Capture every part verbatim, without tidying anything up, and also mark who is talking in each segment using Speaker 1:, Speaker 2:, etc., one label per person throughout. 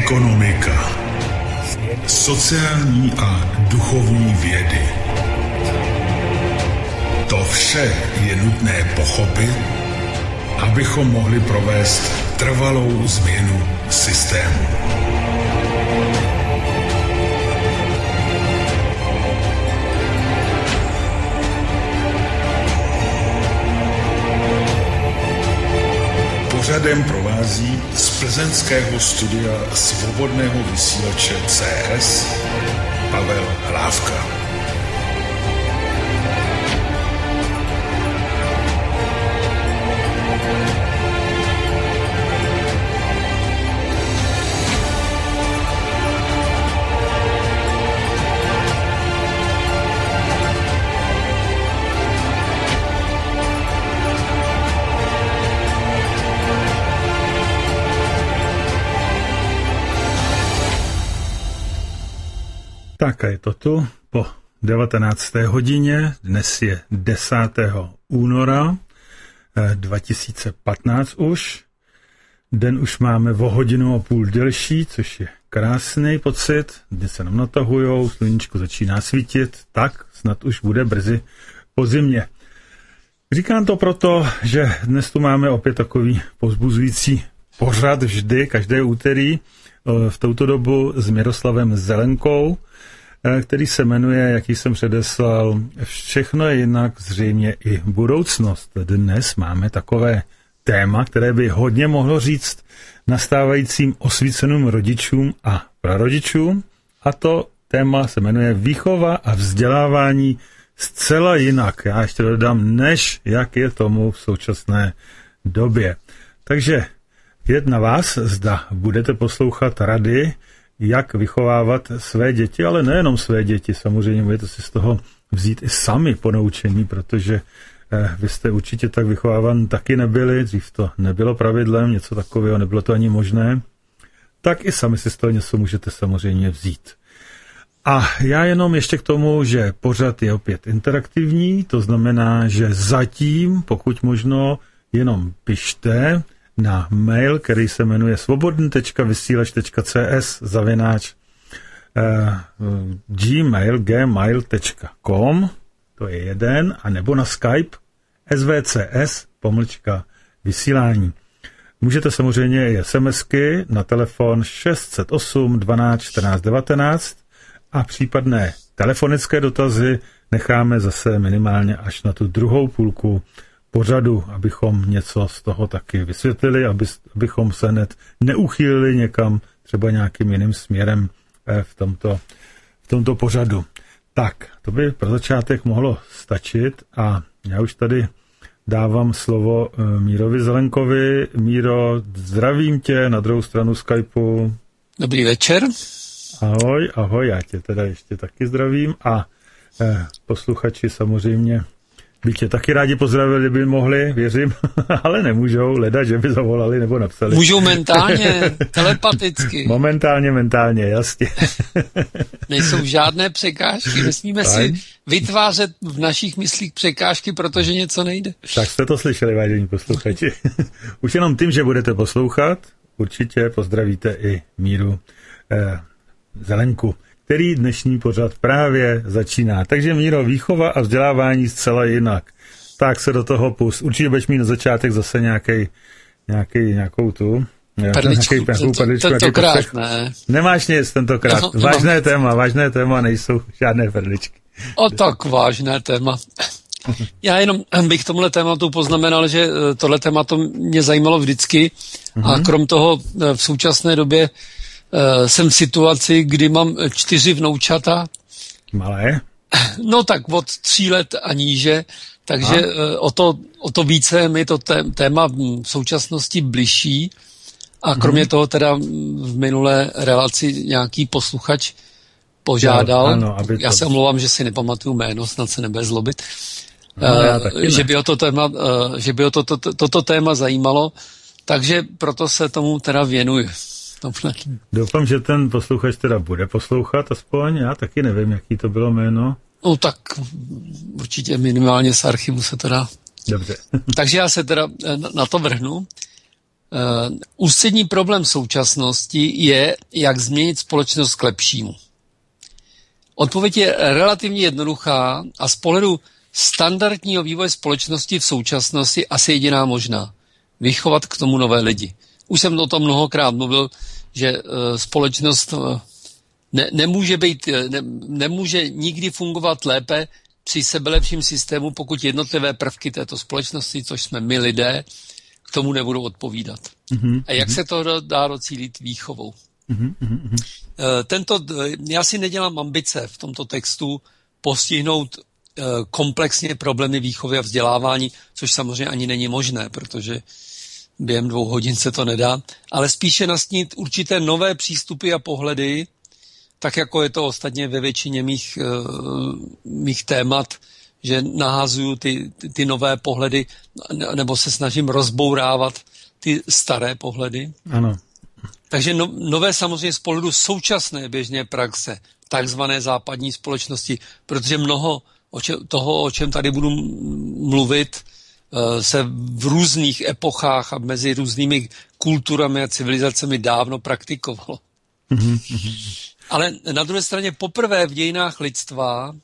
Speaker 1: ekonomika, sociální a duchovní vědy. To vše je nutné pochopit, abychom mohli provést trvalou změnu systému. Pořadem provází z plzeňského studia Svobodného vysílače C S Pavel Hlávka.
Speaker 2: Tak a je to tu po devatenácté hodině, dnes je desátého února dva tisíce patnáct už. Den už máme o hodinu a půl delší, což je krásný pocit. Dny se nám natahujou, sluníčko začíná svítit, tak snad už bude brzy po zimě. Říkám to proto, že dnes tu máme opět takový povzbuzující pořad vždy, každé úterý, v touto dobu s Miroslavem Zelenkou, který se jmenuje, jaký jsem předeslal, Všechno je jinak, zřejmě i budoucnost. Dnes máme takové téma, které by hodně mohlo říct nastávajícím osvíceným rodičům a prarodičům, a to téma se jmenuje Výchova a vzdělávání zcela jinak. Já ještě dodám, než jak je tomu v současné době. Takže je na vás, zda budete poslouchat rady, jak vychovávat své děti, ale nejenom své děti, samozřejmě můžete si z toho vzít i sami ponaučení, protože eh, vy jste určitě tak vychovávan taky nebyli, dřív to nebylo pravidlem, něco takového, nebylo to ani možné, tak i sami si z toho něco můžete samozřejmě vzít. A já jenom ještě k tomu, že pořad je opět interaktivní, to znamená, že zatím, pokud možno, jenom pište na mail, který se jmenuje svobodný tečka vysílač tečka c s zavináč eh, gmail, gmail tečka com, to je jeden, a nebo na Skype svcs pomlčka vysílání. Můžete samozřejmě i SMSky na telefon šest set osm dvanáct čtrnáct devatenáct a případné telefonické dotazy necháme zase minimálně až na tu druhou půlku pořadu, abychom něco z toho taky vysvětlili, aby, abychom se hned neuchýlili někam třeba nějakým jiným směrem v tomto, v tomto pořadu. Tak, to by pro začátek mohlo stačit a já už tady dávám slovo Mírovi Zelenkovi. Míro, zdravím tě na druhou stranu Skypeu.
Speaker 3: Dobrý večer.
Speaker 2: Ahoj, ahoj, já tě teda ještě taky zdravím a eh, posluchači samozřejmě by tě taky rádi pozdravili, by mohli, věřím, ale nemůžou, leda, že by zavolali nebo napsali.
Speaker 3: Můžou mentálně, telepaticky.
Speaker 2: Momentálně, mentálně, jasně.
Speaker 3: Nejsou žádné překážky, nesmíme tak si vytvářet v našich myslích překážky, protože něco nejde.
Speaker 2: Tak jste to slyšeli, vážení posluchači. Už jenom tím, že budete poslouchat, určitě pozdravíte i Míru eh, Zelenku, který dnešní pořad právě začíná. Takže Míro, výchova a vzdělávání zcela jinak. Tak se do toho pust. Určitě budeš mít na začátek zase nějaký, nějaký, nějakou tu...
Speaker 3: Perličku, nějaký, nějakou perličku, tentokrát ne.
Speaker 2: Nemáš nic tentokrát. No, vážné no. téma, vážné téma, nejsou žádné perličky.
Speaker 3: O tak vážné téma. Já jenom bych tomuhle tématu poznamenal, že tohle téma mě zajímalo vždycky mm-hmm. a krom toho v současné době jsem v situaci, kdy mám čtyři vnoučata.
Speaker 2: Malé?
Speaker 3: No tak od tří let a níže, takže o to, o to více mi to téma v současnosti bližší. A kromě mm-hmm. toho teda v minulé relaci nějaký posluchač požádal, no, ano, aby to... já se omlouvám, že si nepamatuju jméno, snad se nebude zlobit, no, uh, že by ho to téma, uh, že by ho to, to, to, toto téma zajímalo, takže proto se tomu teda věnuju.
Speaker 2: Doufám, že ten posluchač teda bude poslouchat aspoň, já taky nevím, jaký to bylo jméno.
Speaker 3: No tak určitě minimálně z archivu se to dá.
Speaker 2: Dobře.
Speaker 3: Takže já se teda na to vrhnu. ústřední problém současnosti je, jak změnit společnost k lepšímu. Odpověď je relativně jednoduchá a z pohledu standardního vývoje společnosti v současnosti asi jediná možná. Vychovat k tomu nové lidi. Už jsem o tom mnohokrát mluvil, že společnost ne, nemůže být, ne, nemůže nikdy fungovat lépe při sebelepším systému, pokud jednotlivé prvky této společnosti, což jsme my lidé, k tomu nebudou odpovídat. Mm-hmm. A jak se to dá docílit výchovou? Mm-hmm. Tento, já si nedělám ambice v tomto textu postihnout komplexně problémy výchovy a vzdělávání, což samozřejmě ani není možné, protože během dvou hodin se to nedá, ale spíše nastínit určité nové přístupy a pohledy, tak jako je to ostatně ve většině mých, mých témat, že nahazuju ty, ty, ty nové pohledy, nebo se snažím rozbourávat ty staré pohledy.
Speaker 2: Ano.
Speaker 3: Takže no, nové samozřejmě z pohledu současné běžné praxe, takzvané západní společnosti, protože mnoho o če, toho, o čem tady budu mluvit, se v různých epochách a mezi různými kulturami a civilizacemi dávno praktikovalo. Mm-hmm. Ale na druhé straně poprvé v dějinách lidstva,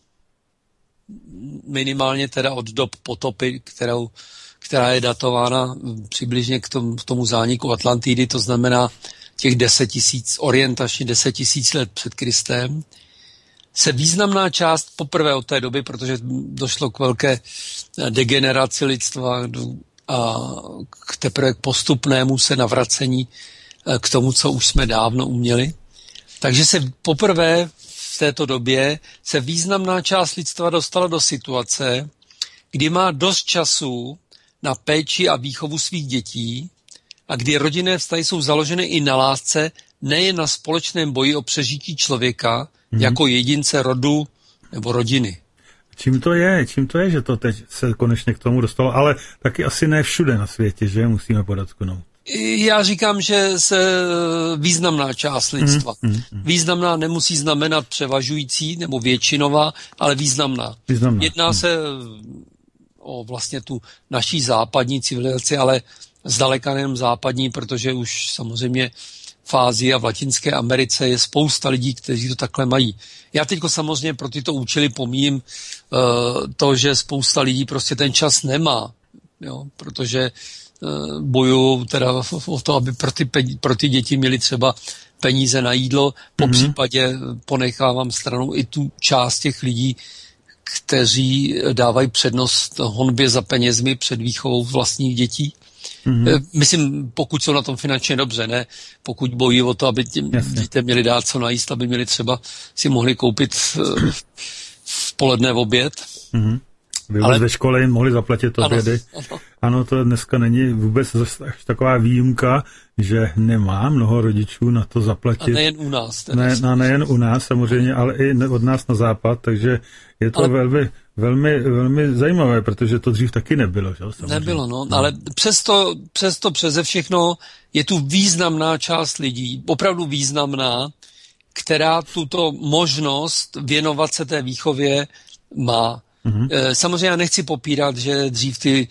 Speaker 3: minimálně teda od dob potopy, kterou, která je datována přibližně k tomu, k tomu zániku Atlantidy, to znamená těch deset tisíc, orientačně deset tisíc let před Kristem, se významná část poprvé od té doby, protože došlo k velké degeneraci lidstva a k teprve postupnému se navracení k tomu, co už jsme dávno uměli. Takže se poprvé v této době se významná část lidstva dostala do situace, kdy má dost času na péči a výchovu svých dětí a kdy rodinné vztahy jsou založeny i na lásce, nejen na společném boji o přežití člověka, mm-hmm. jako jedince rodu nebo rodiny.
Speaker 2: Čím to je? Čím to je, že to teď se konečně k tomu dostalo? Ale taky asi ne všude na světě, že musíme podotknout.
Speaker 3: Já říkám, že se významná část lidstva. Mm, mm, mm. Významná nemusí znamenat převažující nebo většinová, ale významná. významná. Jedná mm. se o vlastně tu naší západní civilizaci, ale zdaleka nejen západní, protože už samozřejmě v Ázii a v Latinské Americe je spousta lidí, kteří to takhle mají. Já teďko samozřejmě pro tyto účely pomíjím uh, to, že spousta lidí prostě ten čas nemá, jo, protože uh, bojují teda o to, aby pro ty, peníze, pro ty děti měli třeba peníze na jídlo, po mm-hmm. případě ponechávám stranou i tu část těch lidí, kteří dávají přednost honbě za penězmi před výchovou vlastních dětí. Mm-hmm. Myslím, pokud jsou na tom finančně dobře, ne? Pokud bojí o to, aby dětem měli dát co najíst, aby měli třeba si mohli koupit v, v poledne v oběd.
Speaker 2: Mm-hmm. Vy ale ve škole jim mohli zaplatit obědy. Ano, ano. ano, to dneska není vůbec až taková výjimka, že nemá mnoho rodičů na to zaplatit. A
Speaker 3: nejen u nás.
Speaker 2: Ne, no, nejen u nás samozřejmě, ale i od nás na západ, takže je to ale velmi, velmi, velmi zajímavé, protože to dřív taky nebylo. Že?
Speaker 3: Nebylo, no, no. Ale přesto, přesto přeze všechno je tu významná část lidí, opravdu významná, která tuto možnost věnovat se té výchově má. Mm-hmm. Samozřejmě já nechci popírat, že dřív ty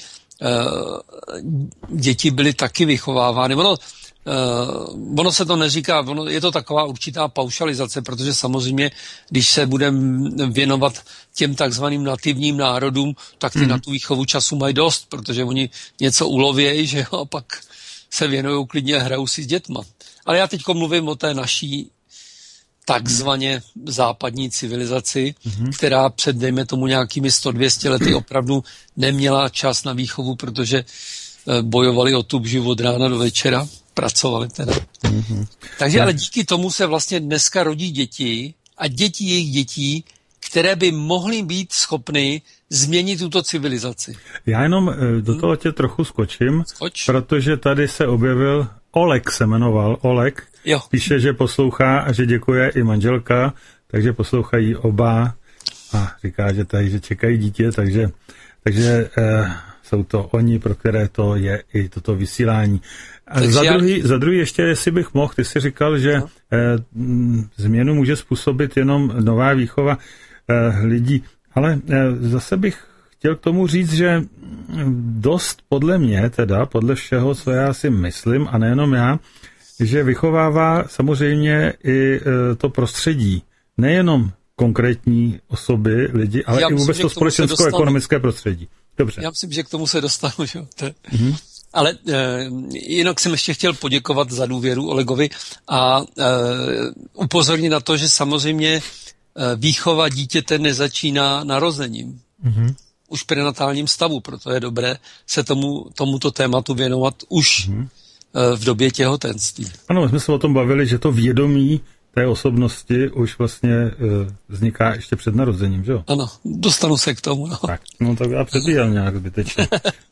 Speaker 3: uh, děti byly taky vychovávány. Ono, uh, ono se to neříká, ono, je to taková určitá paušalizace, protože samozřejmě, když se budeme věnovat těm takzvaným nativním národům, tak ty mm-hmm. na tu výchovu času mají dost, protože oni něco ulovějí, že jo, a pak se věnují klidně a hrajou si s dětma. Ale já teďko mluvím o té naší takzvaně západní civilizaci, mm-hmm. která před, dejme tomu, nějakými sto dvě stě lety opravdu neměla čas na výchovu, protože bojovali o tu obživu od rána do večera, pracovali teda. Mm-hmm. Takže ale díky tomu se vlastně dneska rodí děti a děti jejich dětí, které by mohly být schopny změnit tuto civilizaci.
Speaker 2: Já jenom do toho tě trochu skočím, Skoč. protože tady se objevil Oleg se jmenoval, Oleg. Jo. Píše, že poslouchá a že děkuje i manželka, takže poslouchají oba a říká, že tady, že čekají dítě, takže, takže eh, jsou to oni, pro které to je i toto vysílání. A za, já... druhý, za druhý ještě, jestli bych mohl, ty jsi říkal, že no. eh, změnu může způsobit jenom nová výchova eh, lidí, ale eh, zase bych chtěl k tomu říct, že dost podle mě, teda podle všeho, co já si myslím, a nejenom já, že vychovává samozřejmě i to prostředí. Nejenom konkrétní osoby, lidi, ale já i vůbec myslím, to společensko-ekonomické prostředí. Dobře.
Speaker 3: Já myslím, že k tomu se dostanu. Že? Mm-hmm. Ale e, jinak jsem ještě chtěl poděkovat za důvěru Olegovi a e, upozornit na to, že samozřejmě e, výchova dítěte nezačíná narozením. Mm-hmm. Už v prenatálním stavu, proto je dobré se tomu, tomuto tématu věnovat už mm-hmm. e, v době těhotenství.
Speaker 2: Ano, my jsme se o tom bavili, že to vědomí té osobnosti už vlastně e, vzniká ještě před narozením, že jo?
Speaker 3: Ano, dostanu se k tomu. No.
Speaker 2: Tak, no tak já předbíhám nějak zbytečně.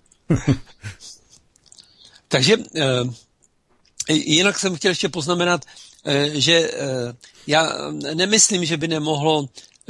Speaker 3: Takže e, jinak jsem chtěl ještě poznamenat, e, že e, já nemyslím, že by nemohlo,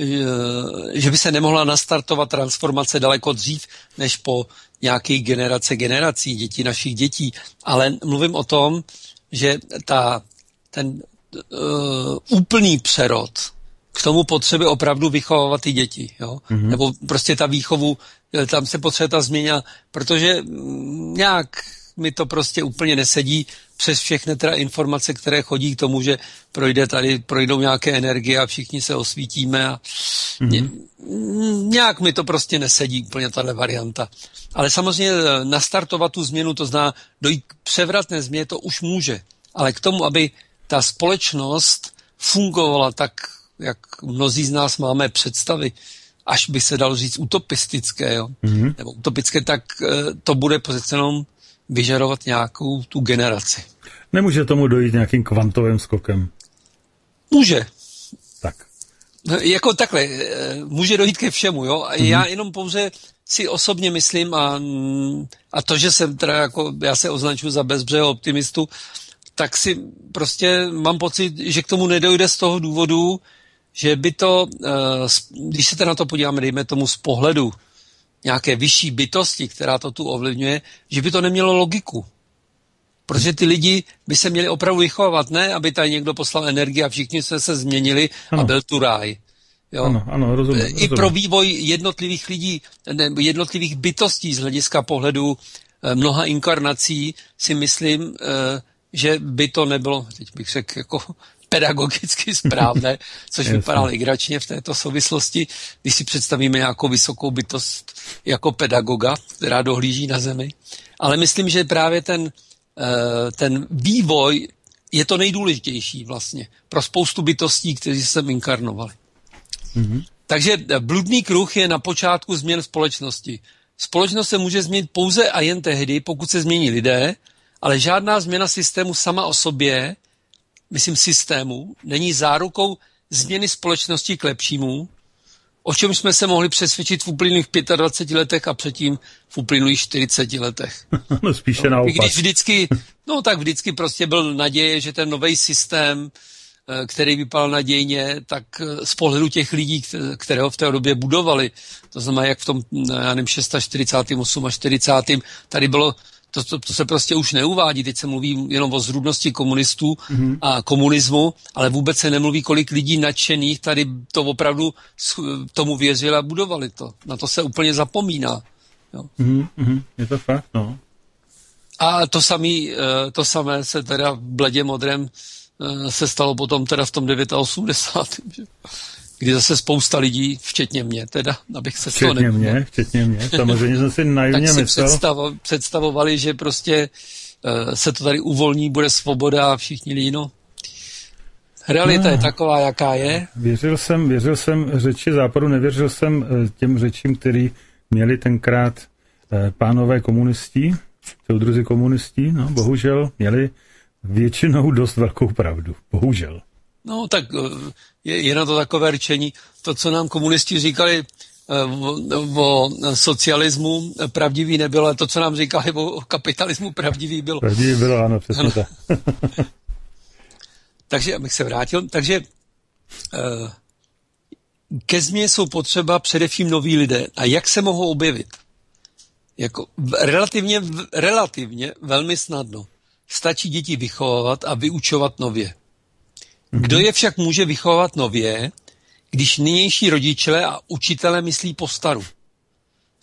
Speaker 3: e, že by se nemohla nastartovat transformace daleko dřív, než po nějaké generace generací dětí, našich dětí, ale mluvím o tom, že ta, ten Uh, úplný přerod, k tomu potřebuje opravdu vychovávat ty děti, jo? Mm-hmm. Nebo prostě ta výchovu, tam se potřebuje ta změna, protože nějak mi to prostě úplně nesedí přes všechny teda informace, které chodí k tomu, že projde tady, projdou nějaké energie a všichni se osvítíme a mm-hmm. nějak mi to prostě nesedí úplně tahle varianta. Ale samozřejmě nastartovat tu změnu, to zná dojít k převratné změně, to už může, ale k tomu, aby ta společnost fungovala tak, jak mnozí z nás máme představy, až by se dalo říct utopistické, jo? Mm-hmm. nebo utopické, tak to bude přece jenom vyžadovat nějakou tu generaci.
Speaker 2: Nemůže tomu dojít nějakým kvantovým skokem?
Speaker 3: Může.
Speaker 2: Tak.
Speaker 3: Jako takhle, může dojít ke všemu, jo? A mm-hmm. já jenom pouze si osobně myslím a, a to, že jsem teda jako, já se označuji za bezbřehého optimistu, tak si prostě mám pocit, že k tomu nedojde z toho důvodu, že by to, když se teda na to podíváme, dejme tomu z pohledu nějaké vyšší bytosti, která to tu ovlivňuje, že by to nemělo logiku. Protože ty lidi by se měli opravdu vychovávat, ne, aby tady někdo poslal energii a všichni se se změnili ano. a byl tu ráj. Jo?
Speaker 2: Ano, ano, rozumím,
Speaker 3: I rozumím. Pro vývoj jednotlivých lidí, ne, jednotlivých bytostí z hlediska pohledu mnoha inkarnací si myslím, že by to nebylo, teď bych řekl, jako pedagogicky správné, což vypadá legračně v této souvislosti, když si představíme nějakou vysokou bytost jako pedagoga, která dohlíží na zemi. Ale myslím, že právě ten, ten vývoj je to nejdůležitější vlastně pro spoustu bytostí, kteří se sem inkarnovali. Mm-hmm. Takže bludný kruh je na počátku změn společnosti. Společnost se může změnit pouze a jen tehdy, pokud se změní lidé, ale žádná změna systému sama o sobě, myslím systému, není zárukou změny společnosti k lepšímu, o čem jsme se mohli přesvědčit v uplynulých dvaceti pěti letech a předtím v uplynulých čtyřiceti letech.
Speaker 2: No spíše naopak.
Speaker 3: Když vždycky, no tak vždycky prostě byl naděje, že ten nový systém, který vypadal nadějně, tak z pohledu těch lidí, které ho v té době budovali, to znamená, jak v tom, já nevím, čtyřicátém šestém a čtyřicátém tady bylo To, to, to se prostě už neuvádí, teď se mluví jenom o zrůdnosti komunistů mm-hmm. a komunismu, ale vůbec se nemluví, kolik lidí nadšených tady to opravdu tomu věřili a budovali to. Na to se úplně zapomíná. Jo.
Speaker 2: Mm-hmm. Je to fakt, no.
Speaker 3: A to, samý, to samé se teda v bledě modrém se stalo potom teda v tom osmdesátém devátém Že? Kdy zase spousta lidí, včetně mě teda, abych se
Speaker 2: včetně
Speaker 3: to neměl.
Speaker 2: mě, včetně mě, samozřejmě jsem si naivně
Speaker 3: myslel.
Speaker 2: Tak si
Speaker 3: představo, představovali, že prostě uh, se to tady uvolní, bude svoboda a všichni lidi, no. Realita no, je taková, jaká je.
Speaker 2: Věřil jsem, věřil jsem řeči západu, nevěřil jsem těm řečím, který měli tenkrát eh, pánové komunisti, soudruzi komunisti, no bohužel měli většinou dost velkou pravdu, bohužel.
Speaker 3: No tak je, je na to takové řečení. To, co nám komunisti říkali o, o socialismu, pravdivý nebylo, ale to, co nám říkali o kapitalismu, pravdivý bylo.
Speaker 2: Pravdivý bylo, ano, přesně tak.
Speaker 3: Takže, abych se vrátil, takže ke změně jsou potřeba především noví lidé. A jak se mohou objevit? Jako relativně, relativně velmi snadno. Stačí děti vychovávat a vyučovat nově. Kdo je však může vychovávat nově, když nynější rodiče a učitelé myslí po staru?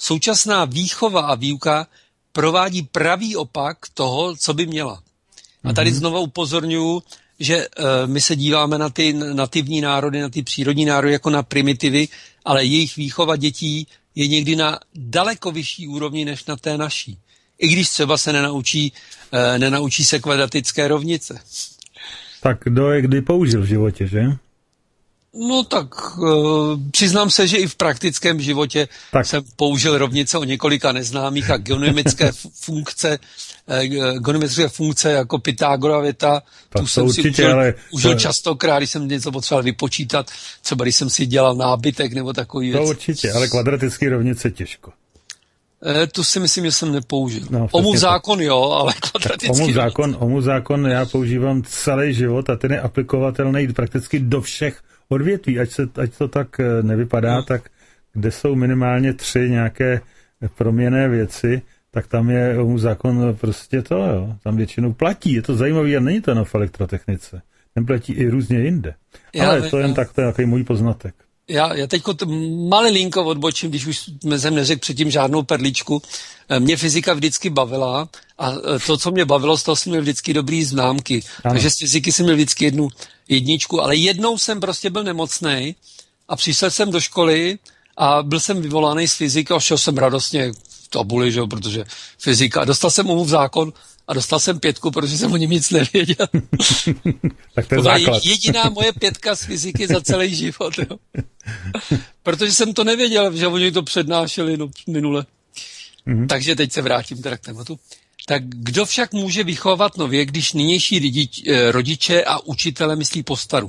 Speaker 3: současná výchova a výuka provádí pravý opak toho, co by měla. A tady znovu upozorňuji, že uh, my se díváme na ty nativní národy, na ty přírodní národy jako na primitivy, ale jejich výchova dětí je někdy na daleko vyšší úrovni než na té naší. I když třeba se nenaučí, uh, nenaučí se kvadratické rovnice.
Speaker 2: Tak kdo je kdy použil v životě, že?
Speaker 3: No tak uh, přiznám se, že i v praktickém životě tak. jsem použil rovnice o několika neznámých a geometrické funkce, uh, geometrické funkce jako Pythagora věta, tak tu jsem určitě, si užil, ale... užil častokrát, když jsem něco potřeboval vypočítat, třeba když jsem si dělal nábytek nebo takový věc.
Speaker 2: To určitě, ale kvadratické rovnice těžko.
Speaker 3: E, tu si myslím, že jsem nepoužil. No, Ohmův zákon jo, ale kvadratický
Speaker 2: Ohmův zákon, Ohmův zákon já používám celý život a ten je aplikovatelný prakticky do všech odvětví, ať, se, ať to tak nevypadá, no. Tak kde jsou minimálně tři nějaké proměnné věci, tak tam je Ohmův zákon prostě to, jo. Tam většinou platí, je to zajímavý a není to jenom v elektrotechnice. Ten platí i různě jinde. Já, ale to je jen tak, to je takový můj poznatek.
Speaker 3: Já, já teďko malinko odbočím, když už jsem neřekl předtím žádnou perličku. Mě fyzika vždycky bavila a to, co mě bavilo, z toho jsem měl vždycky dobrý známky. Ano. Takže z fyziky jsem měl vždycky jednu jedničku, ale jednou jsem prostě byl nemocnej a přišel jsem do školy a byl jsem vyvolaný z fyziky a šel jsem radostně v tabuli, že jo, protože fyzika. A dostal jsem Ohmův zákon a dostal jsem pětku, protože jsem o něm nic nevěděl.
Speaker 2: Tak to je základ.
Speaker 3: Jediná moje pětka z fyziky za celý život. Jo. Protože jsem to nevěděl, že oni to přednášeli no, minule. Mm-hmm. Takže teď se vrátím teda k tématu. Tak kdo však může vychovat nově, když nynější rodič, rodiče a učitele myslí po staru?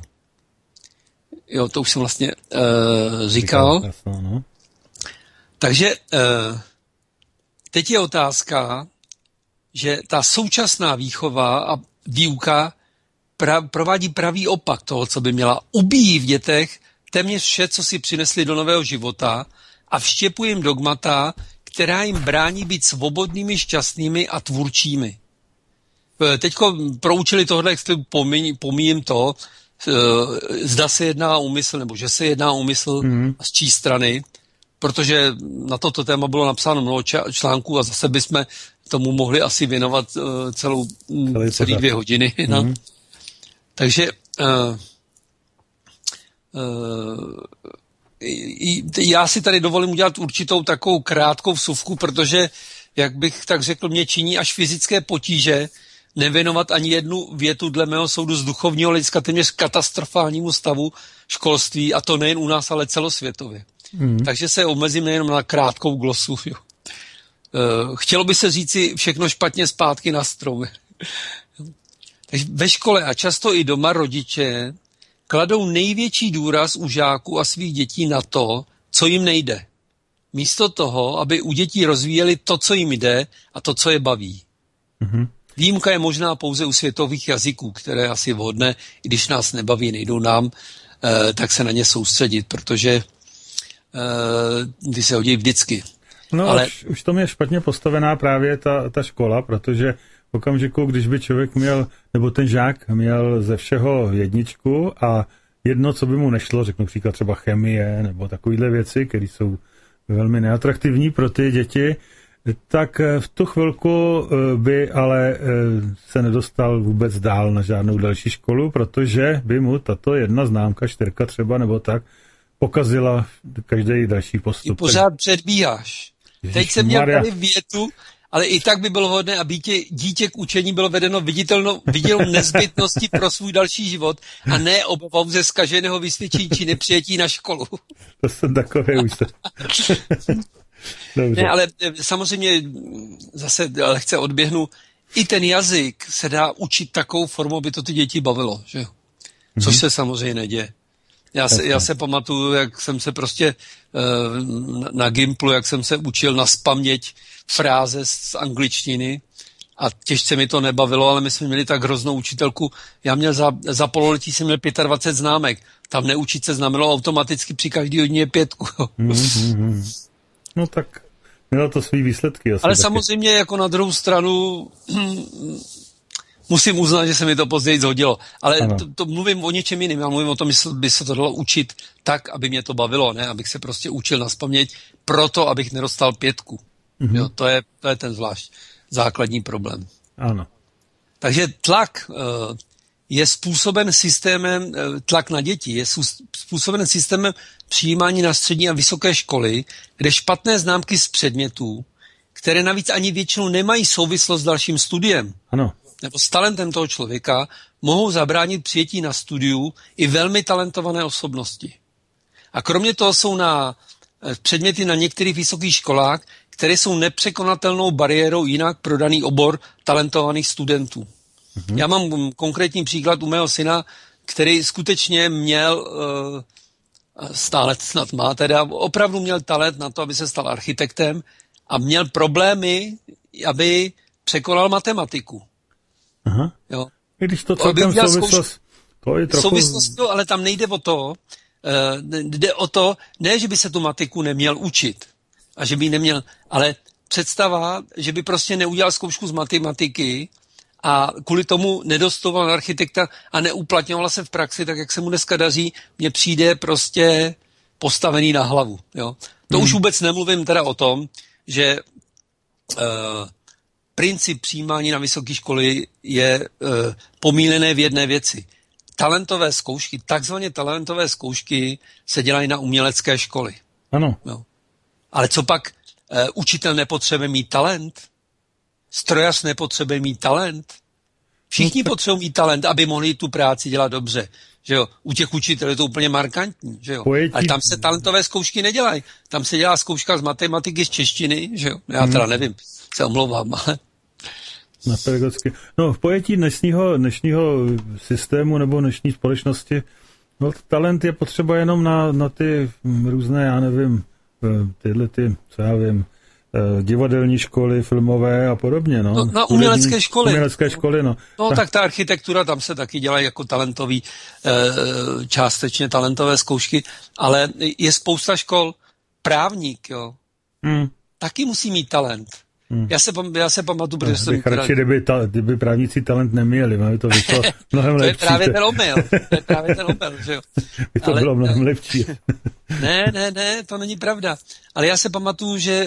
Speaker 3: Jo, to už jsem vlastně uh, říkal. Jasno, no. Takže uh, teď je otázka, že ta současná výchova a výuka pra, provádí pravý opak toho, co by měla. Ubíjí v dětech téměř vše, co si přinesli do nového života a vštěpuje jim dogmata, která jim brání být svobodnými, šťastnými a tvůrčími. Teďko proučili tohle, jestli pomí, pomíjím to, zda se jedná o úmysl, nebo že se jedná o úmysl mm. a z čí strany, protože na toto téma bylo napsáno mnoho článků a zase bychom tomu mohli asi věnovat celou, celý dvě hodiny. Mm. No. Takže uh, uh, já si tady dovolím udělat určitou takovou krátkou vsuvku, protože, jak bych tak řekl, mě činí až fyzické potíže nevěnovat ani jednu větu dle mého soudu z duchovního hlediska téměř katastrofálnímu stavu školství, a to nejen u nás, ale celosvětově. Mm. Takže se omezím nejenom na krátkou glosu. Jo. Chtělo by se říci všechno špatně zpátky na strom. Takže ve škole a často i doma rodiče kladou největší důraz u žáků a svých dětí na to, co jim nejde. Místo toho, aby u dětí rozvíjeli to, co jim jde a to, co je baví. Mm-hmm. Výjimka je možná pouze u světových jazyků, které je asi vhodné, i když nás nebaví, nejdou nám, eh, tak se na ně soustředit, protože eh, ty se hodí vždycky.
Speaker 2: No ale už, už to je špatně postavená právě ta, ta škola, protože v okamžiku, když by člověk měl, nebo ten žák měl ze všeho jedničku a jedno, co by mu nešlo, řeknu příklad třeba chemie nebo takovýhle věci, které jsou velmi neatraktivní pro ty děti, tak v tu chvilku by ale se nedostal vůbec dál na žádnou další školu, protože by mu tato jedna známka, čtyřka třeba nebo tak, pokazila každý další postup.
Speaker 3: I pořád předbíháš. Ježiš, teď jsem měl tady větu, ale i tak by bylo hodné, aby tě, dítě k učení bylo vedeno viditelnou, viditelnou nezbytností pro svůj další život a ne obavou ze zkaženého vysvědčení či nepřijetí na školu.
Speaker 2: To jsem takový už.
Speaker 3: Ne, ale samozřejmě zase lehce odběhnu, i ten jazyk se dá učit takovou formou, aby to ty děti bavilo, že jo? Což mm-hmm. se samozřejmě neděje. Já se, já se pamatuju, jak jsem se prostě uh, na Gimplu, jak jsem se učil nazpaměť fráze z angličtiny a těžce mi to nebavilo, ale my jsme měli tak hroznou učitelku. Já měl za, za pololetí jsem měl dvacet pět známek. Tam neučit se znamenalo automaticky při každý hodině pětku.
Speaker 2: Mm-hmm. No tak mělo to svý výsledky.
Speaker 3: Ale taky. Samozřejmě jako na druhou stranu musím uznat, že se mi to později zhodilo. Ale to, to mluvím o něčem jiným. Já mluvím o tom, že by se to dalo učit tak, aby mě to bavilo, ne? Abych se prostě učil nazpaměť proto, abych nedostal pětku. Mm-hmm. Jo, to je, to je ten zvlášť základní problém.
Speaker 2: Ano.
Speaker 3: Takže tlak je způsoben systémem, tlak na děti je způsoben systémem přijímání na střední a vysoké školy, kde špatné známky z předmětů, které navíc ani většinou nemají souvislost s dalším studiem,
Speaker 2: ano,
Speaker 3: nebo s talentem toho člověka, mohou zabránit přijetí na studiu i velmi talentované osobnosti. A kromě toho jsou na předměty na některých vysokých školách, které jsou nepřekonatelnou bariérou jinak pro daný obor talentovaných studentů. Mm-hmm. Já mám konkrétní příklad u mého syna, který skutečně měl, stále snad má teda, opravdu měl talent na to, aby se stal architektem a měl problémy, aby překonal matematiku.
Speaker 2: Aha.
Speaker 3: Jo.
Speaker 2: I když to celkem souvislost, to je trochu...
Speaker 3: Souvislost, no, ale tam nejde o to, jde o to, ne, že by se tu matiku neměl učit a že by ji neměl, ale představa, že by prostě neudělal zkoušku z matematiky a kvůli tomu nedostoval na architekta a neuplatňovala se v praxi, tak jak se mu dneska daří, mně přijde prostě postavený na hlavu. Jo. To hmm. už vůbec nemluvím teda o tom, že uh, princip přijímání na vysoké školy je uh, pomílené v jedné věci. Talentové zkoušky, takzvaně talentové zkoušky se dělají na umělecké školy.
Speaker 2: Ano.
Speaker 3: Jo. Ale co pak uh, učitel nepotřebuje mít talent? Strojař nepotřebuje mít talent? Všichni no, tak... potřebují mít talent, aby mohli tu práci dělat dobře. Že jo? U těch učitelů je to úplně markantní. Že jo? Pojetí... Ale tam se talentové zkoušky nedělají. Tam se dělá zkouška z matematiky, z češtiny. Že jo? Já teda nevím, se omlouvám, ale...
Speaker 2: Na pedagogicky. No, v pojetí dnešního, dnešního systému nebo dnešní společnosti, no, talent je potřeba jenom na, na ty různé, já nevím, tyhle ty, co já vím, divadelní školy, filmové a podobně. No,
Speaker 3: no na umělecké školy.
Speaker 2: Umělecké školy, no.
Speaker 3: No tak. tak ta architektura, tam se taky dělají jako talentový, částečně talentové zkoušky, ale je spousta škol, právník, jo, hmm. taky musí mít talent. Hmm. Já se, já se pamatuju, protože jsem...
Speaker 2: Bych radši, kdyby, ta, kdyby právníci talent neměli, máme to vyšlo mnohem
Speaker 3: to
Speaker 2: lepší.
Speaker 3: To je právě ten omyl, to je právě ten omyl, že jo.
Speaker 2: By to ale, bylo mnohem lepší.
Speaker 3: Ne, ne, ne, to není pravda. Ale já se pamatuju, že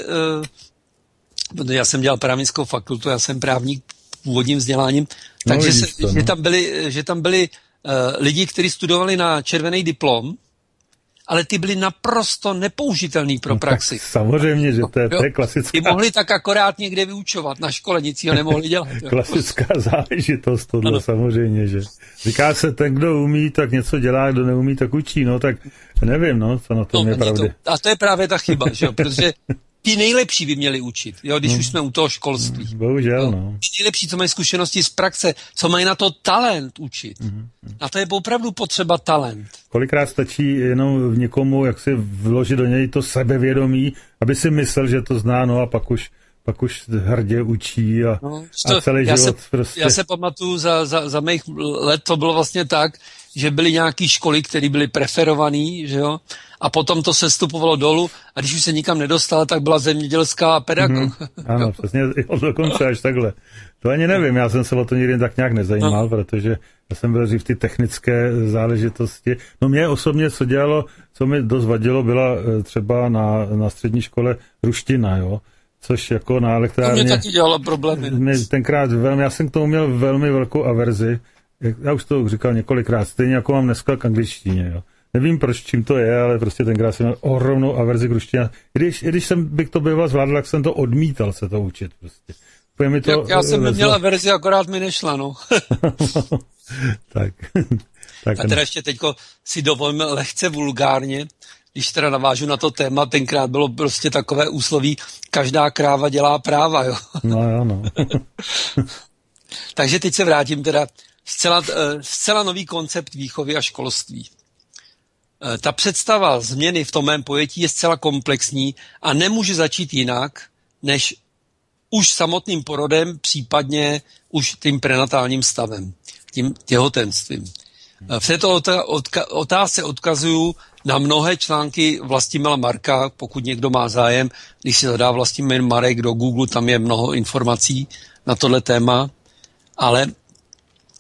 Speaker 3: uh, já jsem dělal právnickou fakultu, já jsem právník původním vzděláním, takže no, se, to, no. že tam byli, že tam byli uh, lidi, kteří studovali na červený diplom, ale ty byly naprosto nepoužitelný pro praxi.
Speaker 2: No, samozřejmě, že to je, to je klasická...
Speaker 3: Ty mohli tak akorát někde vyučovat, na škole nic jiného nemohli dělat. Jo.
Speaker 2: Klasická záležitost tohle, ano. Samozřejmě, že. Říká se, ten, kdo umí, tak něco dělá, kdo neumí, tak učí, no tak nevím, no, co na tom no, je pravdy.
Speaker 3: To, a to je právě ta chyba, že jo, protože ty nejlepší by měli učit, jo, když no. už jsme u toho školství.
Speaker 2: Bohužel, jo. no.
Speaker 3: Ty nejlepší, co mají zkušenosti z praxe, co mají na to talent učit. Mm-hmm. Na to je opravdu potřeba talent.
Speaker 2: Kolikrát stačí jenom v někomu, jak si vložit do něj to sebevědomí, aby si myslel, že to zná, no a pak už, pak už hrdě učí a, no, to, a celý
Speaker 3: já
Speaker 2: život
Speaker 3: se,
Speaker 2: prostě.
Speaker 3: Já se pamatuju, za, za, za mých let to bylo vlastně tak, že byly nějaké školy, které byly preferované, že jo, a potom to se stupovalo dolů a když už se nikam nedostala, tak byla zemědělská pedagog. Mm-hmm.
Speaker 2: Ano, přesně, dokonce až takhle. To ani nevím, já jsem se o to nikdy tak nějak nezajímal, no. Protože já jsem byl dřív v ty technické záležitosti. No mě osobně, co dělalo, co mi dost vadilo, byla třeba na, na střední škole ruština, jo, což jako na elektrárně...
Speaker 3: To mě taky dělalo problémy.
Speaker 2: Mě tenkrát velmi, já jsem k tomu měl velmi velkou averzi, já už to říkal několikrát, stejně jako mám dneska k angličtině, jo. Nevím, proč, čím to je, ale prostě tenkrát jsem měl ohromnou averzi k ruštině. Když, když jsem bych to býval zvládl, tak jsem to odmítal se to učit. Prostě. Mi to,
Speaker 3: já jsem neměl averzi, akorát mi nešla, no.
Speaker 2: tak. tak.
Speaker 3: A teda ještě teďko si dovolíme lehce vulgárně, když teda navážu na to téma, tenkrát bylo prostě takové úsloví, každá kráva dělá práva, jo.
Speaker 2: No jo, no.
Speaker 3: Takže teď se vrátím teda zcela, zcela nový koncept výchovy a školství. Ta představa změny v tom mém pojetí je zcela komplexní a nemůže začít jinak, než už samotným porodem, případně už tím prenatálním stavem, tím těhotenstvím. V této otázce odkazuju na mnohé články Vlastimila Marka, pokud někdo má zájem, když si zadá Vlastimil Marek do Google, tam je mnoho informací na tohle téma, ale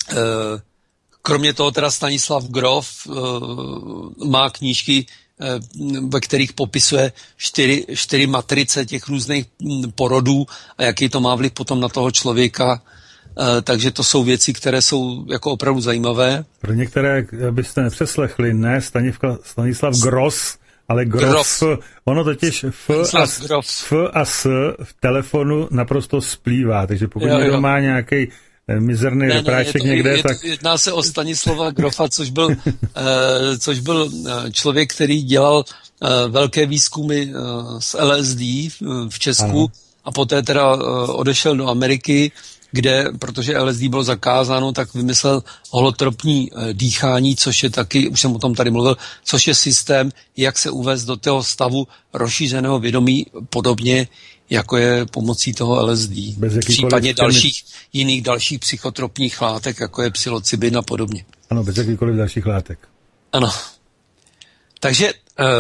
Speaker 3: kromě toho teda Stanislav Grof má knížky, ve kterých popisuje čtyři, čtyři matrice těch různých porodů a jaký to má vliv potom na toho člověka. Takže to jsou věci, které jsou jako opravdu zajímavé.
Speaker 2: Pro některé, abyste nepřeslechli, ne Stanislav, Stanislav Gross, ale Grof. Grof. Ono totiž F a, F a S v telefonu naprosto splývá, takže pokud jo, někdo jo. má nějaký mizerný repráček někde, je to, tak...
Speaker 3: Jedná se o Stanislava Grofa, což byl, eh, což byl člověk, který dělal eh, velké výzkumy eh, s L S D v Česku ano. a poté teda eh, odešel do Ameriky, kde, protože L S D bylo zakázáno, tak vymyslel holotropní eh, dýchání, což je taky, už jsem o tom tady mluvil, což je systém, jak se uvést do toho stavu rozšířeného vědomí, podobně jako je pomocí toho L S D. Případně dalších, jiných dalších psychotropních látek, jako je psilocybin a podobně.
Speaker 2: Ano, bez jakýkoliv dalších látek.
Speaker 3: Ano. Takže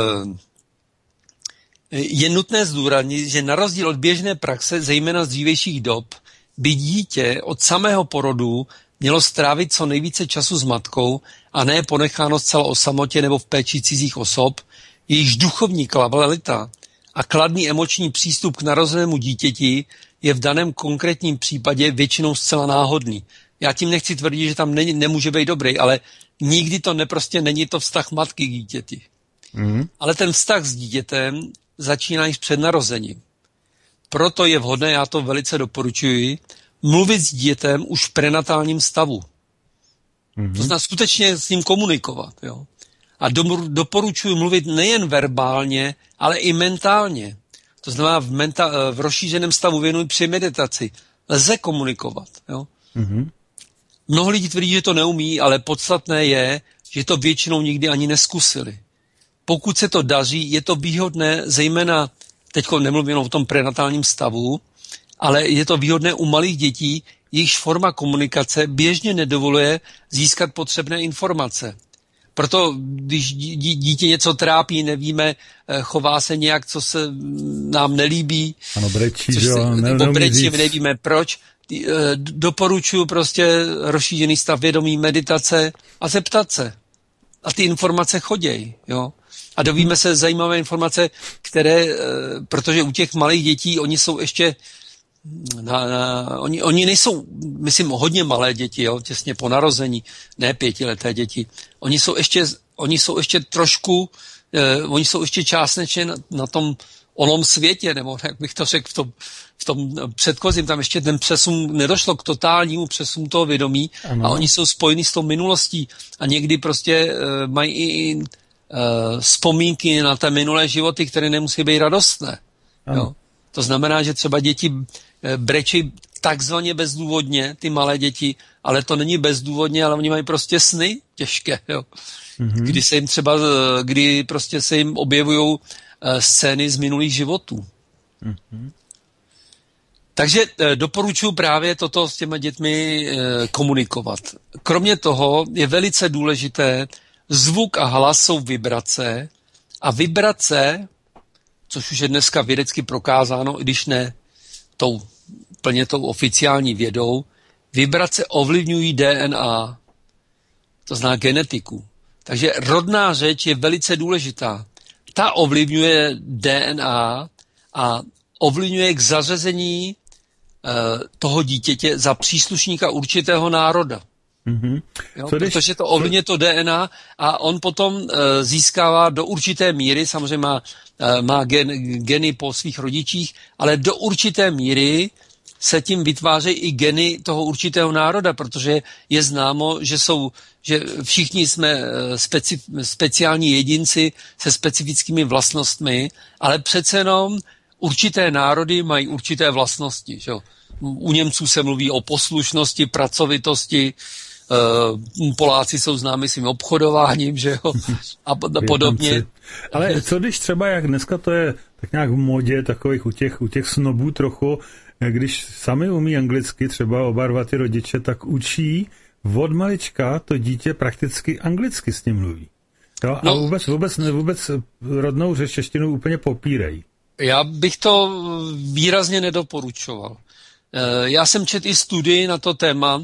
Speaker 3: je nutné zdůraznit, že na rozdíl od běžné praxe, zejména z dřívějších dob, by dítě od samého porodu mělo strávit co nejvíce času s matkou a ne ponecháno zcela o samotě nebo v péči cizích osob, jejichž duchovní kvalita a kladný emoční přístup k narozenému dítěti je v daném konkrétním případě většinou zcela náhodný. Já tím nechci tvrdit, že tam ne, nemůže být dobrý, ale nikdy to neprostě není to vztah matky k dítěti. Mm. Ale ten vztah s dítětem začíná již před narozením. Proto je vhodné, já to velice doporučuji, mluvit s dítětem už v prenatálním stavu. Mm. To znamená skutečně s ním komunikovat, jo. A doporučuji mluvit nejen verbálně, ale i mentálně. To znamená v, menta- v rozšířeném stavu věnuji při meditaci. Lze komunikovat. Jo? Mm-hmm. Mnoho lidí tvrdí, že to neumí, ale podstatné je, že to většinou nikdy ani neskusili. Pokud se to daří, je to výhodné, zejména, teď nemluvím o tom prenatálním stavu, ale je to výhodné u malých dětí, jejichž forma komunikace běžně nedovoluje získat potřebné informace. Proto, když dítě něco trápí, nevíme, chová se nějak, co se nám nelíbí,
Speaker 2: ano, brečí, se, jo, ne,
Speaker 3: nebo brečí, nevíme proč, doporučuji prostě rozšířený stav vědomí, meditace a zeptat se. A ty informace choděj, jo. A dovíme se zajímavé informace, které, protože u těch malých dětí, oni jsou ještě, na, na, oni, oni nejsou, myslím, hodně malé děti, jo, těsně po narození, ne pětileté děti. Oni jsou ještě, oni jsou ještě trošku, eh, oni jsou ještě částečně na, na tom onom světě, nebo jak bych to řekl, v tom, v tom předchozím, tam ještě ten přesun, nedošlo k totálnímu přesunu toho vědomí, ano. A oni jsou spojeni s tou minulostí a někdy prostě eh, mají i eh, vzpomínky na té minulé životy, které nemusí být radostné. Jo. To znamená, že třeba děti brečí takzvaně bezdůvodně, ty malé děti, ale to není bezdůvodně, ale oni mají prostě sny těžké, jo. Mm-hmm. Kdy se jim třeba, kdy prostě se jim objevují scény z minulých životů. Mm-hmm. Takže doporučuji právě toto s těma dětmi komunikovat. Kromě toho je velice důležité, zvuk a hlas jsou vibrace a vibrace, což už je dneska vědecky prokázáno, i když ne tou, plně tou oficiální vědou, vibrace ovlivňují D N A, to znamená genetiku. Takže rodná řeč je velice důležitá. Ta ovlivňuje D N A a ovlivňuje k zařazení eh, toho dítěte za příslušníka určitého národa. Mm-hmm. Jo, když, protože to ovlivňuje to D N A a on potom uh, získává do určité míry, samozřejmě má, uh, má gen, geny po svých rodičích, ale do určité míry se tím vytvářejí i geny toho určitého národa, protože je známo, že jsou, že všichni jsme speci, speciální jedinci se specifickými vlastnostmi, ale přece jenom určité národy mají určité vlastnosti. Že? U Němců se mluví o poslušnosti, pracovitosti, Uh, Poláci jsou známi svým obchodováním, že jo, a podobně.
Speaker 2: Ale co když třeba, jak dneska to je tak nějak v modě takových u těch, u těch snobů trochu, když sami umí anglicky, třeba oba dva ty rodiče, tak učí od malička to dítě prakticky anglicky s ním mluví. Jo? No, a vůbec, vůbec, vůbec rodnou řeč češtinu úplně popírají.
Speaker 3: Já bych to výrazně nedoporučoval. Já jsem četl i studii na to téma,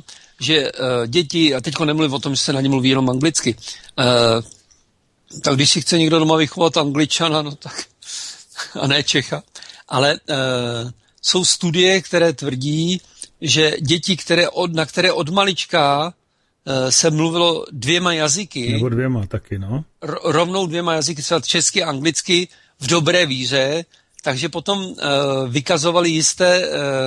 Speaker 3: že uh, děti, a teďko nemluvím o tom, že se na ně mluví jenom anglicky, uh, tak když si chce někdo doma vychovat Angličana, no tak, a ne Čecha, ale uh, jsou studie, které tvrdí, že děti, které od, na které od malička uh, se mluvilo dvěma jazyky,
Speaker 2: nebo dvěma taky, no.
Speaker 3: R- rovnou dvěma jazyky, třeba česky a anglicky, v dobré víře, takže potom uh, vykazovali jisté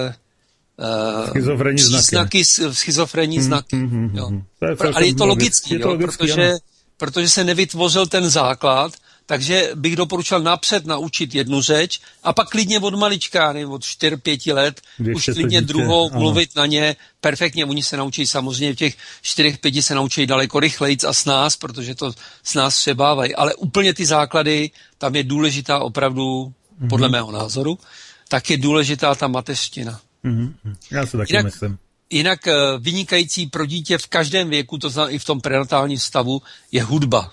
Speaker 3: uh,
Speaker 2: schizofrenní znaky,
Speaker 3: znaky schizofrenní
Speaker 2: mm,
Speaker 3: znaky.
Speaker 2: Mm, mm,
Speaker 3: jo.
Speaker 2: Mm, to je
Speaker 3: ale je to logický,
Speaker 2: je to logický
Speaker 3: protože, protože se nevytvořil ten základ, takže bych doporučil napřed naučit jednu řeč a pak klidně od malička, ne, od čtyř, pěti let, už klidně dítě, druhou ano. mluvit na ně perfektně. Oni se naučí samozřejmě v těch čtyřech, pěti se naučí daleko rychlejc a s nás, protože to s nás přebávají. Ale úplně ty základy, tam je důležitá opravdu, mm-hmm. podle mého názoru, tak je důležitá ta mateřština.
Speaker 2: Mm-hmm. Já se taky
Speaker 3: jinak,
Speaker 2: myslím.
Speaker 3: Jinak vynikající pro dítě v každém věku, to znamená i v tom prenatálním stavu, je hudba.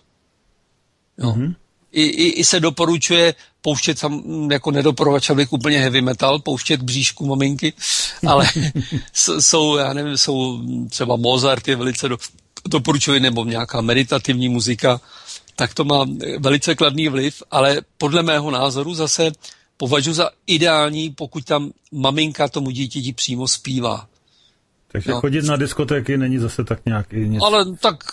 Speaker 3: Jo. Mm-hmm. I, i, I se doporučuje pouštět, sam, jako nedoporučoval bych úplně heavy metal, pouštět k bříšku maminky, ale jsou, já nevím, jsou třeba Mozart je velice do, doporučuje, nebo nějaká meditativní muzika, tak to má velice kladný vliv, ale podle mého názoru zase považuji za ideální, pokud tam maminka tomu dítěti přímo zpívá.
Speaker 2: Takže no. chodit na diskotéky není zase tak nějak i něco.
Speaker 3: Ale tak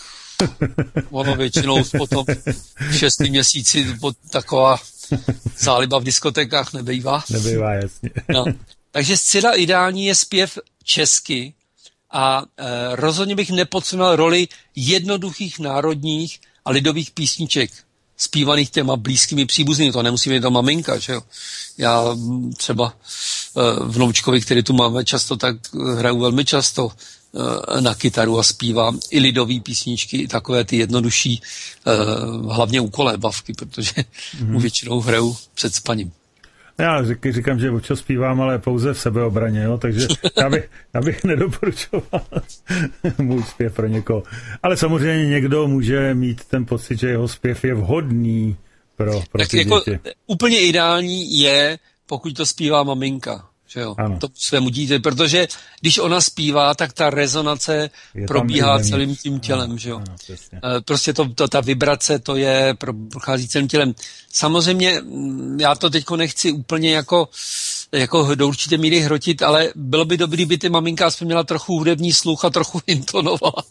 Speaker 3: ono většinou potom v šestý měsíci taková záliba v diskotékách nebývá.
Speaker 2: Nebývá, jasně.
Speaker 3: No. Takže zcela ideální je zpěv česky a e, rozhodně bych nepodceňoval roli jednoduchých národních a lidových písniček zpívaných těma blízkými příbuznými. To nemusí být to maminka, že jo. Já třeba e, vnoučkovi, který tu máme často, tak hraju velmi často na kytaru a zpívám i lidové písničky, i takové ty jednodušší, uh, hlavně u kolébavky, protože mm-hmm. mu většinou hraju před spaním.
Speaker 2: Já říkám, že občas zpívám, ale pouze v sebeobraně, jo? Takže já bych, já bych nedoporučoval můj zpěv pro někoho. Ale samozřejmě někdo může mít ten pocit, že jeho zpěv je vhodný pro, pro ty
Speaker 3: jako
Speaker 2: děti.
Speaker 3: Úplně ideální je, pokud to zpívá maminka. Že jo, to svému dítě, protože když ona zpívá, tak ta rezonace je probíhá celým tím tělem, ano, že jo. Ano, prostě to, to, ta vibrace, to je, prochází celým tělem. Samozřejmě, já to teďko nechci úplně jako, jako do určité míry hrotit, ale bylo by dobré, kdyby ty maminka aspoň měla trochu hudební sluch a trochu intonovala.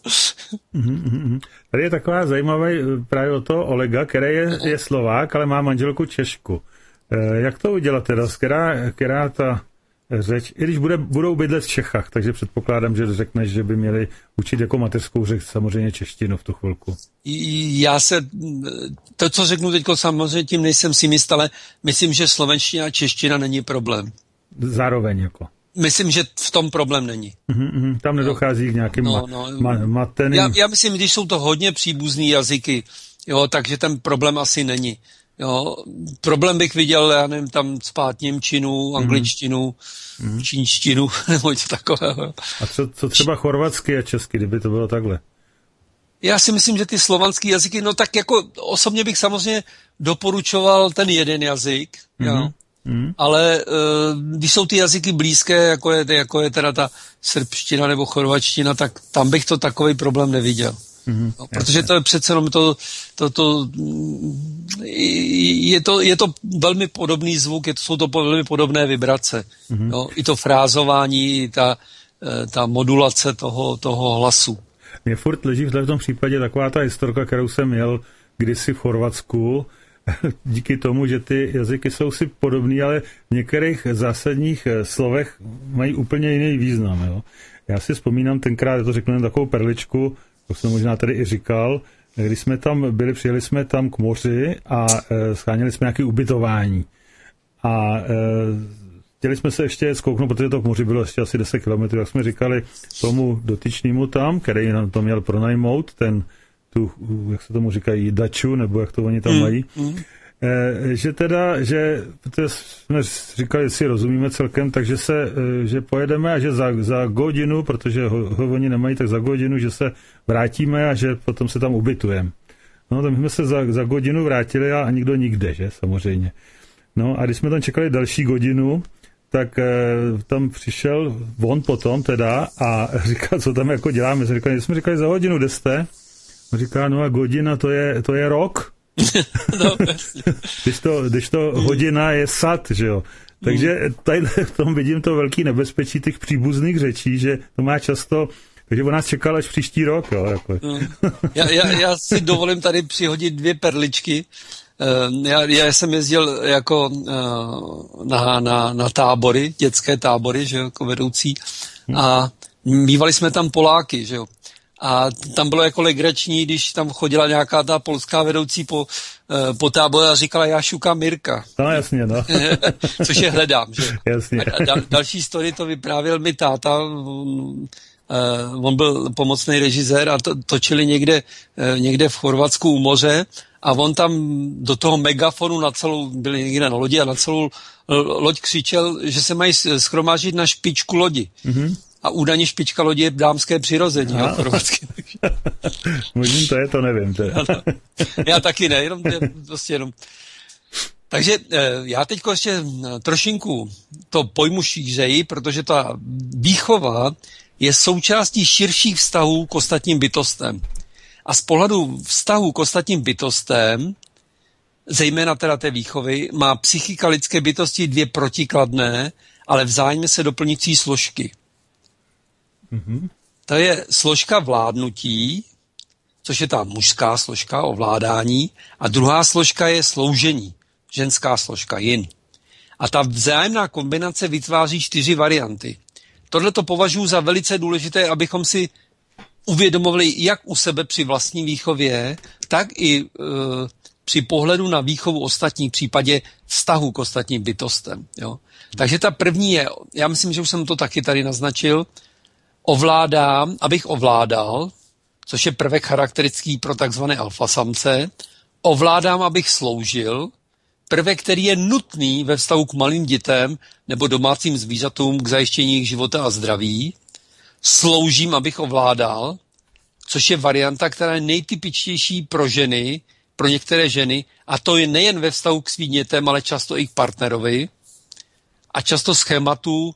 Speaker 2: Tady je taková zajímavá právě o to Olega, který je, je Slovák, ale má manželku Češku. Jak to udělat teda? Která, která ta řeč, i když bude, budou bydlet v Čechách, takže předpokládám, že řekneš, že by měli učit jako mateřskou řeč samozřejmě češtinu v tu chvilku.
Speaker 3: Já se, to, co řeknu teď, samozřejmě tím nejsem si jist, ale myslím, že slovenština a čeština není problém.
Speaker 2: Zároveň jako.
Speaker 3: Myslím, že v tom problém není.
Speaker 2: Uhum, uhum, tam nedochází no, k nějakým no, no, ma, mateným...
Speaker 3: Já, já myslím, když jsou to hodně příbuzný jazyky, jo, takže ten problém asi není. Jo, problém bych viděl, já nevím, tam spát němčinu, angličtinu, mm. čínštinu, nebo něco takového.
Speaker 2: A co, co třeba chorvatsky a česky, kdyby to bylo takhle?
Speaker 3: Já si myslím, že ty slovanský jazyky, no tak jako osobně bych samozřejmě doporučoval ten jeden jazyk, mm. jo. Mm. Ale uh, když jsou ty jazyky blízké, jako je, jako je teda ta srbština nebo chorvačtina, tak tam bych to takový problém neviděl. Mm-hmm, no, protože to je přece jenom to, to, to, je to, je to velmi podobný zvuk, je to, jsou to velmi podobné vibrace. Mm-hmm. No, i to frázování, i ta, ta modulace toho, toho hlasu.
Speaker 2: Mně furt leží v tom případě taková ta historka, kterou jsem měl kdysi v Chorvatsku, díky tomu, že ty jazyky jsou si podobný, ale v některých zásadních slovech mají úplně jiný význam. Jo? Já si vzpomínám tenkrát, já to řeknu jen takovou perličku, to jsem možná tady i říkal, když jsme tam byli, přijeli jsme tam k moři a e, scháněli jsme nějaké ubytování. A e, chtěli jsme se ještě zkouknout, protože to k moři bylo ještě asi deset kilometrů, jak jsme říkali tomu dotyčnému tam, který nám to měl pronajmout, ten, tu, jak se tomu říkají, daču, nebo jak to oni tam mají, mm, mm. E, že teda, že jsme říkali, že si rozumíme celkem, takže se, že pojedeme a že za, za hodinu, protože ho, ho oni nemají, tak za hodinu, že se vrátíme a že potom se tam ubytujeme. No, tak my jsme se za, za hodinu vrátili a, a nikdo nikde, že, samozřejmě. No a když jsme tam čekali další hodinu, tak e, tam přišel on potom teda a říká, co tam jako děláme. Říkali, jsme říkali, za hodinu kde jste? On říká, no a hodina to je, to je rok.
Speaker 3: No,
Speaker 2: když, to, když to hodina je sad, že jo. Takže tady v tom vidím to velký nebezpečí těch příbuzných řečí, že to má často, takže o nás čekal až příští rok. Jo, jako.
Speaker 3: já, já, já si dovolím tady přihodit dvě perličky. Já, já jsem jezdil jako na, na, na tábory, dětské tábory, že jo, jako vedoucí, a mívali jsme tam Poláky, že jo. A tam bylo jako legrační, když tam chodila nějaká ta polská vedoucí po, po táboře a říkala, já šukám Mirka.
Speaker 2: No jasně, no.
Speaker 3: Což je hledám, že?
Speaker 2: Jasně.
Speaker 3: A dal, další story to vyprávěl mi táta, on, on byl pomocný režisér a to, točili někde, někde v Chorvatsku u moře a on tam do toho megafonu na celou, byli někde na lodi a na celou loď křičel, že se mají schromáždit na špičku lodi. Mm-hmm. A údajně špička lodi je dámské přirození. Jo,
Speaker 2: možná to je, to nevím. To je.
Speaker 3: Já taky ne, jenom, prostě jenom. Takže já teď ještě trošinku to pojmu šířeji, protože ta výchova je součástí širších vztahů k ostatním bytostem. A z pohledu vztahů k ostatním bytostem, zejména teda té výchovy, má psychika lidské bytosti dvě protikladné, ale vzájemně se doplňující složky. Mm-hmm. To je složka vládnutí, což je ta mužská složka ovládání, a druhá složka je sloužení, ženská složka yin. A ta vzájemná kombinace vytváří čtyři varianty. Tohle to považuji za velice důležité, abychom si uvědomovali jak u sebe při vlastní výchově, tak i e, při pohledu na výchovu ostatních, v případě vztahu k ostatním bytostem. Jo. Takže ta první je, já myslím, že už jsem to taky tady naznačil, ovládám, abych ovládal, což je prvek charakteristický pro takzvané alfasamce, ovládám, abych sloužil, prvek, který je nutný ve vztahu k malým dětem nebo domácím zvířatům k zajištění jejich života a zdraví, sloužím, abych ovládal, což je varianta, která je nejtypičtější pro ženy, pro některé ženy, a to je nejen ve vztahu k svým dětem, ale často i k partnerovi, a často schématu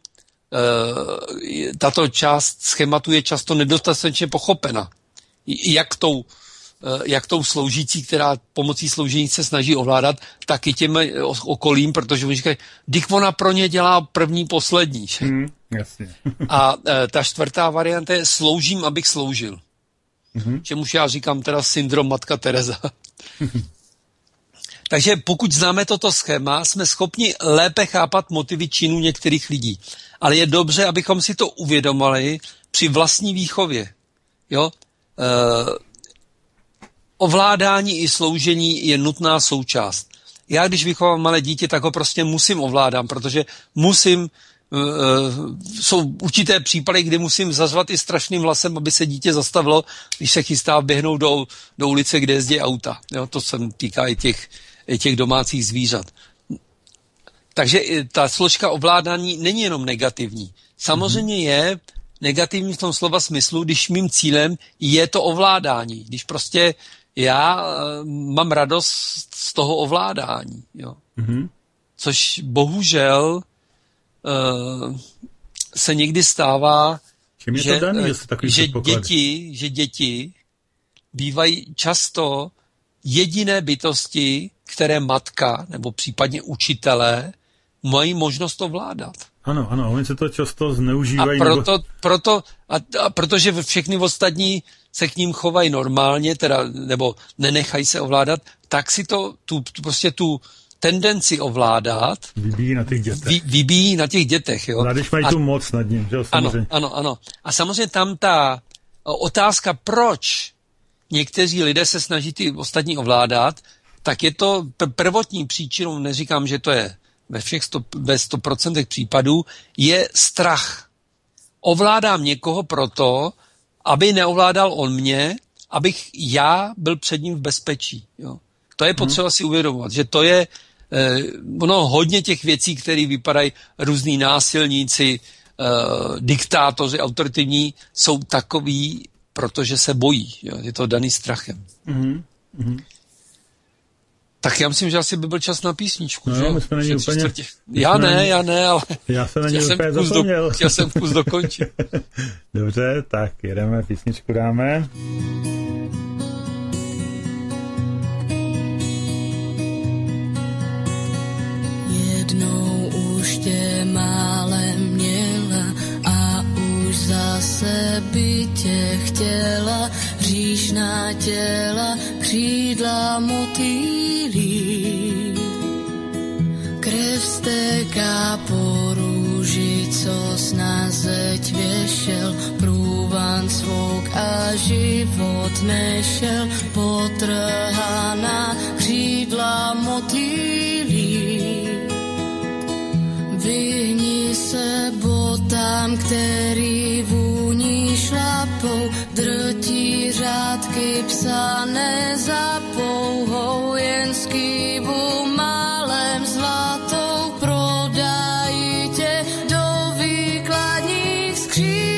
Speaker 3: tato část schématu je často nedostatečně pochopena. Jak tou, jak tou sloužící, která pomocí sloužení se snaží ovládat, tak i těm okolím, protože oni říkají, dik ona pro ně dělá první, poslední.
Speaker 2: Mm, jasně.
Speaker 3: A ta čtvrtá varianta je sloužím, abych sloužil. Mm-hmm. Čemuž já říkám teda syndrom Matka Tereza. Takže pokud známe toto schéma, jsme schopni lépe chápat motivy činů některých lidí. Ale je dobře, abychom si to uvědomili při vlastní výchově. Jo? E, ovládání i sloužení je nutná součást. Já, když vychovám malé dítě, tak ho prostě musím ovládat, protože musím, e, jsou určité případy, kdy musím zařvat i strašným hlasem, aby se dítě zastavilo, když se chystá běhnout do, do ulice, kde jezdí auta. Jo? To se týká i těch těch domácích zvířat. Takže ta složka ovládání není jenom negativní. Samozřejmě je negativní v tom slova smyslu, když mým cílem je to ovládání. Když prostě já uh, mám radost z toho ovládání. Jo. Mm-hmm. Což bohužel uh, se někdy stává,
Speaker 2: Čím je
Speaker 3: že,
Speaker 2: to daný,
Speaker 3: uh, že, děti, že děti bývají často jediné bytosti, které matka nebo případně učitelé mají možnost ovládat.
Speaker 2: Ano, ano, oni se to často zneužívají.
Speaker 3: A proto,
Speaker 2: nebo...
Speaker 3: proto a, a protože všechny ostatní se k ním chovají normálně, teda, nebo nenechají se ovládat, tak si to, tu, tu, prostě tu tendenci ovládat
Speaker 2: vybíjí na těch dětech. Vy,
Speaker 3: vybíjí na těch dětech. Jo?
Speaker 2: A když mají a, tu moc nad ním. Že?
Speaker 3: Ano, ano, ano. A samozřejmě tam ta otázka, proč někteří lidé se snaží ty ostatní ovládat, tak je to prvotní příčinou, neříkám, že to je ve všech sto, ve sto procent případů, je strach. Ovládám někoho proto, aby neovládal on mě, abych já byl před ním v bezpečí. Jo. To je potřeba hmm. si uvědomovat, že to je eh, ono hodně těch věcí, které vypadají různý násilníci, eh, diktátoři, autoritativní, jsou takový, protože se bojí. Jo. Je to daný strachem.
Speaker 2: Hmm. Hmm.
Speaker 3: Tak já myslím, že asi by byl čas na písničku.
Speaker 2: No,
Speaker 3: že?
Speaker 2: my jsme na ní úplně...
Speaker 3: Já ne, ní... já ne, ale
Speaker 2: já se na ní úplně
Speaker 3: zapomněl. Do... Chtěl jsem kus dokončit.
Speaker 2: Dobře, tak jedeme, písničku dáme.
Speaker 4: Jednou už tě málem měla a už zase by tě chtěla, hříšná těla, křídla motýlí. Krev stéká po růži, co sná zeď věšel, průvan svouk a život nešel, potrhaná křídla motýlí. Vyhni se botám, který vůní šlapou, drtí řádky psané za pouhou, jen skývu málem zlatou, prodají tě do výkladních skříní.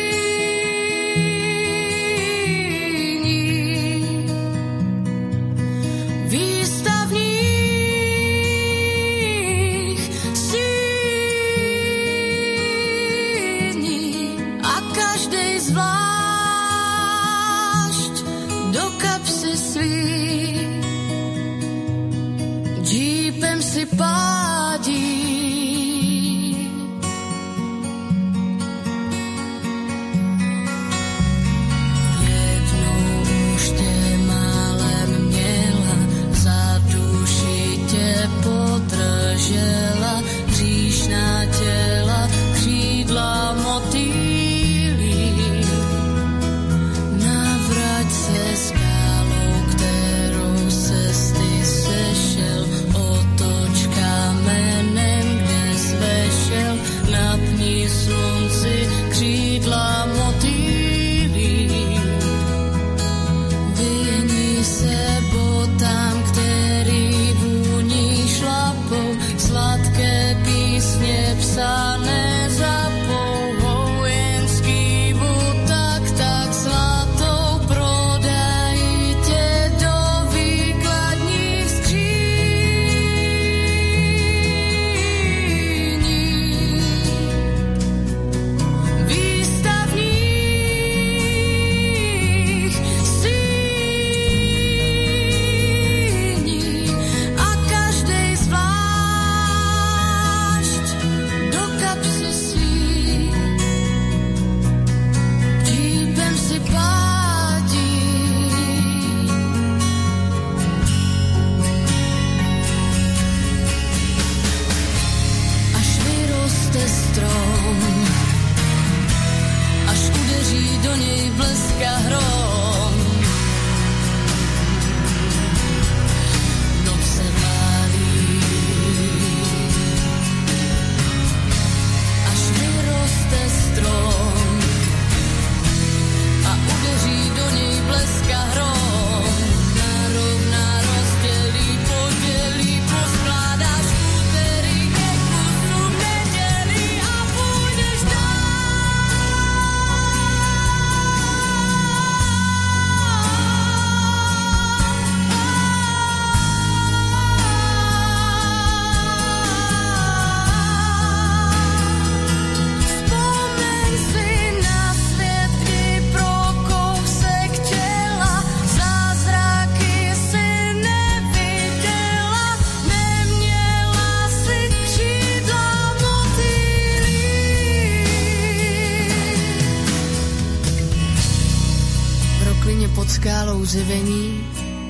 Speaker 4: Zjevení,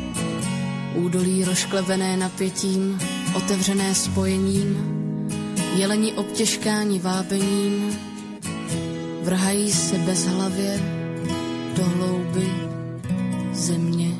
Speaker 4: údolí rozklevené napětím, otevřené spojením, jeleni obtěžkáni vábením, vrhají se bezhlavě do hlouby země.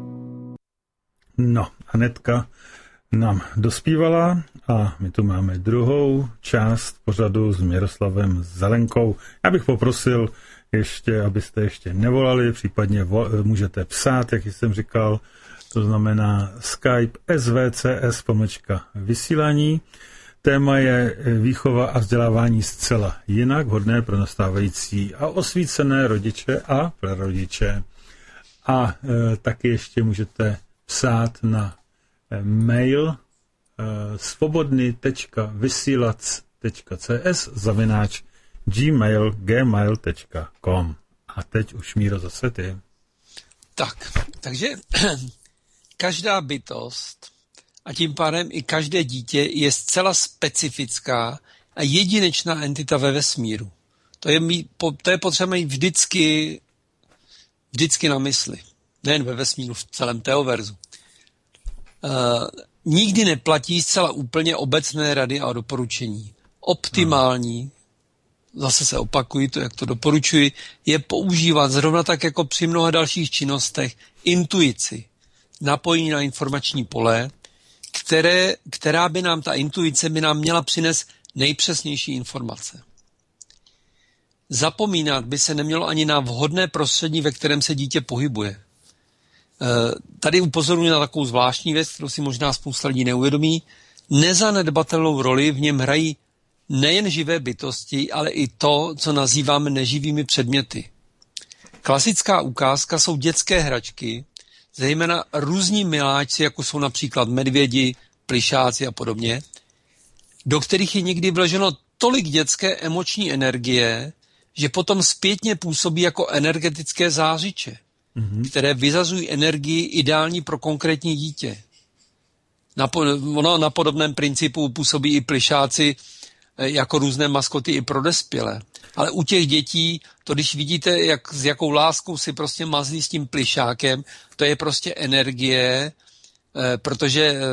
Speaker 2: No, Anetka nám dospívala a my tu máme druhou část pořadu s Miroslavem Zelenkou. Já bych poprosil ještě, abyste ještě nevolali, případně vo- můžete psát, jak jsem říkal, to znamená Skype S V C S pomlčka vysílání. Téma je výchova a vzdělávání zcela jinak, vhodné pro nastávající a osvícené rodiče a prarodiče. A e, taky ještě můžete psát na mail uh, svobodný tečka vysílac tečka cz zavináč gmail gmail tečka com. A teď už, Míro, zase ty.
Speaker 3: Tak, takže každá bytost a tím pádem i každé dítě je zcela specifická a jedinečná entita ve vesmíru. To je, mý, to je potřeba mít vždycky, vždycky na mysli. Nejen ve vesmíru, v celém teoverzu. Uh, nikdy neplatí zcela úplně obecné rady a doporučení. Optimální, zase se opakuji, to, jak to doporučuji, je používat zrovna tak jako při mnoha dalších činnostech intuici, napojení na informační pole, které, která by nám, ta intuice by nám měla přinést nejpřesnější informace. Zapomínat by se nemělo ani na vhodné prostředí, ve kterém se dítě pohybuje. Tady upozorňuji na takovou zvláštní věc, kterou si možná spousta lidí neuvědomí. Nezanedbatelnou roli v něm hrají nejen živé bytosti, ale i to, co nazýváme neživými předměty. Klasická ukázka jsou dětské hračky, zejména různí miláčci, jako jsou například medvědi, plyšáci a podobně, do kterých je někdy vloženo tolik dětské emoční energie, že potom zpětně působí jako energetické zářiče, mm-hmm. které vyzazují energii ideální pro konkrétní dítě. Na, ono na podobném principu působí i plyšáci jako různé maskoty i pro dospělé. Ale u těch dětí, to když vidíte, jak, s jakou láskou si prostě mazlí s tím plyšákem, to je prostě energie, eh, protože eh,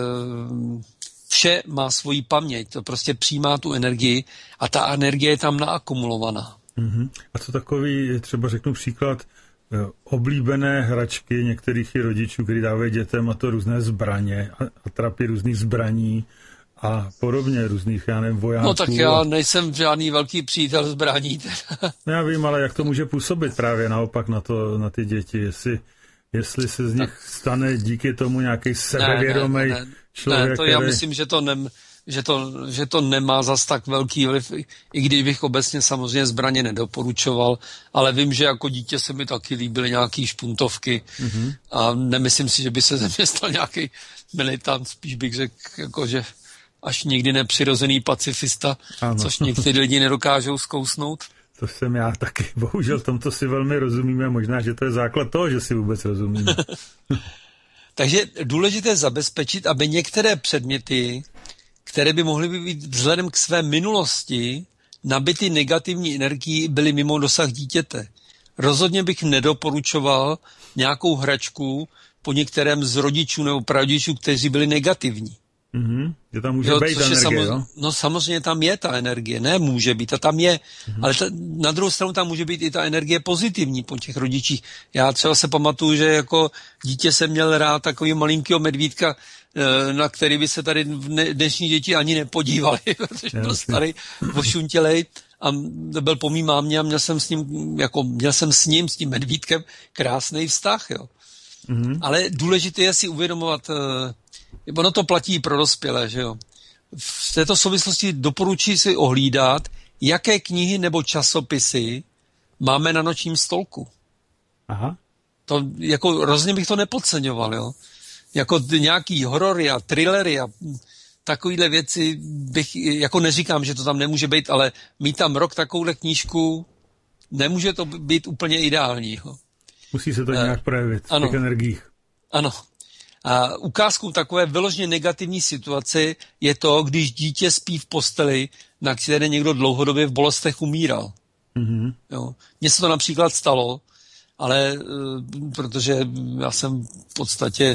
Speaker 3: vše má svoji paměť, to prostě přijímá tu energii a ta energie je tam naakumulovaná.
Speaker 2: Mm-hmm. A co takový, třeba řeknu příklad, oblíbené hračky některých rodičů, kteří dávají dětem, a to různé zbraně, atrapy různých zbraní a podobně, různých, já nevím, vojáků.
Speaker 3: No tak já nejsem žádný velký přítel zbraní.
Speaker 2: No já vím, ale jak to může působit právě naopak na, to, na ty děti, jestli, jestli se z nich tak stane díky tomu nějaký sebevědomý
Speaker 3: ne, ne, ne,
Speaker 2: člověk.
Speaker 3: Ne, to
Speaker 2: který...
Speaker 3: já myslím, že to, nem, že, to, že to nemá zas tak velký vliv, i když bych obecně samozřejmě zbraně nedoporučoval, ale vím, že jako dítě se mi taky líbily nějaký špuntovky mm-hmm. a nemyslím si, že by se ze mě stal nějaký militant, spíš bych řekl, jako, že až nikdy nepřirozený pacifista, ano. Což někteří lidi nedokážou zkousnout.
Speaker 2: To jsem já taky. Bohužel v tomto si velmi rozumíme, možná, že to je základ toho, že si vůbec rozumíme.
Speaker 3: Takže důležité zabezpečit, aby některé předměty, které by mohly být vzhledem k své minulosti nabity negativní energií, byly mimo dosah dítěte. Rozhodně bych nedoporučoval nějakou hračku po některém z rodičů nebo prarodičů, kteří byli negativní.
Speaker 2: Mm-hmm. Že tam může jo, být energie,
Speaker 3: samozřejmě,
Speaker 2: jo?
Speaker 3: No samozřejmě tam je ta energie, ne může být, a tam je, mm-hmm. ale ta, na druhou stranu tam může být i ta energie pozitivní po těch rodičích. Já třeba se pamatuju, že jako dítě jsem měl rád takový malinkýho medvídka, na který by se tady dnešní děti ani nepodívali, protože byl starý, ošuntělej, a byl po mý mámě a měl jsem s ním, jako měl jsem s ním, s tím medvídkem krásný vztah, jo. Mm-hmm. Ale důležité je si uvědomovat, ono to platí pro dospělé, že jo. V této souvislosti doporučuji si ohlídat, jaké knihy nebo časopisy máme na nočním stolku. Aha. To, jako rozhodně bych to nepodceňoval, jo. Jako nějaký horory a thrillery a takovýhle věci bych, jako neříkám, že to tam nemůže být, ale mít tam rok takovouhle knížku, nemůže to být úplně ideální, jo.
Speaker 2: Musí se to nějak projevit v těch energiích.
Speaker 3: Ano. A ukázkou takové vyloženě negativní situace je to, když dítě spí v posteli, na které někdo dlouhodobě v bolestech umíral. Mm-hmm. Jo. Mně se to například stalo, ale uh, protože já jsem v podstatě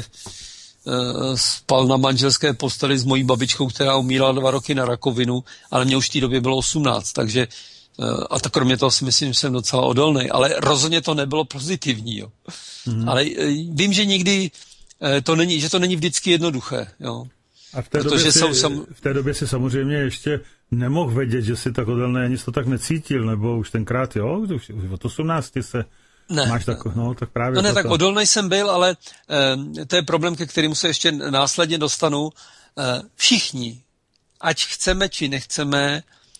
Speaker 3: uh, spal na manželské posteli s mojí babičkou, která umírala dva roky na rakovinu, ale mě už v té době bylo osmnáct, takže uh, a tak kromě toho si myslím, že jsem docela odolný, ale rozhodně to nebylo pozitivní. Jo. Mm-hmm. Ale uh, vím, že někdy To není, že to není vždycky jednoduché. Jo.
Speaker 2: A v té, době si, sam... v té době si samozřejmě ještě nemohl vědět, že si tak odolný, ani to tak necítil, nebo už tenkrát, jo, už, už od osmnácti se ne, máš tak, no, tak právě.
Speaker 3: No ne,
Speaker 2: to,
Speaker 3: tak odolný jsem byl, ale eh, to je problém, ke kterému se ještě následně dostanu. Eh, všichni, ať chceme, či nechceme,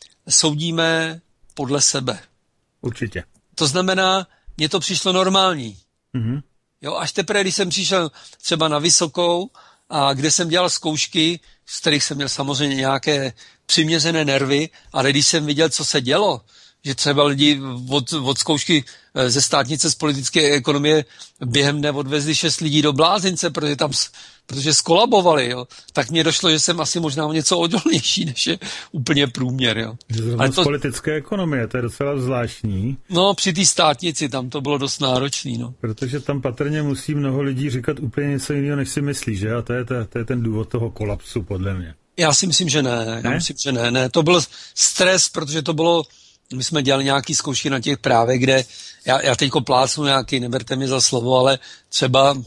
Speaker 3: soudíme podle sebe.
Speaker 2: Určitě.
Speaker 3: To znamená, mně to přišlo normální. Mhm. Jo, až teprve, když jsem přišel třeba na vysokou, a kde jsem dělal zkoušky, z kterých jsem měl samozřejmě nějaké přiměřené nervy, ale když jsem viděl, co se dělo, že třeba lidi od, od zkoušky ze státnice z politické ekonomie během dne odvezli šest lidí do blázince, protože tam protože skolabovali, jo, tak mně došlo, že jsem asi možná o něco odolnější, než je úplně průměr. Jo.
Speaker 2: Ale to z politické ekonomie, to je docela zvláštní.
Speaker 3: No, při té státnici tam to bylo dost náročný. No.
Speaker 2: Protože tam patrně musí mnoho lidí říkat úplně něco jiného, než si myslí, že? A to je, to, to je ten důvod toho kolapsu, podle mě.
Speaker 3: Já si myslím, že ne. ne? Já myslím, že ne, ne. To byl stres, protože to bylo, my jsme dělali nějaký zkoušky na těch právech, kde já, já teďko plácnu nějaký, neberte mi za slovo, ale třeba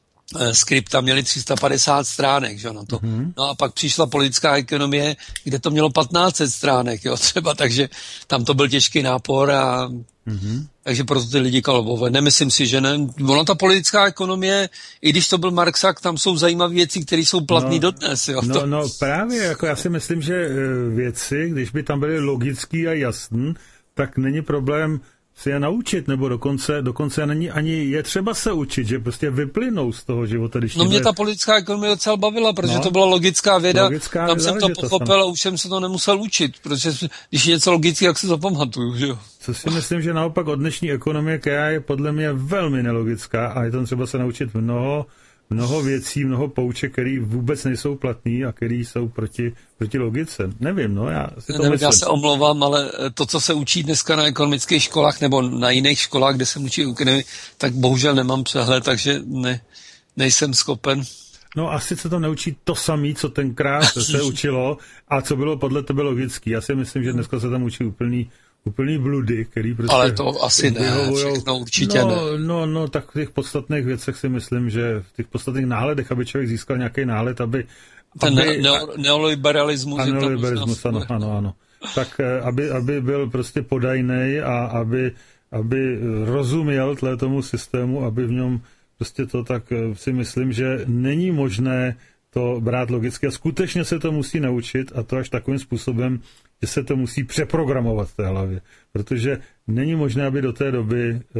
Speaker 3: skripta měli tři sta padesát stránek, že na to. Mm-hmm. No a pak přišla politická ekonomie, kde to mělo patnáct set stránek, jo, třeba, takže tam to byl těžký nápor a mm-hmm. takže proto ty lidi kalbové. Nemyslím si, že ne. Ona ta politická ekonomie, i když to byl Marxák, tam jsou zajímavé věci, které jsou platné
Speaker 2: no,
Speaker 3: dodnes, jo.
Speaker 2: No, no právě, jako já si myslím, že věci, když by tam byly logický a jasný, tak není problém si je naučit, nebo dokonce, dokonce není ani je třeba se učit, že prostě vyplynou z toho života. Když
Speaker 3: no mě ta politická ekonomie docela bavila, protože no, to byla logická věda, logická tam jsem to pochopil a už jsem se to nemusel učit, protože když je něco logické, jak se to pamatuju, že jo.
Speaker 2: Co si myslím, že naopak od dnešní ekonomie, která je podle mě velmi nelogická a je tam třeba se naučit mnoho, mnoho věcí, mnoho pouček, které vůbec nejsou platný a které jsou proti, proti logice. Nevím, no, já si to
Speaker 3: Nevím,
Speaker 2: myslím.
Speaker 3: Já se omlouvám, ale to, co se učí dneska na ekonomických školách nebo na jiných školách, kde se učí ekonomii, tak bohužel nemám přehled, takže ne, nejsem schopen.
Speaker 2: No asi se to neučí to samé, co tenkrát se učilo a co bylo podle tebe logický. Já si myslím, že dneska se tam učí úplný úplný bludy, který prostě...
Speaker 3: Ale to asi ne, všechno určitě
Speaker 2: no,
Speaker 3: ne.
Speaker 2: No, no, tak v těch podstatných věcech si myslím, že v těch podstatných náhledech, aby člověk získal nějaký náhled, aby...
Speaker 3: Ten
Speaker 2: aby,
Speaker 3: neo, neoliberalismus.
Speaker 2: A neoliberalismus, ano, ano, ano. Tak aby, aby byl prostě podajnej a aby, aby rozuměl tomu systému, aby v něm prostě to tak si myslím, že není možné to brát logicky a skutečně se to musí naučit a to až takovým způsobem, že se to musí přeprogramovat v té hlavě. Protože není možné, aby do té doby uh,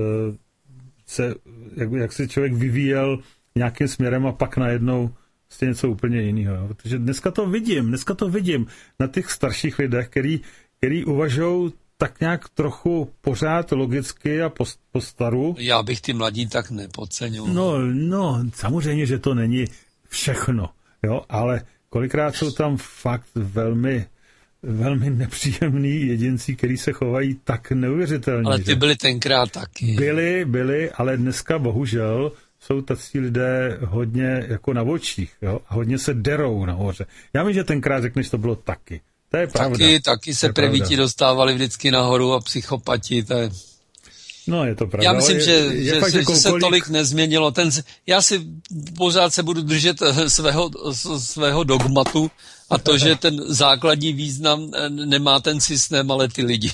Speaker 2: se, jak, jak si člověk vyvíjel nějakým směrem a pak najednou vlastně něco úplně jiného. Protože dneska to vidím, dneska to vidím na těch starších lidech, který, který uvažují tak nějak trochu pořád logicky a po, po staru.
Speaker 3: Já bych ty mladí tak nepodceňoval.
Speaker 2: No, no, samozřejmě, že to není všechno, jo, ale kolikrát jsou tam fakt velmi velmi nepříjemný jedinci, kteří se chovají tak neuvěřitelně.
Speaker 3: Ale ty že? Byli tenkrát taky.
Speaker 2: Byli, byli, ale dneska bohužel jsou tací lidé hodně jako na očích, jo? A hodně se derou nahoře. Já vím, že tenkrát řekneš, to bylo taky. To je pravda.
Speaker 3: Taky, taky se prevíti dostávali vždycky nahoru a psychopati, to je...
Speaker 2: No, je to pravda.
Speaker 3: Já myslím,
Speaker 2: je,
Speaker 3: že,
Speaker 2: je,
Speaker 3: že,
Speaker 2: je
Speaker 3: že,
Speaker 2: jako
Speaker 3: že se tolik nezměnilo. Ten, já si pořád se budu držet svého, svého dogmatu a to, že ten základní význam nemá ten systém, ale ty lidi.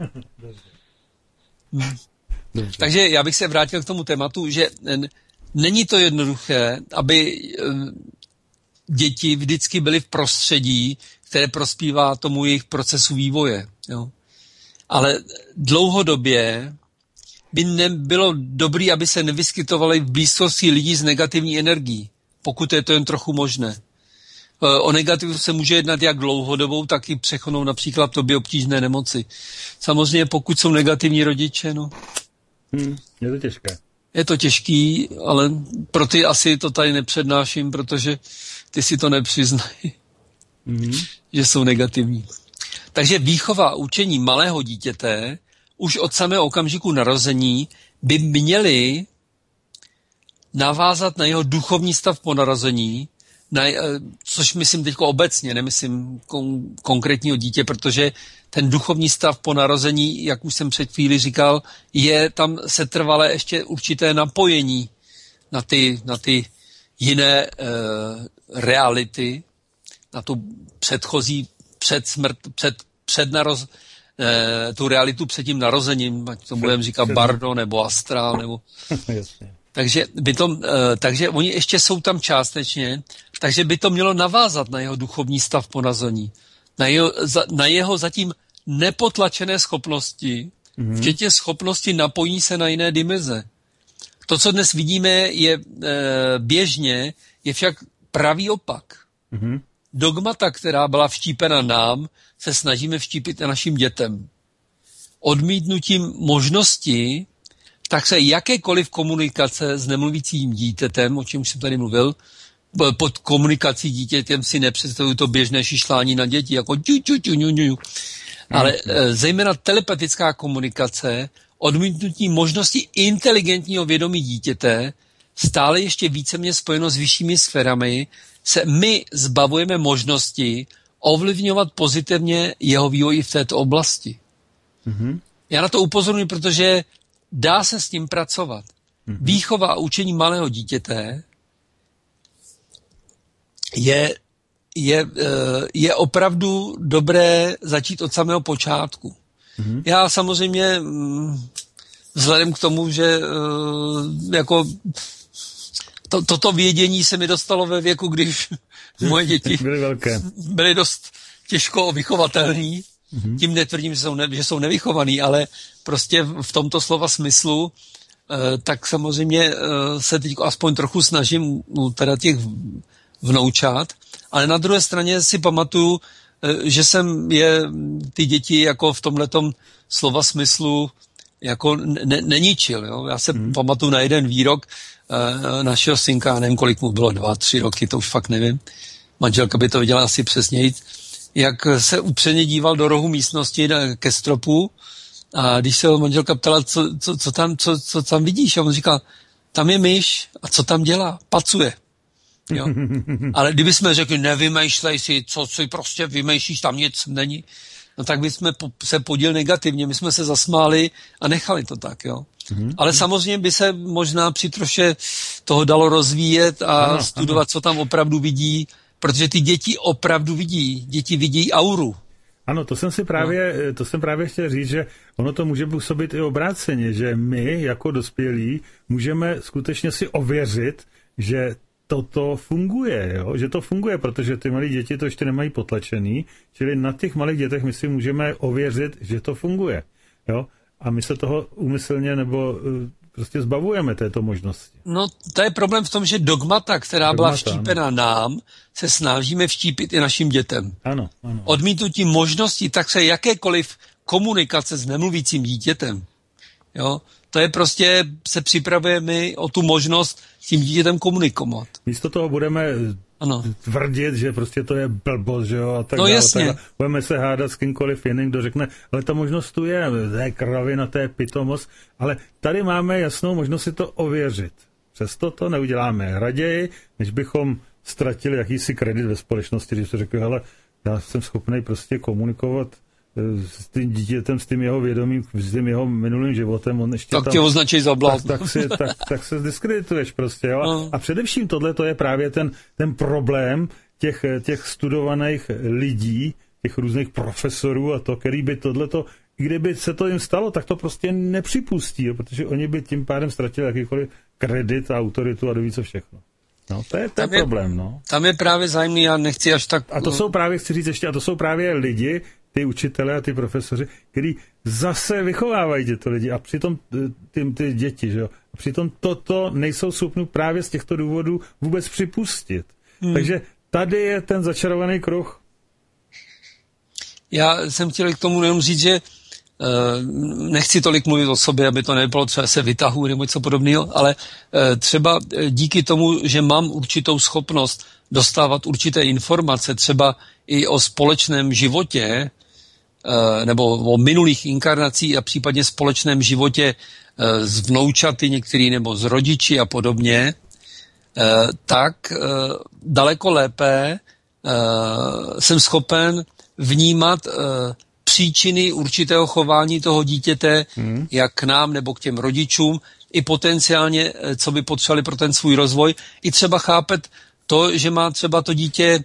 Speaker 3: Dobře. Takže já bych se vrátil k tomu tématu, že není to jednoduché, aby děti vždycky byly v prostředí, které prospívá tomu jejich procesu vývoje. Jo? Ale dlouhodobě by nebylo dobré, aby se nevyskytovali v blízkosti lidí s negativní energií, pokud je to jen trochu možné. O negativu se může jednat jak dlouhodobou, tak i přechodnou, například tobě obtížné nemoci. Samozřejmě pokud jsou negativní rodiče, no.
Speaker 2: Hmm, je to těžké.
Speaker 3: Je to těžký, ale pro ty asi to tady nepřednáším, protože ty si to nepřiznají, hmm. že jsou negativní. Takže výchova učení malého dítěte už od samého okamžiku narození by měly navázat na jeho duchovní stav po narození, na, což myslím teď obecně, nemyslím kon, konkrétního dítě, protože ten duchovní stav po narození, jak už jsem před chvíli říkal, je tam setrvalé ještě určité napojení na ty, na ty jiné e, reality, na tu předchozí před smrt, před, před naroz, eh, tu realitu před tím narozením, ať to budeme říkat Bardo nebo Astral, nebo...
Speaker 2: Jasně.
Speaker 3: Takže by to, eh, takže oni ještě jsou tam částečně, takže by to mělo navázat na jeho duchovní stav po narození, na jeho, za, na jeho zatím nepotlačené schopnosti, mm-hmm. včetně schopnosti napojení se na jiné dimenze. To, co dnes vidíme, je eh, běžně, je však pravý opak. Mm-hmm. Dogmata, která byla vštípena nám, se snažíme vštípit i našim dětem. Odmítnutím možnosti, tak se jakékoliv komunikace s nemluvícím dítětem, o čem už jsem tady mluvil, pod komunikací dítětem si nepředstavuju to běžné šišlání na děti, jako ťu, ťu, ťu, ňu, ňu. Ale mm. zejména telepatická komunikace, odmítnutí možnosti inteligentního vědomí dítěte, stále ještě víceméně spojeno s vyššími sférami, se my zbavujeme možnosti ovlivňovat pozitivně jeho vývoj v této oblasti. Mm-hmm. Já na to upozorňuji, protože dá se s tím pracovat. Mm-hmm. Výchova a učení malého dítěte je, je, je opravdu dobré začít od samého počátku. Mm-hmm. Já samozřejmě vzhledem k tomu, že jako to, toto vědění se mi dostalo ve věku, když moje děti
Speaker 2: byly velké.
Speaker 3: Byly dost těžko vychovatelní. Mm-hmm. Tím netvrdím, že jsou, ne, že jsou nevychovaný, ale prostě v tomto slova smyslu eh, tak samozřejmě eh, se teď aspoň trochu snažím u teda těch vnoučat, ale na druhé straně si pamatuju, eh, že jsem je ty děti jako v tomhletom slova smyslu jako ne, neničil. Jo? Já se mm-hmm. pamatuju na jeden výrok eh, našeho synka, nevím, kolik mu bylo, dva, tři roky, to už fakt nevím. Manželka by to viděla asi přesněji, jak se upřeně díval do rohu místnosti ke stropu a když se ho manželka ptala, co, co, co, tam, co, co tam vidíš, a on říkal, tam je myš a co tam dělá? Pacuje. Jo? Ale kdybychom řekli, nevymýšlej si, co si prostě vymýšlíš, tam nic není, no tak bychom se podíl negativně, my jsme se zasmáli a nechali to tak. Jo? Mm-hmm. Ale samozřejmě by se možná při troše toho dalo rozvíjet a ano, studovat, ano. co tam opravdu vidí, protože ty děti opravdu vidí. Děti vidí auru.
Speaker 2: Ano, to jsem si právě, no. to jsem právě chtěl říct, že ono to může působit i obráceně, že my jako dospělí můžeme skutečně si ověřit, že toto funguje, jo? Že to funguje, protože ty malé děti to ještě nemají potlačený, čili na těch malých dětech my si můžeme ověřit, že to funguje. Jo? A my se toho úmyslně nebo prostě zbavujeme této možnosti.
Speaker 3: No, to je problém v tom, že dogmata, která dogmata, byla vštípena ano. nám, se snažíme vštípit i našim dětem.
Speaker 2: Ano, ano.
Speaker 3: Odmítnutí možností, tak se jakékoliv komunikace s nemluvícím dítětem, jo, to je prostě, se připravujeme o tu možnost s tím dítětem komunikovat.
Speaker 2: Místo toho budeme ano. tvrdit, že prostě to je blbost, že jo, a tak
Speaker 3: no,
Speaker 2: dále.
Speaker 3: Jasně.
Speaker 2: Tak budeme se hádat s kýmkoliv jiným, kdo řekne, ale ta možnost tu je, to je kravina, to je pitomost, ale tady máme jasnou možnost si to ověřit. Přesto to neuděláme raději, než bychom ztratili jakýsi kredit ve společnosti, když se řekl, hele, já jsem schopný prostě komunikovat s tím dítětem, s tím jeho vědomím, s tím jeho minulým životem, on ještě
Speaker 3: tak
Speaker 2: tam...
Speaker 3: tě označí za blázna.
Speaker 2: Tak, tak, si, tak, tak se zdiskredituješ prostě, jo. No. A především tohle to je právě ten, ten problém těch, těch studovaných lidí, těch různých profesorů a to, který by tohleto, i kdyby se to jim stalo, tak to prostě nepřipustí, jo, protože oni by tím pádem ztratili jakýkoliv kredit a autoritu a doví co všechno. No, to je, to je problém, no.
Speaker 3: Tam je právě zájemný, já nechci až tak...
Speaker 2: A to jsou právě, chci říct ještě, a to jsou právě lidi, ty učitelé a ty profesoři, kteří zase vychovávají tyto lidi a přitom ty, ty děti, že jo, a přitom toto nejsou schopni právě z těchto důvodů vůbec připustit. Hmm. Takže tady je ten začarovaný kruh.
Speaker 3: Já jsem chtěl k tomu jenom říct, že uh, nechci tolik mluvit o sobě, aby to nebylo třeba se vytahu nebo něco podobného, ale uh, třeba díky tomu, že mám určitou schopnost dostávat určité informace, třeba i o společném životě, nebo o minulých inkarnacích a případně společném životě s vnoučaty některý nebo s rodiči a podobně, tak daleko lépe jsem schopen vnímat příčiny určitého chování toho dítěte, hmm. jak k nám nebo k těm rodičům, i potenciálně, co by potřebovali pro ten svůj rozvoj, i třeba chápet to, že má třeba to dítě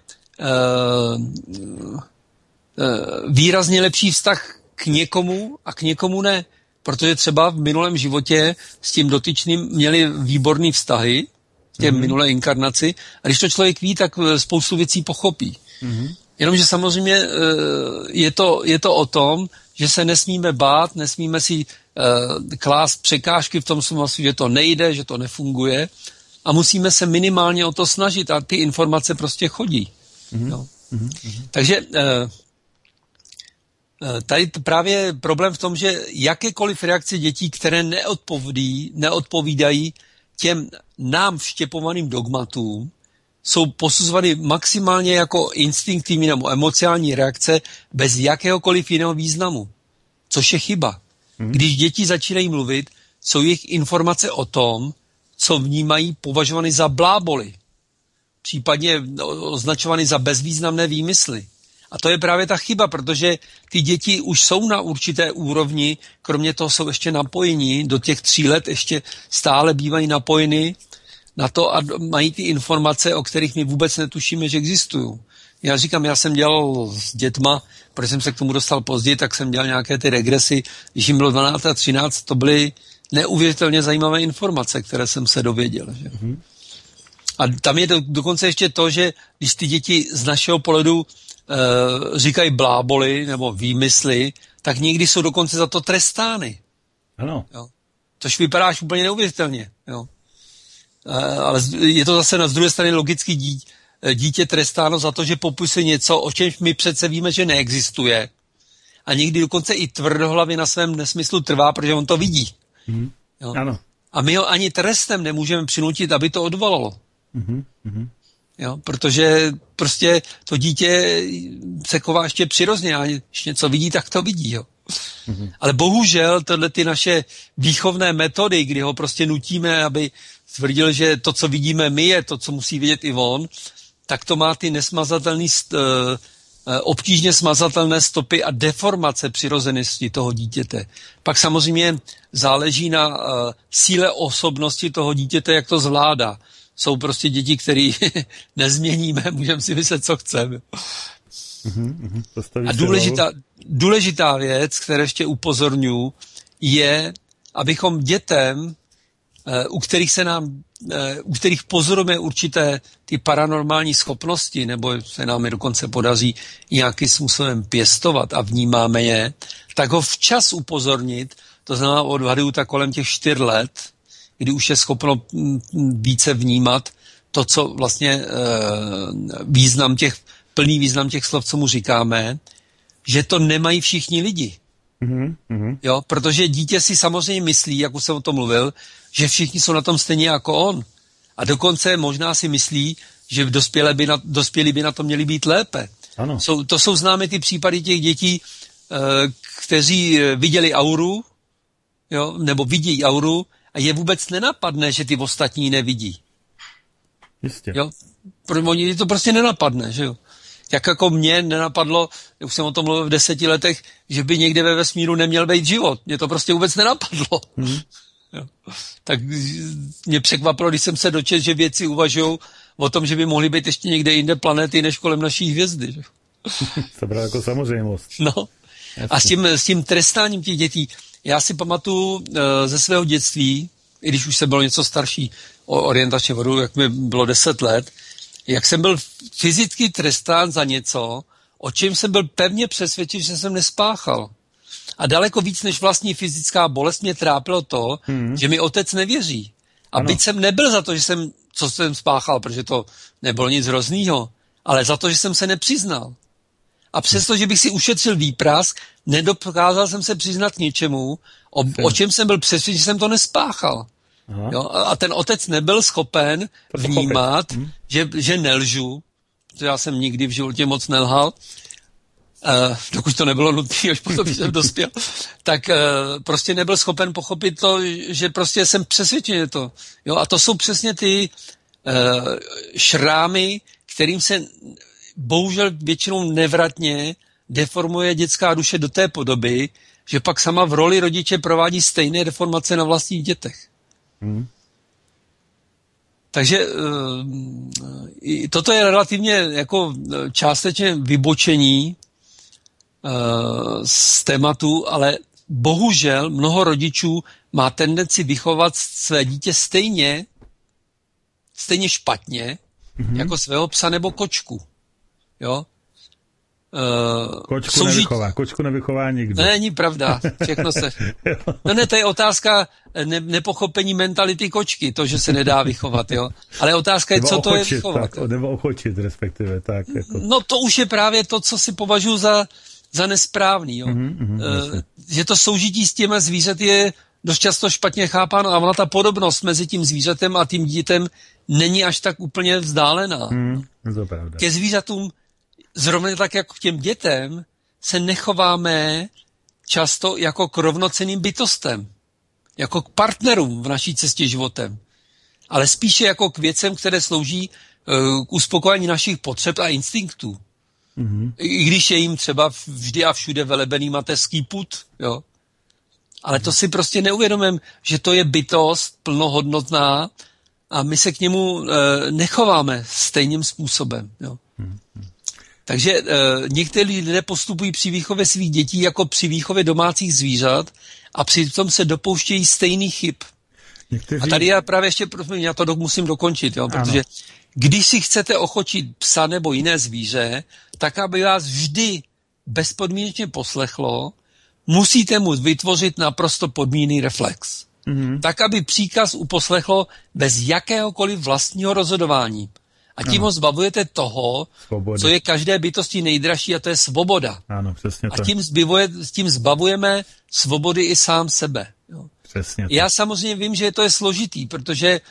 Speaker 3: výrazně lepší vztah k někomu a k někomu ne. Protože třeba v minulém životě s tím dotyčným měli výborný vztahy v té mm-hmm. minulé inkarnaci a když to člověk ví, tak spoustu věcí pochopí. Mm-hmm. Jenomže samozřejmě je to, je to o tom, že se nesmíme bát, nesmíme si klást překážky v tom smyslu, že to nejde, že to nefunguje, a musíme se minimálně o to snažit a ty informace prostě chodí. Mm-hmm. Jo. Mm-hmm. Takže eh, tady právě problém v tom, že jakékoliv reakce dětí, které neodpovídají, neodpovídají těm nám vštěpovaným dogmatům, jsou posuzovány maximálně jako instinktivní nebo emocionální reakce bez jakéhokoliv jiného významu. Což je chyba. Hmm. Když děti začínají mluvit, jsou jejich informace o tom, co vnímají, považovány za bláboli. Případně označovány za bezvýznamné výmysly. A to je právě ta chyba, protože ty děti už jsou na určité úrovni, kromě toho jsou ještě napojení, do těch tří let ještě stále bývají napojeny na to a mají ty informace, o kterých my vůbec netušíme, že existují. Já říkám, já jsem dělal s dětma, protože jsem se k tomu dostal později, tak jsem dělal nějaké ty regresy, když jim bylo dvanáct a třináct, to byly neuvěřitelně zajímavé informace, které jsem se dověděl. Že? Mm-hmm. A tam je do, dokonce ještě to, že když ty děti z našeho pohledu e, říkají bláboli nebo výmysly, tak někdy jsou dokonce za to trestány.
Speaker 2: Ano.
Speaker 3: Jo? Což vypadá až úplně neuvěřitelně. Jo? Ale je to zase na druhé straně logicky dítě, dítě trestáno za to, že popisuje něco, o čemž my přece víme, že neexistuje. A někdy dokonce i tvrdohlavě na svém nesmyslu trvá, protože on to vidí.
Speaker 2: Mm-hmm.
Speaker 3: Jo?
Speaker 2: Ano.
Speaker 3: A my ho ani trestem nemůžeme přinutit, aby to odvolalo. Mm-hmm. Jo? Protože prostě to dítě se chová ještě přirozeně a když něco vidí, tak to vidí. Jo? Mm-hmm. Ale bohužel tohle ty naše výchovné metody, kdy ho prostě nutíme, aby tvrdil, že to, co vidíme my, je to, co musí vidět i on, tak to má ty nesmazatelné, obtížně smazatelné stopy a deformace přirozenosti toho dítěte. Pak samozřejmě záleží na uh, síle osobnosti toho dítěte, jak to zvládá. Jsou prostě děti, které nezměníme, můžeme si myslet, co chceme.
Speaker 2: Mm-hmm,
Speaker 3: a důležitá, důležitá věc, které ještě upozorňuji, je, abychom dětem, u kterých se nám, u kterých pozorujeme určité ty paranormální schopnosti, nebo se nám je dokonce podaří nějakým způsobem pěstovat a vnímáme je, tak ho včas upozornit, to znamená odhaduju tak kolem těch čtyř let, kdy už je schopno více vnímat to, co vlastně význam těch, plný význam těch slov, co mu říkáme, že to nemají všichni lidi. Mm-hmm. Jo, protože dítě si samozřejmě myslí, jak už jsem o tom mluvil, že všichni jsou na tom stejně jako on. A dokonce možná si myslí, že dospělí by na, dospělí by na to měli být lépe.
Speaker 2: Ano.
Speaker 3: Jsou, to jsou známy ty případy těch dětí, kteří viděli auru, jo, nebo vidí auru a je vůbec nenapadne, že ty ostatní nevidí.
Speaker 2: Jistě.
Speaker 3: Jo? Oni to prostě nenapadne, že jo. Jak jako mě nenapadlo, už jsem o tom mluvil v deseti letech, že by někde ve vesmíru neměl být život. Mě to prostě vůbec nenapadlo. Hmm. Jo. Tak mě překvapilo, když jsem se dočetl, že vědci uvažují o tom, že by mohly být ještě někde jinde planety než kolem naší hvězdy. Že?
Speaker 2: To bylo jako samozřejmost.
Speaker 3: No. A s tím, s tím trestáním těch dětí, já si pamatuju uh, ze svého dětství, i když už jsem byl něco starší, orientačně vodu, jak mi bylo deset let, jak jsem byl fyzicky trestán za něco, o čem jsem byl pevně přesvědčen, že jsem nespáchal. A daleko víc než vlastní fyzická bolest mě trápilo to, hmm. že mi otec nevěří. A ano. Byť jsem nebyl za to, že jsem, co jsem spáchal, protože to nebylo nic hroznýho, ale za to, že jsem se nepřiznal. A přesto, že bych si ušetřil výprask, nedokázal jsem se přiznat k něčemu, o, o čem jsem byl přesvědčen, že jsem to nespáchal. Jo? A ten otec nebyl schopen vnímat, hmm. že, že nelžu, protože já jsem nikdy v životě moc nelhal, uh, dokud to nebylo nutné, až potom, když jsem dospěl, tak uh, prostě nebyl schopen pochopit to, že prostě jsem přesvědčen, že to. Jo? A to jsou přesně ty uh, šrámy, kterým se bohužel většinou nevratně deformuje dětská duše do té podoby, že pak sama v roli rodiče provádí stejné deformace na vlastních dětech. Hmm. Takže uh, toto je relativně jako částečně vybočení uh, z tématu, ale bohužel mnoho rodičů má tendenci vychovat své dítě stejně, stejně špatně, hmm. jako svého psa nebo kočku. Jo? Uh,
Speaker 2: kočku
Speaker 3: soužití...
Speaker 2: nevychová, kočku nevychová nikdo.
Speaker 3: Ne, není pravda, všechno se... No ne, to je otázka ne, nepochopení mentality kočky, to, že se nedá vychovat, jo. Ale otázka je, nebo co ochočit, to je vychovat.
Speaker 2: Tak, nebo ochočit, respektive, tak. Jako.
Speaker 3: No to už je právě to, co si považuji za, za nesprávný, jo. Mm-hmm, mm-hmm, uh, že to soužití s těma zvířaty je dost často špatně chápáno a ona ta podobnost mezi tím zvířatem a tím dítětem není až tak úplně vzdálená.
Speaker 2: Mm, to pravda.
Speaker 3: Ke zvířatům zrovna tak jako k těm dětem se nechováme často jako k rovnocenným bytostem, jako k partnerům v naší cestě životem, ale spíše jako k věcem, které slouží uh, k uspokojení našich potřeb a instinktů. Mm-hmm. I když je jim třeba vždy a všude velebený mateřský pud, jo. Ale to si prostě neuvědomím, že to je bytost plnohodnotná a my se k němu uh, nechováme stejným způsobem, jo. Mm-hmm. Takže e, někteří lidé postupují při výchově svých dětí jako při výchově domácích zvířat a přitom se dopouštějí stejných chyb. Někteří... A tady já právě ještě, já to do, musím dokončit, jo, protože když si chcete ochočit psa nebo jiné zvíře, tak aby vás vždy bezpodmínečně poslechlo, musíte mu vytvořit naprosto podmíněný reflex. Mm-hmm. Tak, aby příkaz uposlechlo bez jakéhokoliv vlastního rozhodování. A tím ano. ho zbavujete toho, svobody. Co je každé bytosti nejdražší, a to je svoboda.
Speaker 2: Ano, přesně to.
Speaker 3: A tím, zbivuje, tím zbavujeme svobody i sám sebe. Jo.
Speaker 2: Přesně to.
Speaker 3: Já samozřejmě vím, že to je složitý, protože e,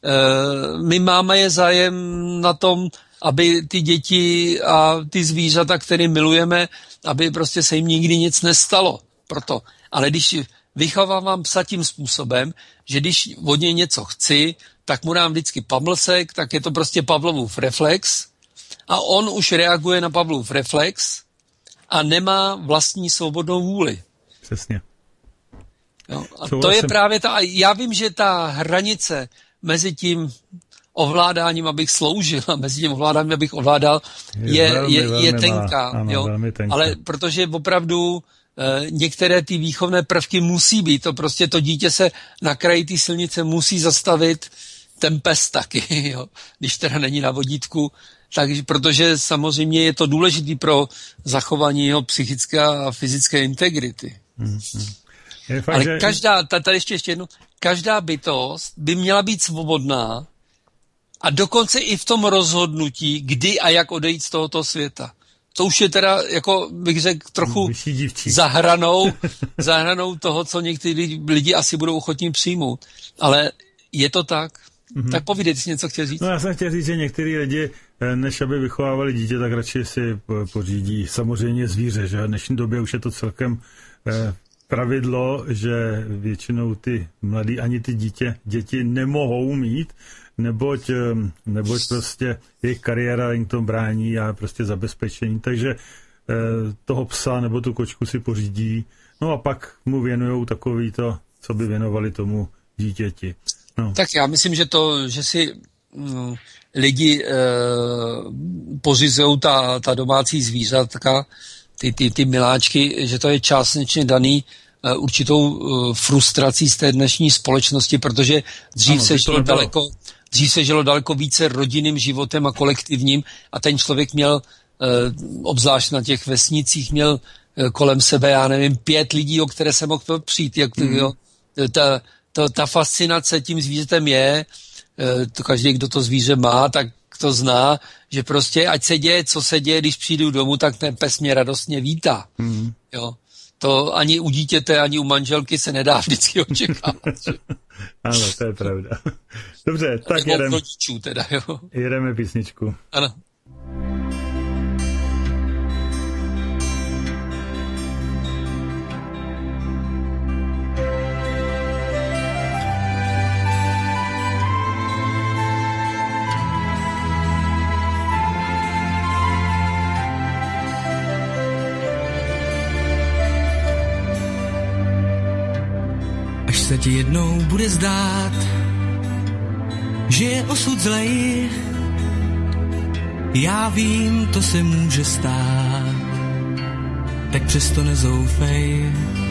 Speaker 3: my máme je zájem na tom, aby ty děti a ty zvířata, které milujeme, aby prostě se jim nikdy nic nestalo. Proto. Ale když vychovávám psa tím způsobem, že když od něj něco chci, tak mu dám vždycky pamlsek, tak je to prostě Pavlovův reflex a on už reaguje na Pavlův reflex a nemá vlastní svobodnou vůli.
Speaker 2: Přesně.
Speaker 3: Jo, a to je právě ta, já vím, že ta hranice mezi tím ovládáním, abych sloužil, a mezi tím ovládáním, abych ovládal, je, je, velmi, je, je tenká. Ano, jo? tenká. Ale protože opravdu e, některé ty výchovné prvky musí být, to prostě to dítě se na kraji té silnice musí zastavit, ten pes taky, jo? Když teda není na vodítku, tak, protože samozřejmě je to důležitý pro zachování jeho psychické a fyzické integrity. Hmm, hmm. Je fakt, Ale že... každá, tady ještě, ještě jedno, každá bytost by měla být svobodná a dokonce i v tom rozhodnutí, kdy a jak odejít z tohoto světa. To už je teda, jako bych řekl, trochu za hranou, za hranou toho, co někteří lidi asi budou ochotní přijmout. Ale je to tak? Mm-hmm. Tak povídejte si něco chtěl říct.
Speaker 2: No já jsem chtěl říct, že některý lidi, než aby vychovávali dítě, tak radši si pořídí samozřejmě zvíře, že v dnešní době už je to celkem eh, pravidlo, že většinou ty mladí ani ty dítě, děti nemohou mít, neboť, neboť prostě jejich kariéra jim to brání a prostě zabezpečení, takže eh, toho psa nebo tu kočku si pořídí, no a pak mu věnujou takový to, co by věnovali tomu dítěti. No.
Speaker 3: Tak já myslím, že to, že si mm, lidi e, pořizují ta, ta domácí zvířatka, ty, ty, ty miláčky, že to je částečně daný e, určitou e, frustrací z té dnešní společnosti, protože dřív ano, se žilo daleko, dřív se žilo daleko více rodinným životem a kolektivním a ten člověk měl, e, obzvlášť na těch vesnicích, měl e, kolem sebe, já nevím, pět lidí, o které se mohl přijít, jak mm. jo, ta To, ta fascinace tím zvířetem je, to každý, kdo to zvíře má, tak to zná, že prostě ať se děje, co se děje, když přijdu domů, tak ten pes mě radostně vítá. Mm. Jo. To ani u dítěte, ani u manželky se nedá vždycky očekávat.
Speaker 2: Ano, to je pravda. Dobře, tak jedeme.
Speaker 3: Rodičů teda, jo.
Speaker 2: Jedeme písničku.
Speaker 3: Ano.
Speaker 5: Se ti jednou bude zdát, že je osud zlej, já vím, to se může stát, tak přesto nezoufej.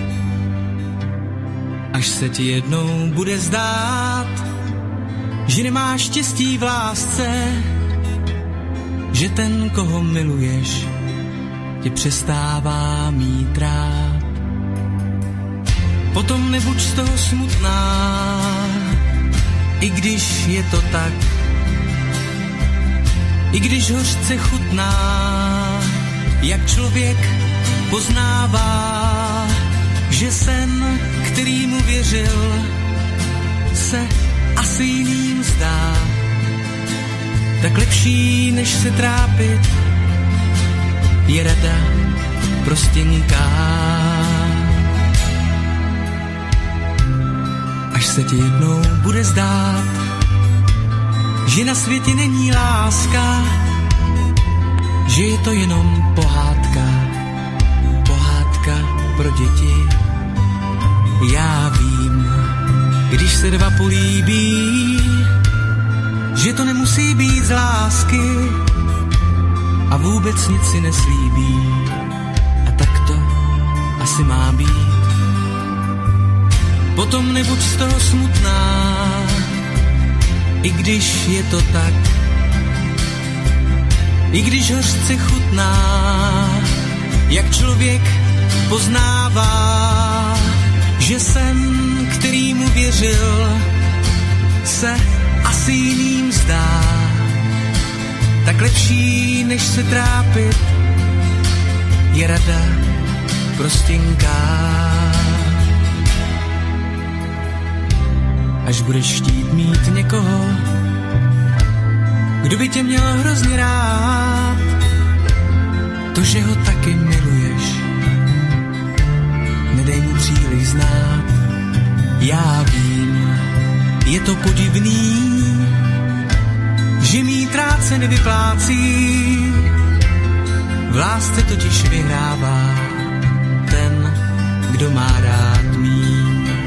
Speaker 5: Až se ti jednou bude zdát, že nemáš štěstí v lásce, že ten, koho miluješ, tě přestává mít rád. Potom nebuď z toho smutná, i když je to tak, i když hořce chutná, jak člověk poznává, že sen, který mu věřil, se asi jiným zdá. Tak lepší, než se trápit, je rada prostěnká. Až se ti jednou bude zdát, že na světě není láska, že je to jenom pohádka, pohádka pro děti. Já vím, když se dva políbí, že to nemusí být z lásky a vůbec nic si neslíbí. A tak to asi má být. Potom nebuď z toho smutná, i když je to tak, i když hořce chutná, jak člověk poznává, že sen, který mu věřil, se asi jiným zdá. Tak lepší, než se trápit, je rada prostěnká. Až budeš chtít mít někoho, kdo by tě měl hrozně rád, to, že ho taky miluješ, nedej mu příliš znát. Já vím, je to podivný, že mít rád se nevyplácí, v lásce totiž vyhrává ten, kdo má rád mít.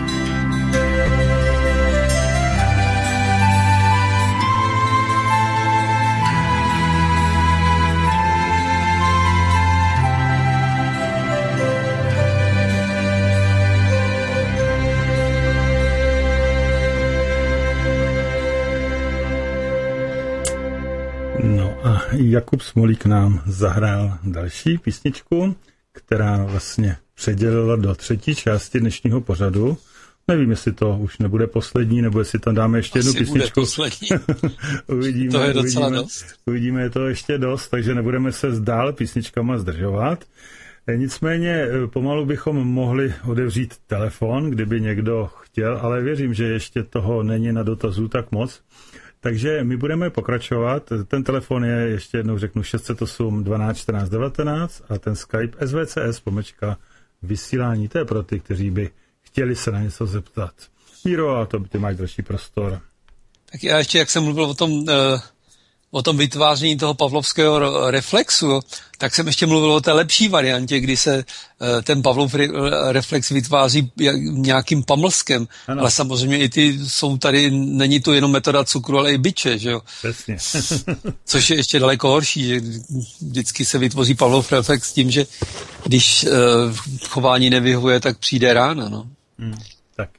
Speaker 2: Jakub Smolík nám zahrál další písničku, která vlastně předělila do třetí části dnešního pořadu. Nevím, jestli to už nebude poslední, nebo jestli tam dáme ještě
Speaker 3: Asi
Speaker 2: jednu písničku.
Speaker 3: Bude poslední.
Speaker 2: uvidíme,
Speaker 3: to je docela
Speaker 2: uvidíme,
Speaker 3: dost.
Speaker 2: Uvidíme, je to ještě dost, takže nebudeme se dál písničkama zdržovat. Nicméně pomalu bychom mohli otevřít telefon, kdyby někdo chtěl, ale věřím, že ještě toho není na dotazu tak moc. Takže my budeme pokračovat. Ten telefon je, ještě jednou řeknu, šest set osm dvanáct čtrnáct devatenáct a ten Skype S V C S pomlčka vysílání. To je pro ty, kteří by chtěli se na něco zeptat. Míro, a to ty máš další prostor.
Speaker 3: Tak já ještě, jak jsem mluvil o tom, o tom vytváření toho pavlovského reflexu, tak jsem ještě mluvil o té lepší variantě, kdy se ten Pavlov reflex vytváří nějakým pamlskem. Ano. Ale samozřejmě i ty jsou tady, není to jenom metoda cukru, ale i biče, že jo?
Speaker 2: Přesně.
Speaker 3: Což je ještě daleko horší, že vždycky se vytvoří Pavlov reflex tím, že když chování nevyhovuje, tak přijde rána, no.
Speaker 2: Hmm, tak.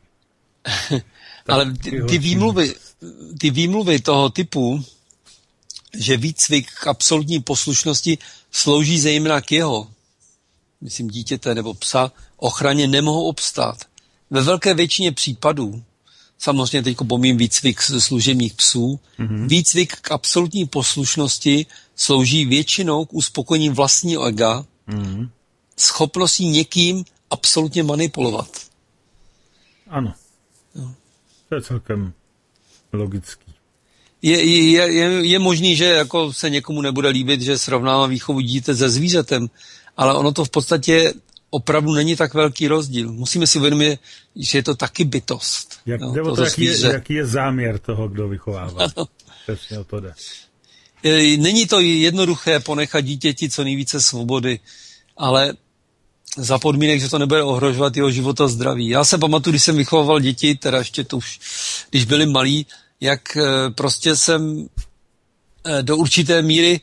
Speaker 3: Ale ty, ty výmluvy, ty výmluvy toho typu, že výcvik k absolutní poslušnosti slouží zejména k jeho, myslím dítěte nebo psa, ochraně, nemohou obstát. Ve velké většině případů, samozřejmě teď pomím výcvik služebních psů, mm-hmm. výcvik k absolutní poslušnosti slouží většinou k uspokojení vlastního ega, mm-hmm. schopností někým absolutně manipulovat.
Speaker 2: Ano. No. To je celkem logický.
Speaker 3: Je, je, je, je možný, že jako se někomu nebude líbit, že srovnává výchovu dítěte se zvířetem, ale ono to v podstatě opravdu není tak velký rozdíl. Musíme si uvědomit, že je to taky bytost.
Speaker 2: Jak,
Speaker 3: no,
Speaker 2: to, to jaký, je, jaký je záměr toho, kdo vychovává. Přesně o to jde.
Speaker 3: Není to jednoduché ponechat dítěti co nejvíce svobody, ale za podmínek, že to nebude ohrožovat jeho život a zdraví. Já se pamatuju, když jsem vychovával děti, teda ještě to už, když byli malí, jak prostě jsem do určité míry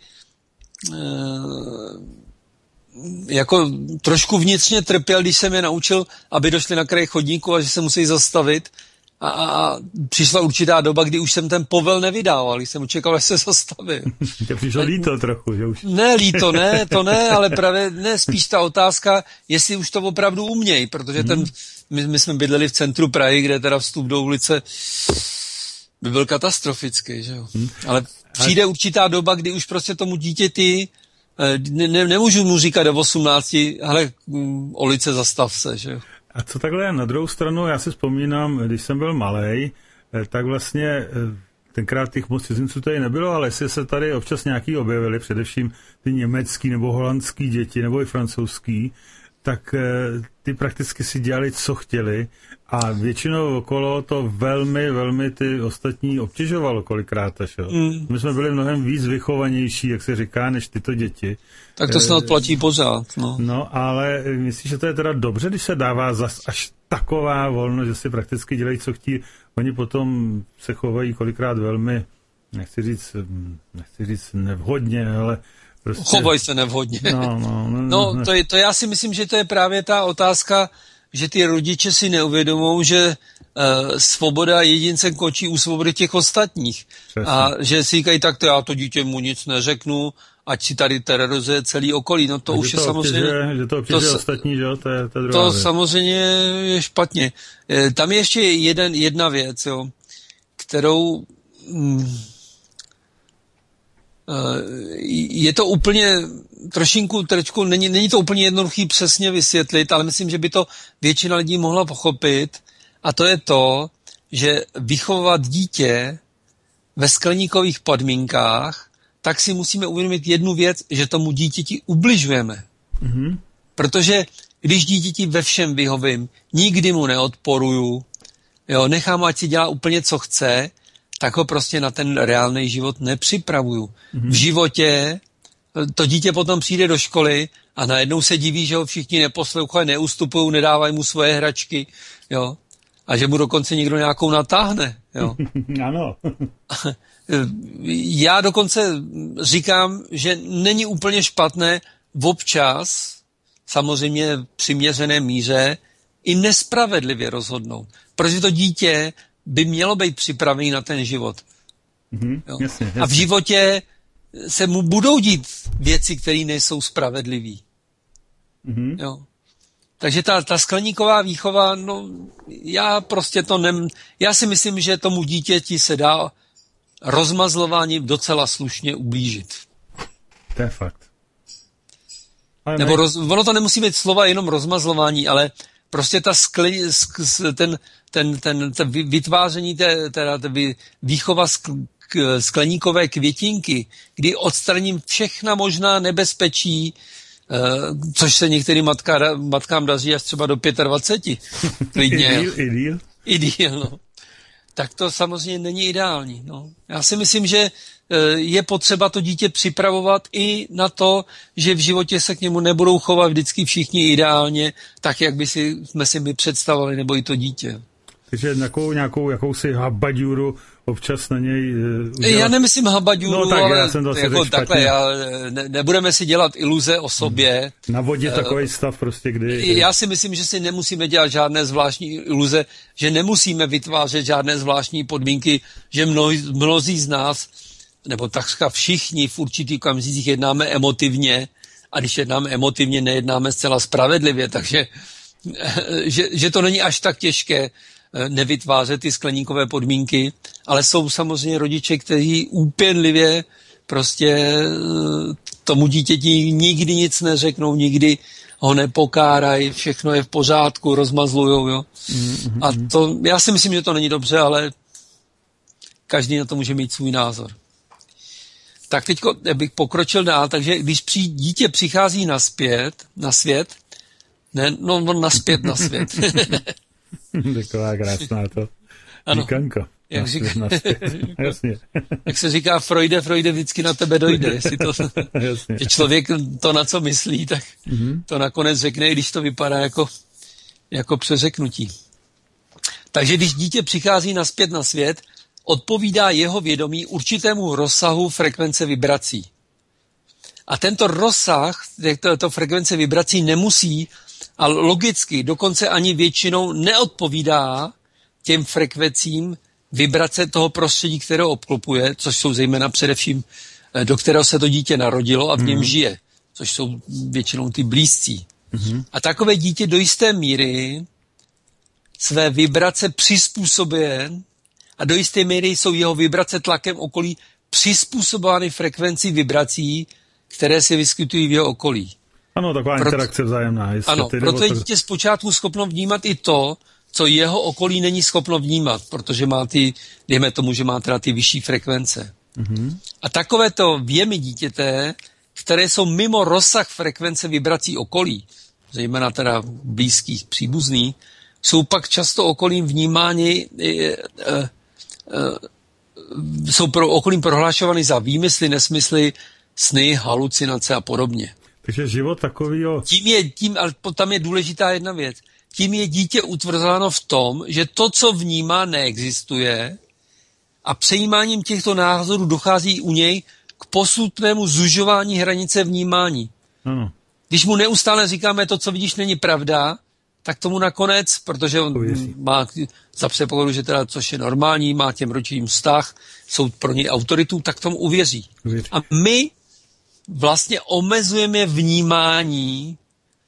Speaker 3: jako trošku vnitřně trpěl, když jsem je naučil, aby došli na kraj chodníku a že se musí zastavit A, a přišla určitá doba, kdy už jsem ten povel nevydával, když jsem očekal, až se zastavil.
Speaker 2: Tě přišlo líto trochu, že už?
Speaker 3: Ne, líto, ne, to ne, ale právě ne, spíš ta otázka, jestli už to opravdu umějí, protože ten, my, my jsme bydleli v centru Prahy, kde teda vstup do ulice by byl katastrofický, že jo. Hmm. Ale přijde určitá doba, kdy už prostě tomu dítěti ne, ne, nemůžu mu říkat do osmnácti, hele, Olice, zastav se, že jo.
Speaker 2: A co takhle na druhou stranu, já si vzpomínám, když jsem byl malej, tak vlastně tenkrát těch moc cizinců tady nebylo, ale jestli se tady občas nějaký objevili, především ty německý nebo holandský děti, nebo i francouzský, tak ty prakticky si dělali, co chtěli a většinou okolo to velmi, velmi ty ostatní obtěžovalo kolikrát až, jo. Mm. My jsme byli mnohem víc vychovanější, jak se říká, než tyto děti.
Speaker 3: Tak to snad platí pořád, no.
Speaker 2: No, ale myslíš, že to je teda dobře, když se dává zas až taková volnost, že si prakticky dělají, co chtějí. Oni potom se chovají kolikrát velmi, nechci říct, nechci říct nevhodně, ale prostě...
Speaker 3: Chovají se nevhodně.
Speaker 2: No, no, no,
Speaker 3: no to, je, to já si myslím, že to je právě ta otázka, že ty rodiče si neuvědomou, že uh, svoboda jedince končí u svobody těch ostatních. Přesně. A že si říkají, tak to já to dítě mu nic neřeknu, ať si tady terorizuje celý okolí. No to
Speaker 2: a
Speaker 3: už je
Speaker 2: to
Speaker 3: samozřejmě...
Speaker 2: Obtěžuje, že to obtěžuje to, ostatní, že jo? To je, to je druhá
Speaker 3: To
Speaker 2: věc.
Speaker 3: samozřejmě je špatně. E, tam je ještě jeden, jedna věc, jo, kterou... Mm, je to úplně trošinku, trošku, není, není to úplně jednoduchý přesně vysvětlit, ale myslím, že by to většina lidí mohla pochopit, a to je to, že vychovat dítě ve skleníkových podmínkách, tak si musíme uvědomit jednu věc, že tomu dítěti ubližujeme. Mm-hmm. Protože když dítěti ve všem vyhovím, nikdy mu neodporuju, jo, nechám, ať si dělá úplně, co chce, tak ho prostě na ten reálný život nepřipravuju. Mm-hmm. V životě to dítě potom přijde do školy a najednou se diví, že ho všichni neposlouchají, neustupují, nedávají mu svoje hračky, jo, a že mu dokonce někdo nějakou natáhne, jo.
Speaker 2: Ano.
Speaker 3: Já dokonce říkám, že není úplně špatné občas, samozřejmě v přiměřené míře, i nespravedlivě rozhodnout. Protože to dítě by mělo být připravený na ten život.
Speaker 2: Mm-hmm, jasně, jasně.
Speaker 3: A v životě se mu budou dít věci, které nejsou spravedlivé. Mm-hmm. Jo. Takže ta, ta skleníková výchova, no, já prostě to nem... Já si myslím, že tomu dítěti se dá rozmazlováním docela slušně ublížit.
Speaker 2: To je fakt. Ale
Speaker 3: Nebo roz, ono to nemusí být slova jenom rozmazlování, ale prostě ta skle, ten, ten, ten, ten vytváření, té, teda výchova skleníkové květinky, kdy odstraním všechna možná nebezpečí, což se některým matka, matkám daří až třeba do dvacet pět. Klidně.
Speaker 2: Ideal, ideal.
Speaker 3: Ideal, no. Tak to samozřejmě není ideální. No. Já si myslím, že je potřeba to dítě připravovat i na to, že v životě se k němu nebudou chovat vždycky všichni ideálně, tak, jak by si, jsme si my představovali, nebo i to dítě.
Speaker 2: Takže nějakou, nějakou jakousi habaďuru občas na něj udělat.
Speaker 3: Já nemyslím habaďuru,
Speaker 2: no, tak,
Speaker 3: ale
Speaker 2: já jsem to
Speaker 3: jako takhle, já, ne, nebudeme si dělat iluze o sobě.
Speaker 2: Na vodě takový stav prostě, kdy...
Speaker 3: Já si myslím, že si nemusíme dělat žádné zvláštní iluze, že nemusíme vytvářet žádné zvláštní podmínky, že mnozí, mnozí z nás, nebo takřka všichni v určitých okamžicích jednáme emotivně, a když jednáme emotivně, nejednáme zcela spravedlivě, takže že, že to není až tak těžké nevytvářet ty skleníkové podmínky, ale jsou samozřejmě rodiče, kteří úpěnlivě prostě tomu dítěti nikdy nic neřeknou, nikdy ho nepokárají, všechno je v pořádku, rozmazlujou, jo. Mm-hmm. A to, já si myslím, že to není dobře, ale každý na to může mít svůj názor. Tak teď bych pokročil dál, takže když při, dítě přichází naspět, na svět, ne, no, no naspět na svět.
Speaker 2: Taková krásná to.
Speaker 3: Ano.
Speaker 2: Díkanko.
Speaker 3: Jak, říká,
Speaker 2: Jasně.
Speaker 3: jak se říká, Freude, Freude vždycky na tebe dojde. Jestli to, že člověk to, na co myslí, tak mm-hmm. to nakonec řekne, i když to vypadá jako, jako přeřeknutí. Takže když dítě přichází naspět na svět, odpovídá jeho vědomí určitému rozsahu frekvence vibrací. A tento rozsah, to frekvence vibrací nemusí, ale logicky dokonce ani většinou neodpovídá těm frekvencím vibrace toho prostředí, které ho obklopuje, což jsou zejména především, do kterého se to dítě narodilo a v něm mm. žije, což jsou většinou ty blízcí. Mm. A takové dítě do jisté míry své vibrace přizpůsobuje a do jisté míry jsou jeho vibrace tlakem okolí přizpůsobovány frekvenci vibrací, které se vyskytují v jeho okolí.
Speaker 2: Ano, taková
Speaker 3: proto,
Speaker 2: interakce vzájemná.
Speaker 3: Ano, proto je dítě zpočátku schopno vnímat i to, co jeho okolí není schopno vnímat, protože má ty, dejme tomu, že má teda ty vyšší frekvence. Mm-hmm. A takovéto vjemy dítěte, které jsou mimo rozsah frekvence vibrací okolí, zejména teda blízkých, příbuzných, jsou pak často okolím vnímáni, e, e, e, jsou pro okolím prohlašovány za výmysly, nesmysly, sny, halucinace a podobně.
Speaker 2: Takže život takovýho...
Speaker 3: Tím je, tím, ale tam je důležitá jedna věc. Tím je dítě utvrzováno v tom, že to, co vnímá, neexistuje a přejímáním těchto názorů dochází u něj k postupnému zužování hranice vnímání. Ano. Když mu neustále říkáme to, co vidíš, není pravda, tak tomu nakonec, protože on Uvěří. má za předpokladu, že teda, což je normální, má těm rodičům vztah, jsou pro něj autoritu, tak tomu uvěří. Uvěří. A my vlastně omezujeme vnímání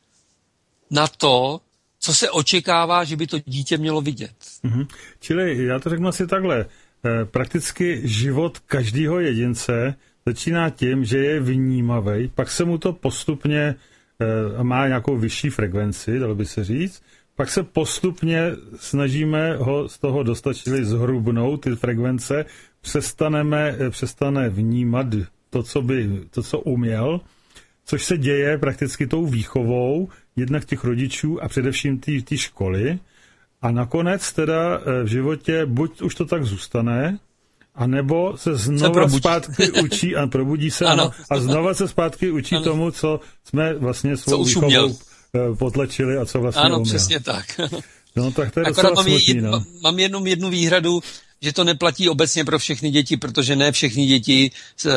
Speaker 3: na to, co se očekává, že by to dítě mělo vidět.
Speaker 2: Mm-hmm. Čili já to řeknu asi takhle. E, prakticky život každého jedince začíná tím, že je vnímavý, pak se mu to postupně e, má nějakou vyšší frekvenci, dalo by se říct, pak se postupně snažíme ho z toho dostat, čili zhrubnout ty frekvence, přestaneme, přestane vnímat to, co by, to, co uměl, což se děje prakticky tou výchovou jednak těch rodičů a především té školy. A nakonec teda v životě buď už to tak zůstane, anebo se znova se zpátky učí a probudí se ano. a znova se zpátky učí ano. tomu, co jsme vlastně svou výchovou potlačili a co vlastně
Speaker 3: Ano,
Speaker 2: uměl.
Speaker 3: Přesně tak.
Speaker 2: No tak to je docela
Speaker 3: mám,
Speaker 2: smutný,
Speaker 3: jedno,
Speaker 2: no.
Speaker 3: mám jenom jednu výhradu, že to neplatí obecně pro všechny děti, protože ne všechny děti,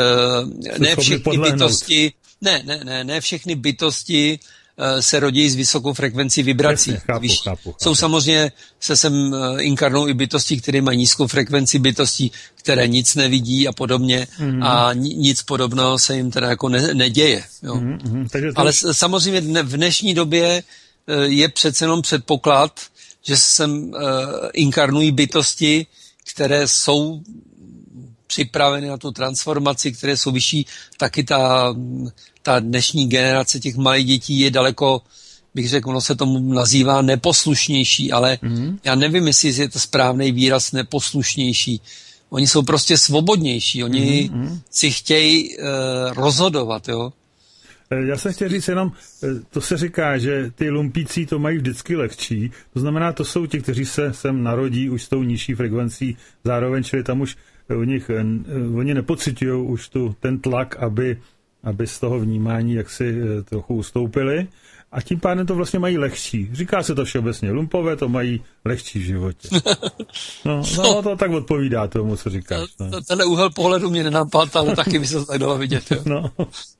Speaker 3: ne všechny bytosti, ne, ne, ne, ne všechny bytosti se rodí s vysokou frekvencí vibrací.
Speaker 2: Jasně, chápu, chápu, chápu.
Speaker 3: Jsou samozřejmě, se sem inkarnou i bytosti, které mají nízkou frekvenci bytostí, které nic nevidí a podobně mm. a nic podobného se jim teda jako ne, neděje. Jo. Mm, Takže to... Ale samozřejmě v dnešní době je přece jenom předpoklad, že sem inkarnují bytosti, které jsou připraveny na tu transformaci, které jsou vyšší, taky ta, ta dnešní generace těch malých dětí je daleko, bych řekl, ono se tomu nazývá neposlušnější, ale mm. já nevím, jestli je to správný výraz neposlušnější. Oni jsou prostě svobodnější, oni mm. si chtějí uh, rozhodovat, jo.
Speaker 2: Já jsem chtěl říct jenom, to se říká, že ty lumpící to mají vždycky lehčí, to znamená, to jsou ti, kteří se sem narodí už s tou nižší frekvencí, zároveň, čili tam už u nich, oni nepociťují už tu, ten tlak, aby, aby z toho vnímání jaksi trochu ustoupili a tím pádem to vlastně mají lehčí. Říká se to všeobecně, lumpové to mají lehčí v životě. No, no to tak odpovídá tomu, co říkáš. No.
Speaker 3: Tenhle úhel pohledu mě nenapadl, ale taky by se to tak dalo vidět. Jo?
Speaker 2: No.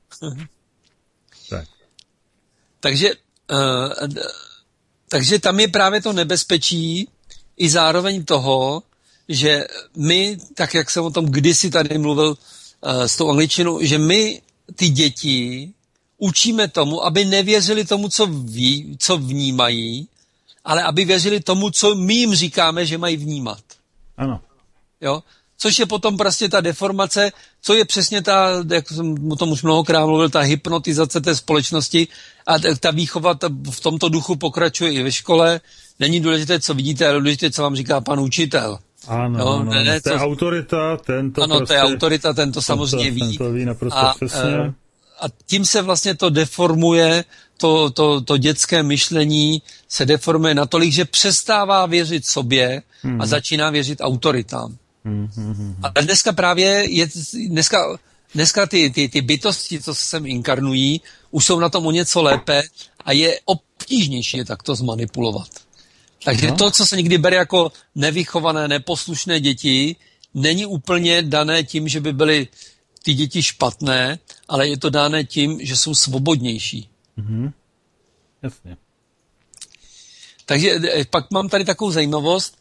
Speaker 2: Tak.
Speaker 3: Takže, uh, takže tam je právě to nebezpečí i zároveň toho, že my, tak jak jsem o tom kdysi tady mluvil uh, s tou angličtinou, že my ty děti učíme tomu, aby nevěřili tomu, co ví, co vnímají, ale aby věřili tomu, co my jim říkáme, že mají vnímat.
Speaker 2: Ano.
Speaker 3: Jo? Což je potom prostě ta deformace, co je přesně ta, jak jsem o tom už mnohokrát mluvil, ta hypnotizace té společnosti a ta výchova ta v tomto duchu pokračuje i ve škole. Není důležité, co vidíte, ale důležité, co vám říká pan učitel.
Speaker 2: Ano, no, ano, ne, ne, to je co... autorita, ten to
Speaker 3: Ano,
Speaker 2: prostě,
Speaker 3: to je autorita, ten to samozřejmě ví.
Speaker 2: Ten to ví naprosto
Speaker 3: a,
Speaker 2: přesně.
Speaker 3: A tím se vlastně to deformuje, to, to, to dětské myšlení se deformuje natolik, že přestává věřit sobě hmm. a začíná věřit autoritám. Hmm, hmm, hmm. A dneska právě je, dneska, dneska ty, ty, ty bytosti, co se sem inkarnují, už jsou na tom o něco lépe a je obtížnější je takto zmanipulovat. Takže no. to, co se někdy bere jako nevychované, neposlušné děti, není úplně dané tím, že by byly ty děti špatné, ale je to dané tím, že jsou svobodnější.
Speaker 2: Mm-hmm. Jasně.
Speaker 3: Takže pak mám tady takovou zajímavost.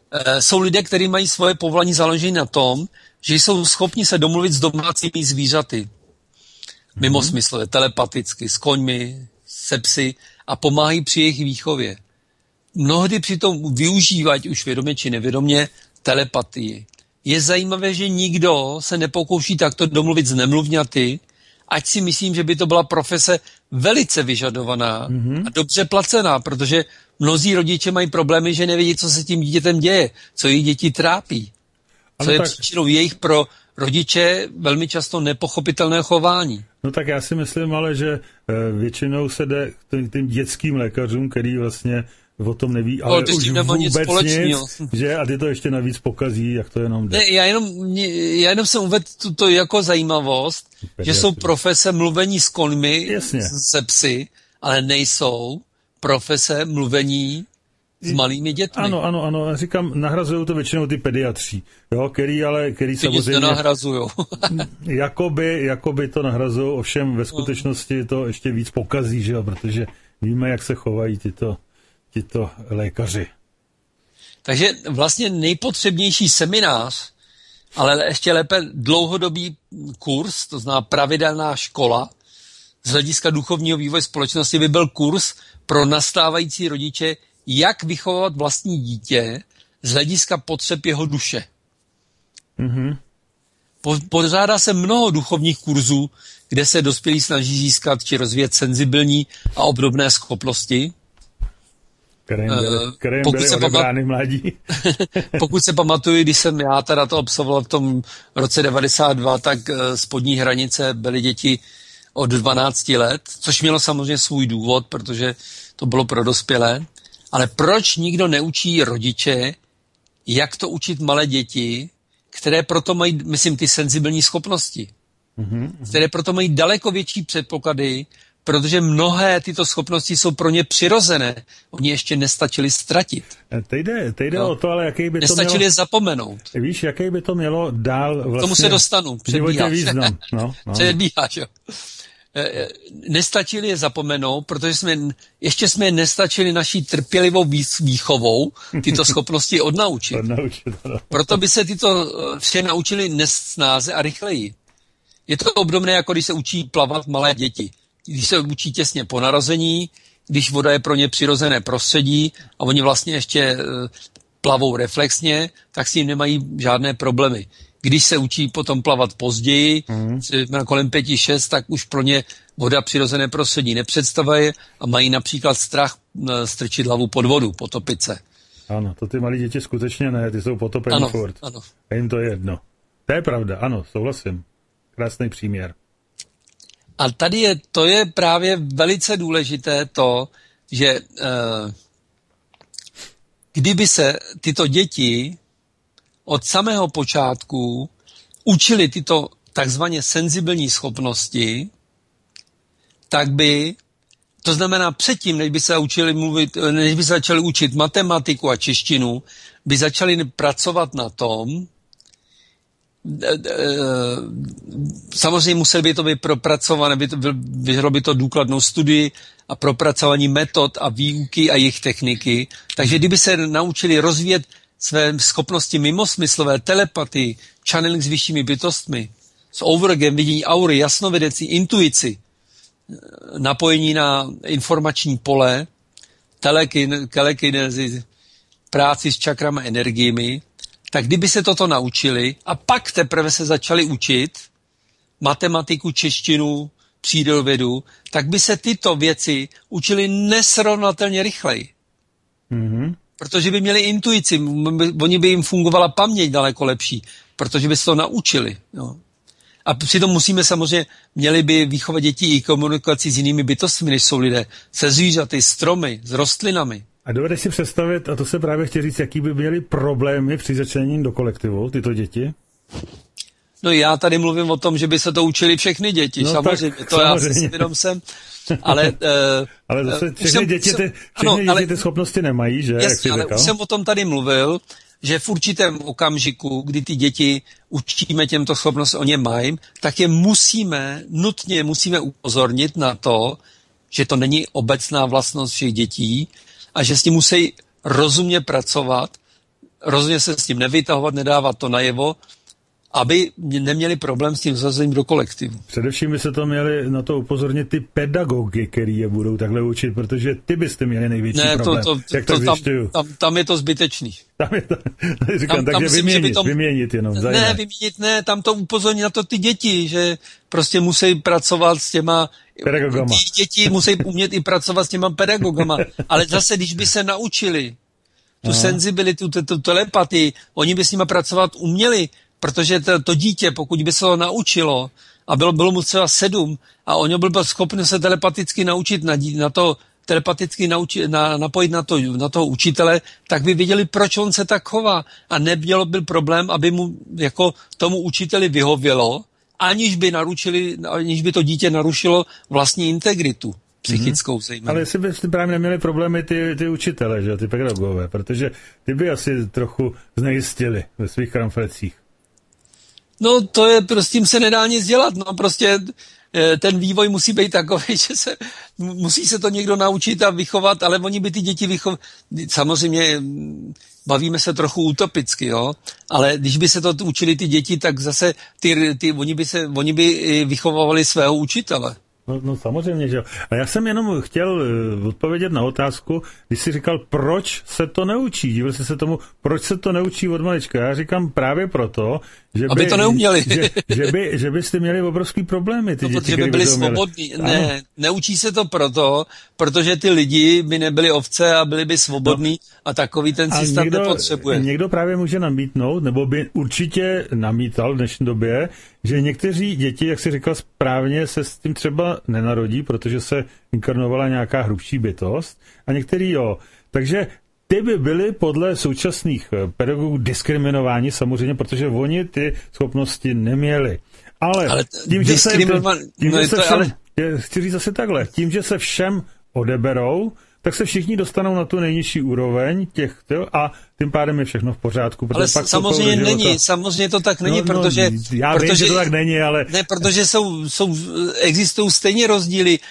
Speaker 3: e, jsou lidé, kteří mají svoje povolání založené na tom, že jsou schopni se domluvit s domácími zvířaty. Mimo mm-hmm. smyslově, telepaticky, s koňmi, se psy a pomáhají při jejich výchově. Mnohdy přitom využívají už vědomě či nevědomě telepatii. Je zajímavé, že nikdo se nepokouší takto domluvit s nemluvňaty, ať si myslím, že by to byla profese velice vyžadovaná mm-hmm. a dobře placená, protože mnozí rodiče mají problémy, že nevědí, co se tím dítětem děje, co jejich děti trápí, co ano, je tak... příčinou jejich pro rodiče velmi často nepochopitelné chování.
Speaker 2: No tak já si myslím ale, že většinou se jde k tím dětským lékařům, který vlastně o tom neví, ale no, už vůbec nic, nic že? A ty to ještě navíc pokazí, jak to jenom jde.
Speaker 3: Ne, já jenom, já jenom jsem uvedl to jako zajímavost, Pediatry. Že jsou profese mluvení s koňmi, Jasně. se psy, ale nejsou profese mluvení s malými dětmi.
Speaker 2: Ano, ano, ano. Říkám, nahrazují to většinou ty pediatři, jo, který ale, který
Speaker 3: ty
Speaker 2: samozřejmě...
Speaker 3: Ty nenahrazujou.
Speaker 2: jakoby, jakoby to nahrazují, ovšem ve skutečnosti to ještě víc pokazí, že jo, protože víme, jak se chovají tyto, tyto lékaři.
Speaker 3: Takže vlastně nejpotřebnější seminář, ale ještě lépe dlouhodobý kurz, to znamená pravidelná škola, z hlediska duchovního vývoje společnosti by byl kurz pro nastávající rodiče, jak vychovat vlastní dítě z hlediska potřeb jeho duše. Mm-hmm. Pořádá se mnoho duchovních kurzů, kde se dospělí snaží získat či rozvíjet senzibilní a obdobné schopnosti.
Speaker 2: Kterým byly, kterým pokud, byly se pamat... mladí.
Speaker 3: Pokud se pamatuju, když jsem já teda to absolvoval v tom roce devadesát dva, tak spodní hranice byly děti od dvanácti let, což mělo samozřejmě svůj důvod, protože to bylo pro dospělé. Ale proč nikdo neučí rodiče, jak to učit malé děti, které proto mají, myslím, ty senzibilní schopnosti, mm-hmm. které proto mají daleko větší předpoklady, protože mnohé tyto schopnosti jsou pro ně přirozené. Oni ještě nestačili ztratit.
Speaker 2: Teď jde, teď jde no. o to, ale jaký by to
Speaker 3: nestačili
Speaker 2: mělo...
Speaker 3: je zapomenout.
Speaker 2: Víš, jaký by to mělo dál vlastně...
Speaker 3: K tomu se dostanu. Předbíháš.
Speaker 2: Význam. No, no.
Speaker 3: Předbíháš, jo. Nestačili je zapomenout, protože jsme, ještě jsme je nestačili naší trpělivou výchovou tyto schopnosti odnaučit. odnaučit Proto by se tyto vše naučili nesnáze a rychleji. Je to obdobné, jako když se učí plavat malé děti. Když se učí těsně po narození, když voda je pro ně přirozené prostředí a oni vlastně ještě plavou reflexně, tak s tím nemají žádné problémy. Když se učí potom plavat později, mm. na kolem pěti, šest, tak už pro ně voda přirozené prostředí nepředstavuje a mají například strach strčit hlavu pod vodu, potopit se.
Speaker 2: Ano, to ty malí děti skutečně ne, ty jsou potopení
Speaker 3: ano,
Speaker 2: furt.
Speaker 3: Ano.
Speaker 2: A jim to je jedno. To je pravda, ano, souhlasím. Krásný příměr.
Speaker 3: A tady je, to je právě velice důležité to, že eh, kdyby se tyto děti od samého počátku učili tyto takzvaně senzibilní schopnosti, tak by, to znamená předtím, než by se učili mluvit, než by se začali učit matematiku a češtinu, by začali pracovat na tom, samozřejmě museli by to být propracované, by to, vyžadalo by to důkladnou studii a propracování metod a výuky a jejich techniky. Takže kdyby se naučili rozvíjet své schopnosti mimosmyslové, telepatii, channeling s vyššími bytostmi, s overgem, vidění aury, jasnovidecí, intuici, napojení na informační pole, telekinezi, práci s čakrama energiemi, tak kdyby se toto naučili a pak teprve se začali učit matematiku, češtinu, přírodovědu, tak by se tyto věci učili nesrovnatelně rychleji. Mm-hmm. Protože by měli intuici, oni by jim fungovala paměť daleko lepší, protože by se to naučili. Jo. A přitom musíme samozřejmě, měli by výchovat dětí i komunikaci s jinými bytostmi, než jsou lidé, se zvířaty, stromy, s rostlinami.
Speaker 2: A dovedeš si představit, a to se právě chci říct, jaký by měli problémy při začlenění do kolektivu, tyto děti?
Speaker 3: No já tady mluvím o tom, že by se to učili všechny děti, no, samozřejmě, tak, to samozřejmě. Já si svědom jsem, ale... Uh,
Speaker 2: ale zase všechny jsem, děti, ty, všechny ano, děti ale, ty schopnosti nemají, že?
Speaker 3: Jasně,
Speaker 2: jak jsi
Speaker 3: ale
Speaker 2: řekl?
Speaker 3: Už jsem o tom tady mluvil, že v určitém okamžiku, kdy ty děti učíme těmto schopnosti, o ně mají, tak je musíme, nutně musíme upozornit na to, že to není obecná vlastnost všech dětí a že s tím musí rozumně pracovat rozhodně se s tím nevytahovat, nedávat to najevo, aby neměli problém s tím zařazením do kolektivu.
Speaker 2: Především by se to měli na to upozornit ty pedagogy, který je budou takhle učit, protože ty byste měli největší
Speaker 3: ne,
Speaker 2: problém.
Speaker 3: To, to,
Speaker 2: Jak
Speaker 3: to,
Speaker 2: to
Speaker 3: tam, tam, tam je to zbytečný.
Speaker 2: Tam je to, říkám, tam, takže tam myslím, vyměnit, tom, vyměnit jenom.
Speaker 3: Ne,
Speaker 2: zajímavé.
Speaker 3: vyměnit ne, tam to upozorní na to ty děti, že prostě musí pracovat s těma
Speaker 2: pedagogama.
Speaker 3: Ty děti musí umět i pracovat s těma pedagogama, ale zase, když by se naučili tu Aha. senzibilitu, tu, tu telepatii, oni by s nima pracovat uměli, protože to, to dítě, pokud by se ho naučilo a bylo, bylo mu třeba sedm a on byl schopný se telepaticky naučit na, na to, telepaticky nauči, na, napojit na, to, na toho učitele, tak by věděli, proč on se tak chová. A nebyl byl problém, aby mu jako tomu učiteli vyhovělo, aniž by naručili, aniž by to dítě narušilo vlastní integritu psychickou mm-hmm. zejména.
Speaker 2: Ale jestli by právě neměli problémy ty, ty učitele, že, ty pedagogové, protože ty by asi trochu znejistili ve svých kramflecích.
Speaker 3: No to je, prostě tím se nedá nic dělat, no prostě ten vývoj musí být takový, že se, musí se to někdo naučit a vychovat, ale oni by ty děti vychovat, samozřejmě bavíme se trochu utopicky, jo, ale když by se to učili ty děti, tak zase ty, ty, oni, by se, oni by vychovávali svého učitele.
Speaker 2: No, no samozřejmě, že jo. A já jsem jenom chtěl odpovědět na otázku, když jsi říkal, proč se to neučí. Díval jsi se tomu, proč se to neučí od malička. Já říkám právě proto, že by,
Speaker 3: aby to neuměli.
Speaker 2: že, že, by, že byste měli obrovský problémy. Ty
Speaker 3: no,
Speaker 2: děti,
Speaker 3: protože by byli svobodní. Ne, ano. Neučí se to proto, protože ty lidi by nebyli ovce a byli by svobodní no. a takový ten systém někdo, nepotřebuje.
Speaker 2: Někdo právě může namítnout, nebo by určitě namítal v dnešní době, že někteří děti, jak jsi říkal správně, se s tím třeba nenarodí, protože se inkarnovala nějaká hrubší bytost a některý jo. Takže ty by byly podle současných pedagogů diskriminováni samozřejmě, protože oni ty schopnosti neměli. Ale, ale tím, že se, tím, no že se všem, ale... chci říct zase takhle, tím, že se všem odeberou, tak se všichni dostanou na tu nejnižší úroveň těch a tím pádem je všechno v pořádku.
Speaker 3: Ale pak samozřejmě není, života... samozřejmě to tak není, no, protože...
Speaker 2: No, já
Speaker 3: protože,
Speaker 2: vím, že to tak není, ale...
Speaker 3: Ne, protože jsou, jsou, existují stejně rozdíly,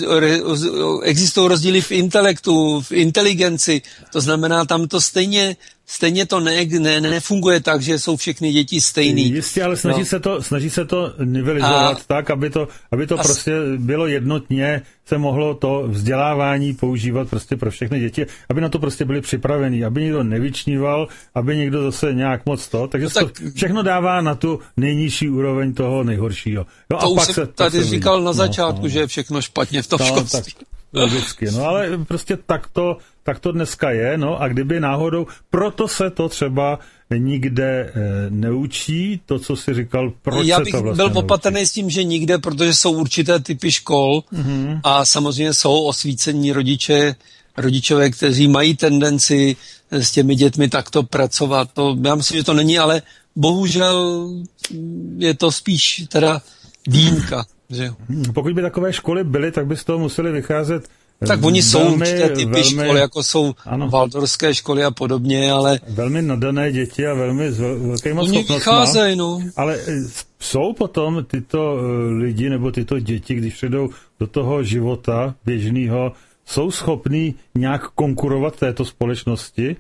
Speaker 3: existují rozdíly v intelektu, v inteligenci, to znamená, tam to stejně... Stejně to ne, ne, nefunguje tak, že jsou všechny děti stejný.
Speaker 2: Jistě, ale snaží, no. se, to, snaží se to nivelizovat a, tak, aby to, aby to prostě bylo jednotně, se mohlo to vzdělávání používat prostě pro všechny děti, aby na to prostě byli připravení, aby někdo nevyčníval, aby někdo zase nějak moc to, takže no tak, to všechno dává na tu nejnižší úroveň toho nejhoršího. Jo,
Speaker 3: to
Speaker 2: a
Speaker 3: už
Speaker 2: pak
Speaker 3: jsem
Speaker 2: se,
Speaker 3: tady
Speaker 2: se
Speaker 3: říkal
Speaker 2: vidí.
Speaker 3: na začátku, no, no. že je všechno špatně v tom no, školství.
Speaker 2: Tak, logicky, no ale prostě tak to, tak to dneska je, no a kdyby náhodou, proto se to třeba nikde e, neučí, to, co jsi říkal, proč
Speaker 3: Já
Speaker 2: se
Speaker 3: bych
Speaker 2: to vlastně
Speaker 3: byl opatrný s tím, že nikde, protože jsou určité typy škol mm-hmm. a samozřejmě jsou osvícení rodiče, rodičové, kteří mají tendenci s těmi dětmi takto pracovat. To, já myslím, že to není, ale bohužel je to spíš teda výjimka. Že?
Speaker 2: Pokud by takové školy byly, tak by z toho museli vycházet.
Speaker 3: Tak oni jsou
Speaker 2: velmi,
Speaker 3: určité typy
Speaker 2: velmi,
Speaker 3: školy, jako jsou ano, waldorské školy a podobně, ale...
Speaker 2: Velmi nadané děti a velmi s velkýma
Speaker 3: schopnostmi. Oni vycházejí, no.
Speaker 2: Ale jsou potom tyto lidi nebo tyto děti, když přijdou do toho života běžného, jsou schopní nějak konkurovat této společnosti?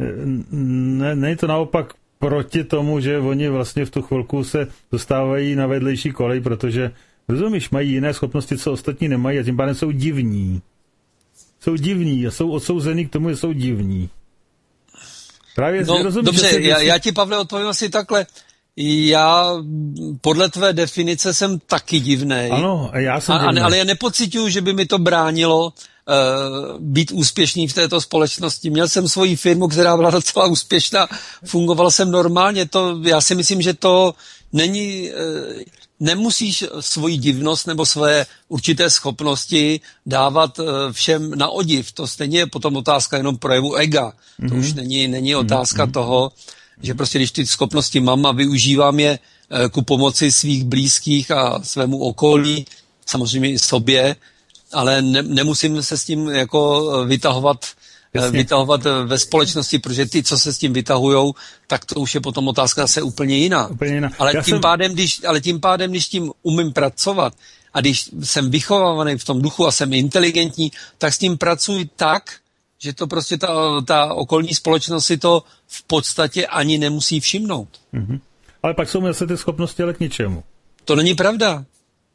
Speaker 2: Ne, není to naopak proti tomu, že oni vlastně v tu chvilku se dostávají na vedlejší kolej, protože rozumíš, mají jiné schopnosti, co ostatní nemají a tím pádem jsou divní. Jsou divní a jsou odsouzený k tomu, že jsou divní. Právě
Speaker 3: no,
Speaker 2: rozumíš,
Speaker 3: dobře,
Speaker 2: že
Speaker 3: já, já ti, Pavle, odpovím asi takhle. Já podle tvé definice jsem taky divnej.
Speaker 2: Ano, já jsem
Speaker 3: a, ale já nepociťuju, že by mi to bránilo uh, být úspěšný v této společnosti. Měl jsem svoji firmu, která byla docela úspěšná, fungoval jsem normálně. To, já si myslím, že to není... Uh, Nemusíš svoji divnost nebo své určité schopnosti dávat všem na odiv. To stejně je potom otázka jenom projevu ega. Mm-hmm. To už není, není otázka mm-hmm. toho, že prostě když ty schopnosti mám a využívám je ku pomoci svých blízkých a svému okolí, samozřejmě i sobě, ale ne, nemusím se s tím jako vytahovat Jasně. vytahovat ve společnosti, protože ty, co se s tím vytahujou, tak to už je potom otázka zase úplně jiná.
Speaker 2: Úplně jiná.
Speaker 3: Ale, tím
Speaker 2: jsem...
Speaker 3: pádem, když, ale tím pádem, když tím umím pracovat a když jsem vychovávaný v tom duchu a jsem inteligentní, tak s tím pracuji tak, že to prostě ta, ta okolní společnost si to v podstatě ani nemusí všimnout.
Speaker 2: Mm-hmm. Ale pak jsou zase ty schopnosti ale k ničemu.
Speaker 3: To není pravda.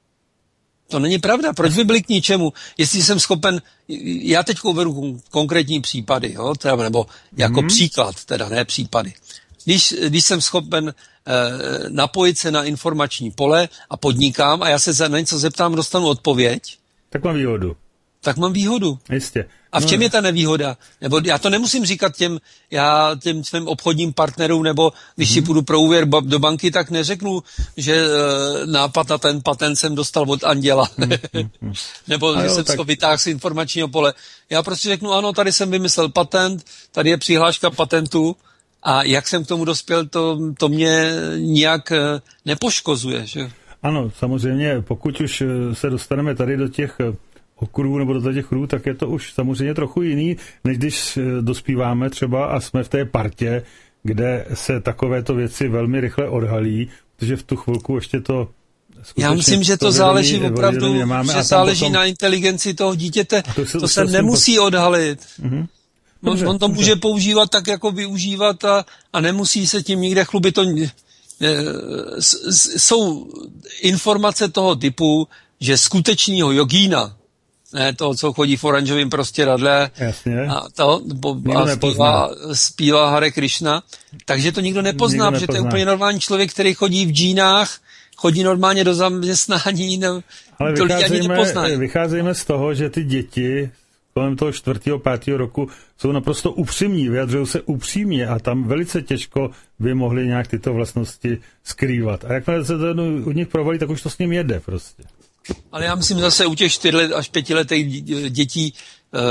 Speaker 3: To není pravda. Proč by byly k ničemu? Jestli jsem schopen, já teď uvedu konkrétní případy, jo, teda, nebo jako mm-hmm. příklad, teda ne případy. Když, když jsem schopen eh, napojit se na informační pole a podnikám a já se za něco zeptám, dostanu odpověď.
Speaker 2: Tak mám výhodu.
Speaker 3: Tak mám výhodu.
Speaker 2: Jistě.
Speaker 3: A v čem no, je ta nevýhoda? Nebo já to nemusím říkat těm, já těm svým obchodním partnerům, nebo když mm-hmm. si půjdu pro úvěr do banky, tak neřeknu, že e, nápad na ten patent jsem dostal od anděla. Mm-hmm. Nebo a že jo, jsem tak... to vytáhl z informačního pole. Já prostě řeknu, ano, tady jsem vymyslel patent, tady je přihláška patentu a jak jsem k tomu dospěl, to, to mě nijak e, nepoškozuje. Že?
Speaker 2: Ano, samozřejmě, pokud už se dostaneme tady do těch okruhů nebo do těch hrů, tak je to už samozřejmě trochu jiný, než když dospíváme třeba a jsme v té partě, kde se takovéto věci velmi rychle odhalí, protože v tu chvilku ještě to
Speaker 3: Já myslím, že to, to záleží vědomí, opravdu, nemáme, že záleží potom... na inteligenci toho dítěte. To se, to se nemusí po... odhalit. Mm-hmm. Dobře, on, on to dobře. může používat tak, jako využívat a, a nemusí se tím nikde chlubit. To, e, s, s, jsou informace toho typu, že skutečného jogína, ne toho, co chodí v oranžovém prostěradle a to a zpívá, zpívá Hare Krishna, takže to nikdo nepozná, nikdo protože nepozná. To je úplně normální člověk, který chodí v džínách, chodí normálně do zaměstnání, ne,
Speaker 2: ale to lidi ani nepoznají. Vycházejme z toho, že ty děti kolem toho čtvrtého, pátého roku jsou naprosto upřímní, vyjadřují se upřímně a tam velice těžko by mohli nějak tyto vlastnosti skrývat. A jakmile se to u nich provalí, tak už to s ním jede prostě.
Speaker 3: Ale já myslím zase u těch čtyř až pětiletých dětí e,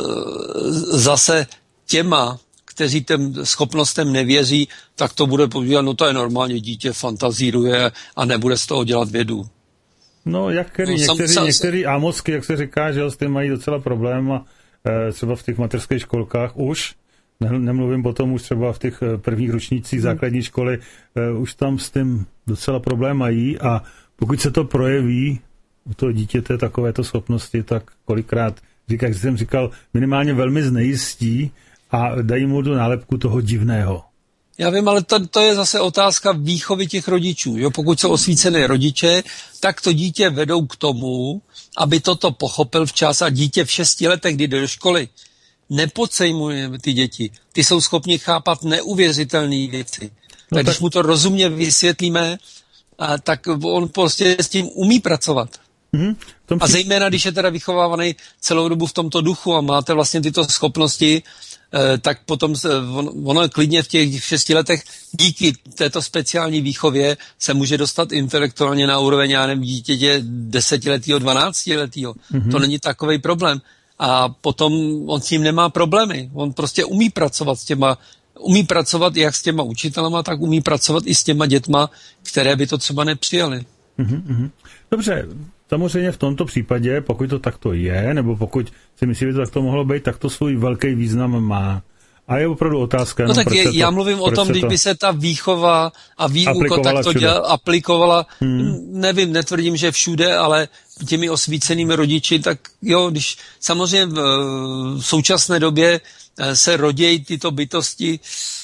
Speaker 3: zase těma, kteří těm schopnostem nevěří, tak to bude povídat, no to je normálně, dítě fantazíruje a nebude z toho dělat vědu.
Speaker 2: No, jak který, no, někteří, sam, některý ámosky, jak se říká, že s tím mají docela problém a e, třeba v těch mateřských školkách už, ne, nemluvím potom už třeba v těch prvních ročnících základní školy, e, už tam s tím docela problém mají a pokud se to projeví u toho dítěte takovéto schopnosti, tak kolikrát, říká, jak jsem říkal, minimálně velmi znejistí a dají mu tu nálepku toho divného.
Speaker 3: Já vím, ale to, to je zase otázka výchovy těch rodičů. Jo? Pokud jsou osvícené rodiče, tak to dítě vedou k tomu, aby toto pochopil včas a dítě v šesti letech, kdy jde do školy, nepodceňuje ty děti. Ty jsou schopni chápat neuvěřitelné věci. No tak, tak když mu to rozumně vysvětlíme, a, tak on prostě s tím umí pracovat. Mm-hmm. A zejména, když je teda vychovávaný celou dobu v tomto duchu a máte vlastně tyto schopnosti, eh, tak potom on, ono klidně v těch šesti letech díky této speciální výchově se může dostat intelektuálně na úroveň, já nevím, dítěte desetiletýho, dvanáctiletýho. Mm-hmm. To není takovej problém. A potom on s tím nemá problémy. On prostě umí pracovat s těma, umí pracovat jak s těma učitelama, tak umí pracovat i s těma dětma, které by to třeba nepřijali.
Speaker 2: Mm-hmm. Dobře. Samozřejmě v tomto případě, pokud to takto je, nebo pokud si myslíte, že to takto mohlo být, tak to svůj velký význam má. A je opravdu otázka.
Speaker 3: No, no tak je, to, já mluvím o tom, když by se ta výchova a výuka takto děla, aplikovala, hmm. nevím, netvrdím, že všude, ale těmi osvícenými rodiči, tak jo, když samozřejmě v současné době se rodějí tyto bytosti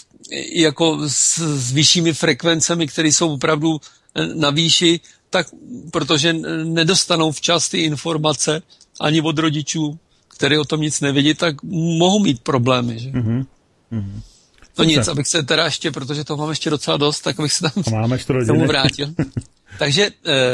Speaker 3: jako s, s vyššími frekvencemi, které jsou opravdu na výši, tak protože nedostanou včas ty informace ani od rodičů, který o tom nic nevědí, tak mohou mít problémy. Že? Mm-hmm. Mm-hmm. No nic, abych se teda ještě, protože toho mám ještě docela dost, tak abych se tam k tomu vrátil. Takže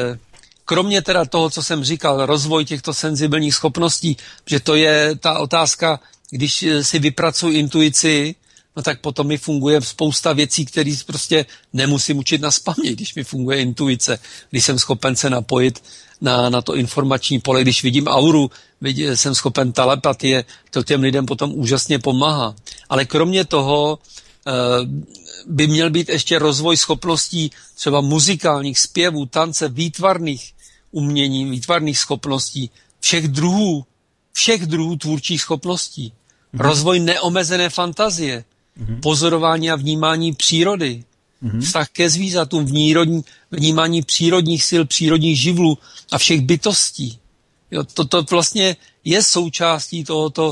Speaker 3: kromě teda toho, co jsem říkal, rozvoj těchto senzibilních schopností, že to je ta otázka, když si vypracuji intuici, no tak potom mi funguje spousta věcí, které prostě nemusím učit nazpaměť, když mi funguje intuice, když jsem schopen se napojit na, na to informační pole, když vidím auru, vidím, jsem schopen telepatie, to těm lidem potom úžasně pomáhá. Ale kromě toho e, by měl být ještě rozvoj schopností třeba muzikálních, zpěvů, tance, výtvarných umění, výtvarných schopností, všech druhů, všech druhů tvůrčích schopností. Mm-hmm. Rozvoj neomezené fantazie, mm-hmm. pozorování a vnímání přírody, mm-hmm. vztah ke zvířatům, vnírodní, vnímání přírodních sil, přírodních živlů a všech bytostí. Jo, to, to vlastně je součástí tohoto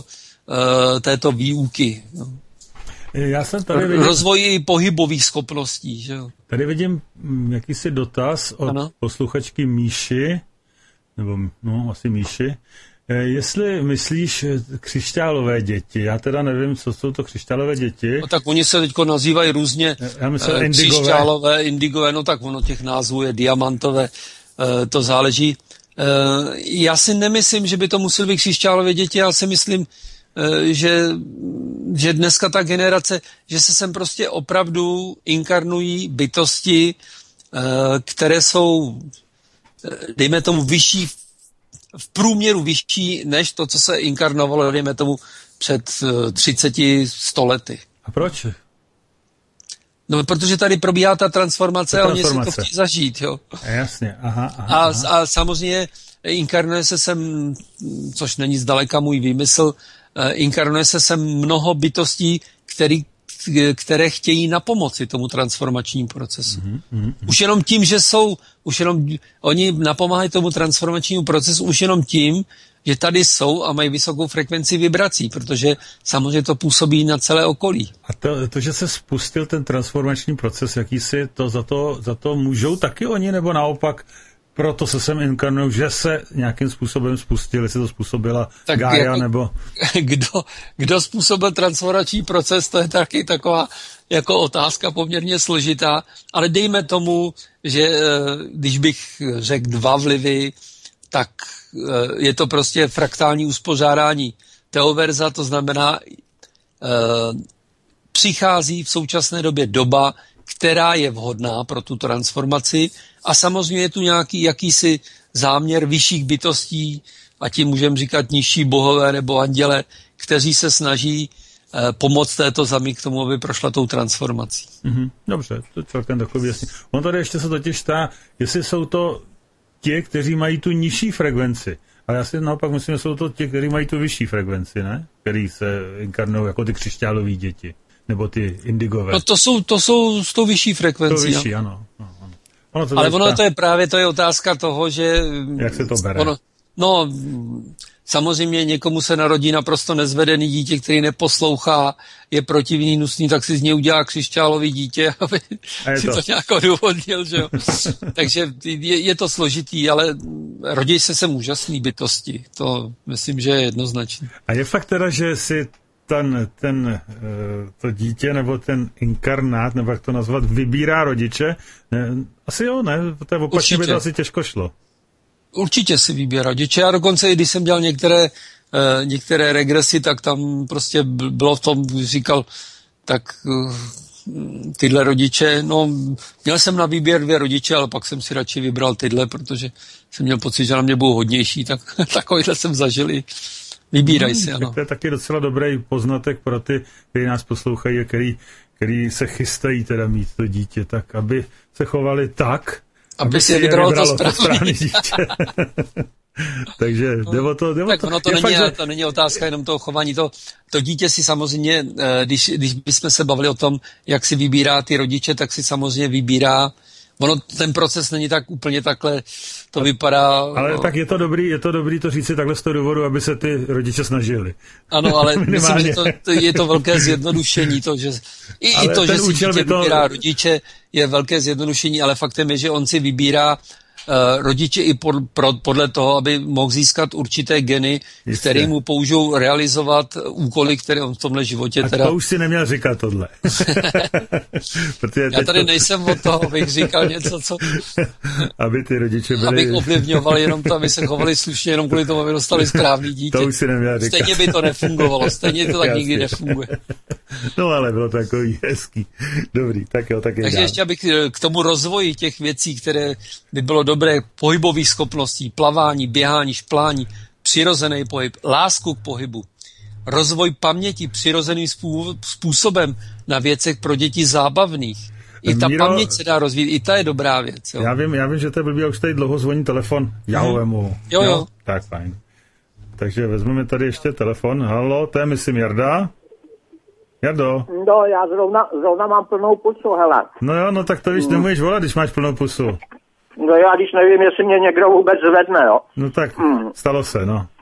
Speaker 3: uh, této výuky. No.
Speaker 2: Já jsem tady vidím...
Speaker 3: Rozvoji pohybových schopností. Že jo?
Speaker 2: Tady vidím jakýsi dotaz od ano. posluchačky Míši, nebo no, asi Míši. Jestli myslíš křišťálové děti, já teda nevím, co jsou to křišťálové děti.
Speaker 3: No tak oni se teďko nazývají různě
Speaker 2: já myslím, eh,
Speaker 3: křišťálové, indigové, no tak ono těch názvů je diamantové, eh, to záleží. Eh, já si nemyslím, že by to musely být křišťálové děti, já si myslím, eh, že, že dneska ta generace, že se sem prostě opravdu inkarnují bytosti, eh, které jsou, dejme tomu, vyšší v průměru vyšší než to, co se inkarnovalo, dejme tomu, před třiceti sto lety.
Speaker 2: A proč?
Speaker 3: No, protože tady probíhá ta transformace, ta transformace. A oni si to chtějí zažít, jo.
Speaker 2: Jasně, aha, aha,
Speaker 3: a,
Speaker 2: aha.
Speaker 3: a samozřejmě inkarnuje se sem, což není zdaleka můj výmysl, inkarnuje se sem mnoho bytostí, který, které chtějí na pomoci tomu transformačnímu procesu. Mm, mm, mm. Už jenom tím, že jsou, už jenom, oni napomáhají tomu transformačnímu procesu už jenom tím, že tady jsou a mají vysokou frekvenci vibrací, protože samozřejmě to působí na celé okolí.
Speaker 2: A to, to že se spustil ten transformační proces, jakýsi, to za to, za to můžou taky oni, nebo naopak proto se sem inkarnují, že se nějakým způsobem spustil, jestli to způsobila tak Gaia, jako, nebo...
Speaker 3: Kdo, kdo způsobil transformační proces, to je taky taková jako otázka poměrně složitá, ale dejme tomu, že když bych řekl dva vlivy, tak je to prostě fraktální uspořádání teoverza, to znamená, přichází v současné době doba, která je vhodná pro tu transformaci a samozřejmě je tu nějaký jakýsi záměr vyšších bytostí, a tím můžeme říkat nižší bohové nebo anděle, kteří se snaží eh, pomoct této zemi k tomu, aby prošla tou transformací.
Speaker 2: Mm-hmm. Dobře, to je celkem takový jasný. On tady ještě se totiž ptá, jestli jsou to ti, kteří mají tu nižší frekvenci. Ale já si naopak myslím, že jsou to ti, kteří mají tu vyšší frekvenci, ne? Který se inkarnují jako ty křišťálové děti. Nebo ty indigové.
Speaker 3: No to jsou, to jsou s tou vyšší frekvencí.
Speaker 2: To vyšší, no. ano. ano, ano.
Speaker 3: Ono to ale ono to je právě, to je otázka toho, že...
Speaker 2: Jak se to bere?
Speaker 3: Ono, no, samozřejmě někomu se narodí naprosto nezvedený dítě, který neposlouchá, je protivný, nusný, tak si z něj udělá křišťálový dítě, aby si to, to nějak odůvodnil, že jo. Takže je, je to složitý, ale rodí se sem úžasný bytosti. To myslím, že je jednoznačný.
Speaker 2: A je fakt teda, že si ten, ten, to dítě nebo ten inkarnát, nebo jak to nazvat, vybírá rodiče? Asi jo, ne? To je opačně, by to asi těžko šlo.
Speaker 3: Určitě si vybírá rodiče. Já dokonce, i když jsem dělal některé, některé regresy, tak tam prostě bylo v tom, když říkal, tak tyhle rodiče, no, měl jsem na výběr dvě rodiče, ale pak jsem si radši vybral tyhle, protože jsem měl pocit, že na mě budou hodnější, tak takovýhle jsem zažil. Vybíraj si, ano.
Speaker 2: To je taky docela dobrý poznatek pro ty, kteří nás poslouchají a který, který se chystají teda mít to dítě, tak aby se chovali tak,
Speaker 3: aby, aby si je vybralo, vybralo
Speaker 2: to správné dítě. Takže jde o to, jde o
Speaker 3: tak
Speaker 2: to.
Speaker 3: ono to, není, fakt, že... to není otázka jenom toho chování. To, to dítě si samozřejmě, když, když bychom se bavili o tom, jak si vybírá ty rodiče, tak si samozřejmě vybírá. Ono, ten proces není tak úplně takhle, to vypadá...
Speaker 2: Ale no. tak je to dobrý, je to dobrý to říct si takhle z toho důvodu, aby se ty rodiče snažili.
Speaker 3: Ano, ale myslím, že to, to je to velké zjednodušení, to, že i, i to, že si dítě to... vybírá rodiče, je velké zjednodušení, ale faktem je, že on si vybírá uh, rodiče i pod, pro, podle toho, aby mohl získat určité geny, Jistě. které mu použijou realizovat úkoly, které on v tomhle životě
Speaker 2: a
Speaker 3: teda...
Speaker 2: to už si neměl říkat tohle.
Speaker 3: Já tady to... nejsem od toho, abych říkal něco, co...
Speaker 2: aby ty rodiče byli...
Speaker 3: Abych ovlivňoval jenom to, aby se chovali slušně, jenom kvůli tomu, aby dostali správný dítě.
Speaker 2: To už si neměl říkat.
Speaker 3: Stejně by to nefungovalo, stejně to tak nikdy nefunguje.
Speaker 2: No ale bylo to takový hezký. Dobrý, tak jo, tak je
Speaker 3: Takže
Speaker 2: dál.
Speaker 3: ještě abych k tomu rozvoji těch věcí, které by bylo dobré, pohybových schopností, plavání, běhání, šplání, přirozený pohyb, lásku k pohybu, rozvoj paměti přirozeným způsobem na věcech pro děti zábavných. I ta Míro, paměť se dá rozvíjet, i ta je dobrá věc. Jo.
Speaker 2: Já vím, já vím, že to je blbý, už tady dlouho zvoní telefon. Já ho vemu.
Speaker 3: Jo, jo. jo.
Speaker 2: Tak, fajn. Takže vezmeme tady ještě telefon. Haló, to je myslím Jarda? Jardo?
Speaker 6: No, já zrovna, zrovna mám plnou pusu, hele.
Speaker 2: No jo, no tak to víš, nemůžeš volat, když máš plnou pusu.
Speaker 6: No já když nevím, jestli mě někdo vůbec zvedne, jo.
Speaker 2: No tak, mm. stalo se, no.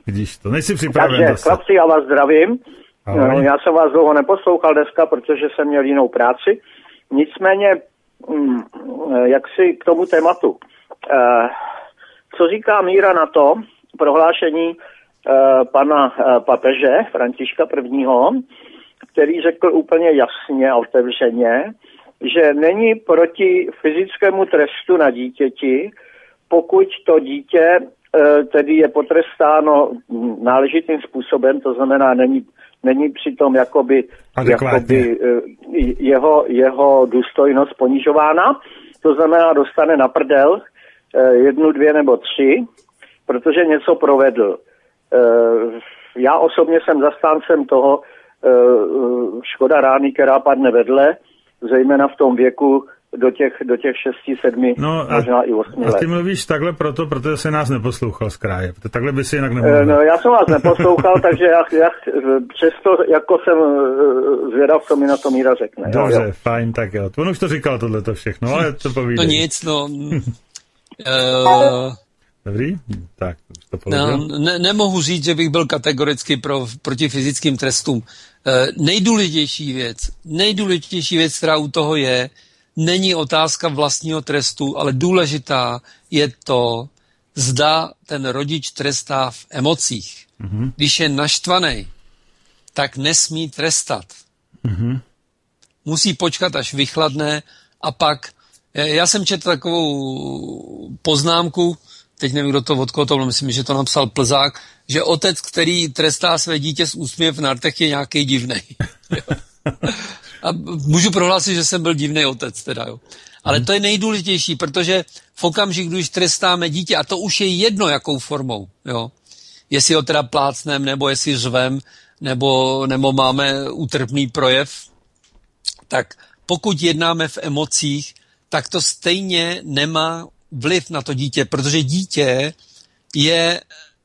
Speaker 2: Vidíš to, nejsi připraven.
Speaker 6: Takže,
Speaker 2: zase.
Speaker 6: chlapci, já vás zdravím.
Speaker 2: Ahoj.
Speaker 6: Já jsem vás dlouho neposlouchal dneska, protože jsem měl jinou práci. Nicméně, jak si k tomu tématu. Co říká Míra na to prohlášení pana papeže Františka prvního, který řekl úplně jasně a otevřeně, že není proti fyzickému trestu na dítěti, pokud to dítě tedy je potrestáno náležitým způsobem, to znamená, není, není přitom jakoby, jakoby jeho, jeho důstojnost ponižována, to znamená, dostane na prdel jednu, dvě nebo tři, protože něco provedl. Já osobně jsem zastáncem toho, škoda rány, která padne vedle, zejména v tom věku do těch, do těch šesti, sedmi, no možná i osmi let.
Speaker 2: A ty mluvíš takhle proto, protože se nás neposlouchal z kraje. Takhle by si jinak nemluvil.
Speaker 6: No, já jsem vás neposlouchal, takže já, já přesto jako jsem zvědav, co mi na to Míra řekne.
Speaker 2: Dobře,
Speaker 6: jo, jo.
Speaker 2: Fajn, tak jo. On už to říkal tohleto všechno, ale to povídej.
Speaker 3: No nic, no... uh...
Speaker 2: Dobrý? Tak, to položil.
Speaker 3: No, ne, nemohu říct, že bych byl kategoricky pro, proti fyzickým trestům. E, nejdůležitější věc, nejdůležitější věc, která u toho je, není otázka vlastního trestu, ale důležitá je to, zda ten rodič trestá v emocích. Mm-hmm. Když je naštvaný, tak nesmí trestat. Mm-hmm. Musí počkat, až vychladne a pak... Já jsem četl takovou poznámku, teď nevím, kdo to od koho to byl, myslím, že to napsal Plzák, že otec, který trestá své dítě s úsměv na rtech, je nějaký divnej. A můžu prohlásit, že jsem byl divnej otec, teda, jo. Ale to je nejdůležitější, protože v okamžiku, když trestáme dítě, a to už je jedno, jakou formou, jo. Jestli ho teda plácnem, nebo jestli řvem, nebo, nebo máme útrpný projev, tak pokud jednáme v emocích, tak to stejně nemá vliv na to dítě, protože dítě je e,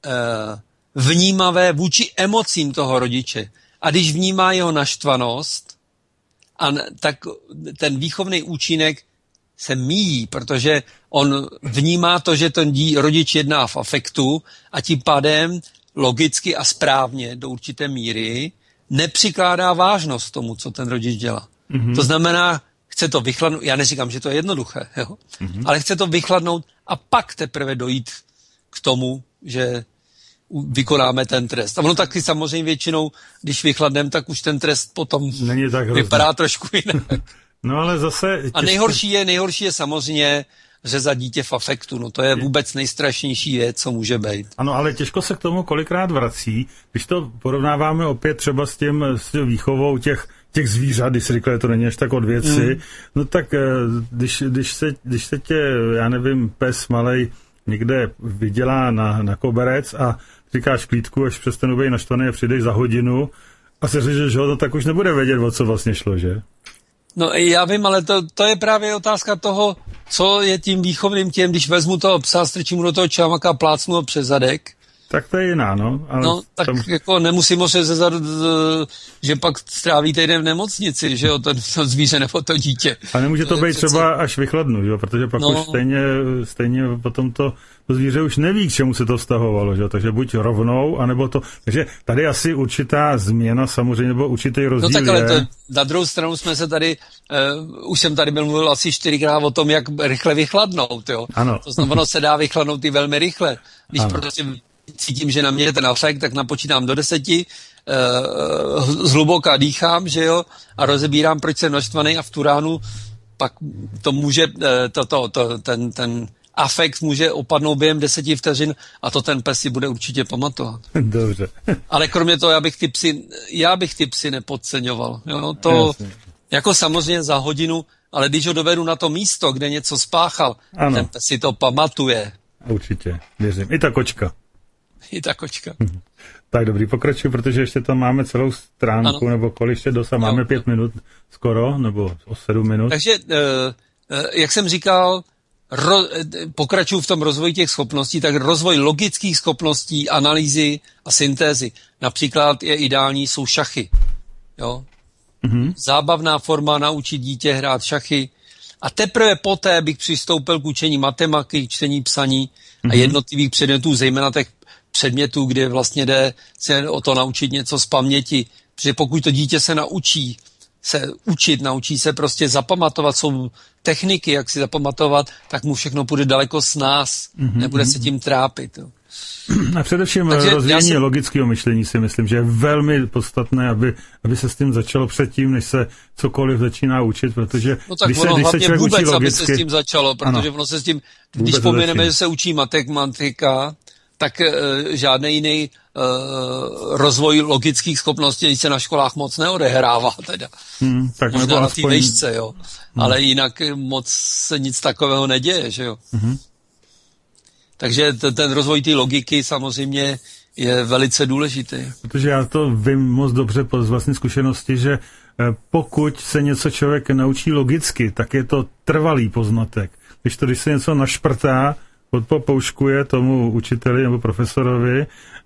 Speaker 3: vnímavé vůči emocím toho rodiče. A když vnímá jeho naštvanost, a, tak ten výchovný účinek se míjí, protože on vnímá to, že ten dí, rodič jedná v afektu a tím pádem logicky a správně do určité míry nepřikládá vážnost tomu, co ten rodič dělá. Mm-hmm. To znamená, chce to vychladnout, já neříkám, že to je jednoduché, jo? Mm-hmm. Ale chce to vychladnout a pak teprve dojít k tomu, že vykonáme ten trest. A ono taky samozřejmě většinou, když vychladneme, tak už ten trest potom
Speaker 2: není tak
Speaker 3: vypadá trošku jinak.
Speaker 2: No ale zase... Těžko...
Speaker 3: A nejhorší je, nejhorší je samozřejmě řezat dítě v afektu. No to je vůbec nejstrašnější věc, co může být.
Speaker 2: Ano, ale těžko se k tomu kolikrát vrací, když to porovnáváme opět třeba s tím, s tím výchovou těch těch zvířat, když si říkali, to není až tak od věci, mm. no tak když, když, se, když se tě, já nevím, pes malej někde vydělá na, na koberec a říkáš klídku, až přestanu být naštvaný a přijdeš za hodinu a se řežeš ho, no tak už nebude vědět, o co vlastně šlo, že?
Speaker 3: No já vím, ale to, to je právě otázka toho, co je tím výchovným těm, když vezmu toho psa, strčím mu do toho čamaka a plácnu ho přes zadek.
Speaker 2: Tak to je jiná, no. Ale
Speaker 3: no, tak tam... jako nemusím ho řezat, že pak stráví týden v nemocnici, že jo, to, to zvíře nebo to dítě.
Speaker 2: A nemůže to, to být přeci... třeba až vychladnu, že jo, protože pak no. už stejně, stejně potom to, to zvíře už neví, k čemu se to vztahovalo, že jo, takže buď rovnou, anebo to, takže tady asi určitá změna samozřejmě, nebo určitý rozdíl.
Speaker 3: No tak ale
Speaker 2: je...
Speaker 3: to, na druhou stranu jsme se tady, uh, už jsem tady byl mluvil asi čtyřikrát o tom, jak rychle vychladnout, jo.
Speaker 2: Ano.
Speaker 3: To znamená, se dá vychladnout i velmi rychle. Když prostě cítím, že na mě je ten afekt, tak napočítám do deseti, uh, zhluboka dýchám, že jo, a rozebírám, proč jsem naštvaný a v tu ránu pak to může, uh, to, to, to, ten, ten afekt může opadnout během deseti vteřin a to ten pes si bude určitě pamatovat.
Speaker 2: Dobře.
Speaker 3: Ale kromě toho, já bych ty psy, já bych ty psy nepodceňoval. Jo, to Jasně. Jako samozřejmě za hodinu, ale když ho dovedu na to místo, kde něco spáchal, ano. Ten pes si to pamatuje.
Speaker 2: Určitě, věřím. I ta kočka.
Speaker 3: I ta kočka.
Speaker 2: Tak dobrý, pokračuj, protože ještě tam máme celou stránku, ano. nebo kolik ještě dosa, máme pět minut skoro, nebo o sedm minut.
Speaker 3: Takže, jak jsem říkal, ro, pokračuju v tom rozvoji těch schopností, tak rozvoj logických schopností, analýzy a syntézy. Například je ideální, jsou šachy. Jo? Mm-hmm. Zábavná forma naučit dítě hrát šachy. A teprve poté bych přistoupil k učení matematiky, čtení, psaní mm-hmm. a jednotlivých předmětů, zejména těch předmětů, kde vlastně jde se o to naučit něco z paměti. Protože pokud to dítě se naučí se učit, naučí se prostě zapamatovat, jsou techniky, jak si zapamatovat, tak mu všechno půjde daleko s nás, mm-hmm. nebude se tím trápit. Jo.
Speaker 2: A především takže rozvíjení si... logického myšlení si myslím, že je velmi podstatné, aby, aby se s tím začalo předtím, než se cokoliv začíná učit, protože
Speaker 3: no tak
Speaker 2: když
Speaker 3: ono,
Speaker 2: se, když se člověk
Speaker 3: vůbec,
Speaker 2: učí logicky...
Speaker 3: aby se s tím začalo, protože ano, ono se s tím, když pomeneme, že se učí matematika, tak uh, žádný jiný uh, rozvoj logických schopností se na školách moc neodehrává teda. Hmm, tak možná na té vejšce, jo. Hmm. Ale jinak moc se nic takového neděje, že jo. Hmm. Takže t- ten rozvoj té logiky samozřejmě je velice důležitý.
Speaker 2: Protože já to vím moc dobře z vlastní zkušenosti, že pokud se něco člověk naučí logicky, tak je to trvalý poznatek. Když to, když se něco našprtá, odpopouškuje tomu učiteli nebo profesorovi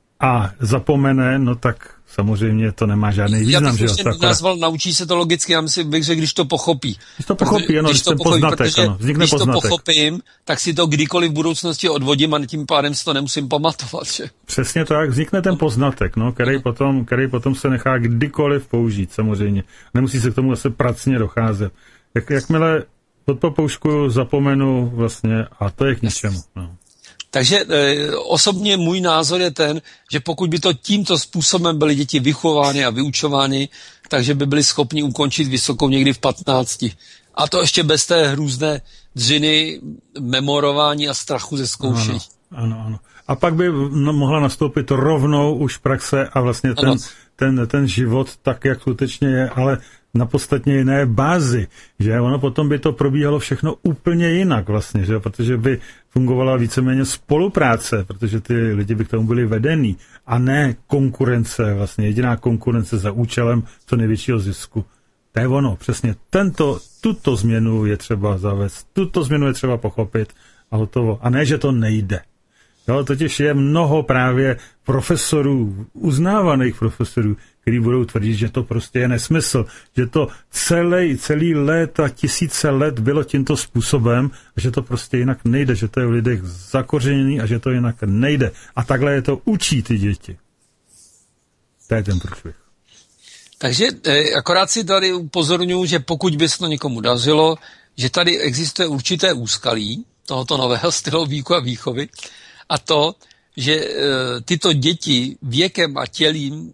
Speaker 2: a zapomene, no tak samozřejmě to nemá žádný význam.
Speaker 3: Já bych
Speaker 2: že
Speaker 3: ještě nazval, naučí se to logicky, já myslím, bych řekl, když to pochopí.
Speaker 2: Když to pochopí, ano, když to pochopí, poznatek, ano, vznikne
Speaker 3: když
Speaker 2: poznatek.
Speaker 3: to pochopím, tak si to kdykoliv v budoucnosti odvodím a tím pádem si to nemusím pamatovat. Že?
Speaker 2: Přesně tak, vznikne ten poznatek, no, který, potom, který potom se nechá kdykoliv použít, samozřejmě. Nemusí se k tomu zase pracně docházet. Jak, jakmile odpopouškuju, zapomenu vlastně a to je k ničemu. No.
Speaker 3: Takže e, osobně můj názor je ten, že pokud by to tímto způsobem byly děti vychovány a vyučovány, takže by byly schopni ukončit vysokou někdy v patnácti. A to ještě bez té hrůzné dřiny, memorování a strachu ze zkoušení.
Speaker 2: Ano, ano, ano. A pak by no, mohla nastoupit rovnou už praxe a vlastně ten, ten, ten život tak, jak skutečně je, ale na podstatně jiné bázi, že ono potom by to probíhalo všechno úplně jinak vlastně, že protože by fungovala víceméně spolupráce, protože ty lidi by k tomu byli vedení a ne konkurence, vlastně jediná konkurence za účelem co největšího zisku. To je ono, přesně tento, tuto změnu je třeba zavést, tuto změnu je třeba pochopit a hotovo. A ne, že to nejde. Jo, totiž je mnoho právě profesorů, uznávaných profesorů, kteří budou tvrdit, že to prostě je nesmysl, že to celý, celý let a tisíce let bylo tímto způsobem, že to prostě jinak nejde, že to je v lidech zakořeněný a že to jinak nejde. A takhle je to učí ty děti. To je ten průšvih.
Speaker 3: Takže eh, akorát si tady upozorňuji, že pokud by se to někomu dařilo, že tady existuje určité úskalí tohoto nového stylu výuky a výchovy a to, že eh, tyto děti věkem a tělím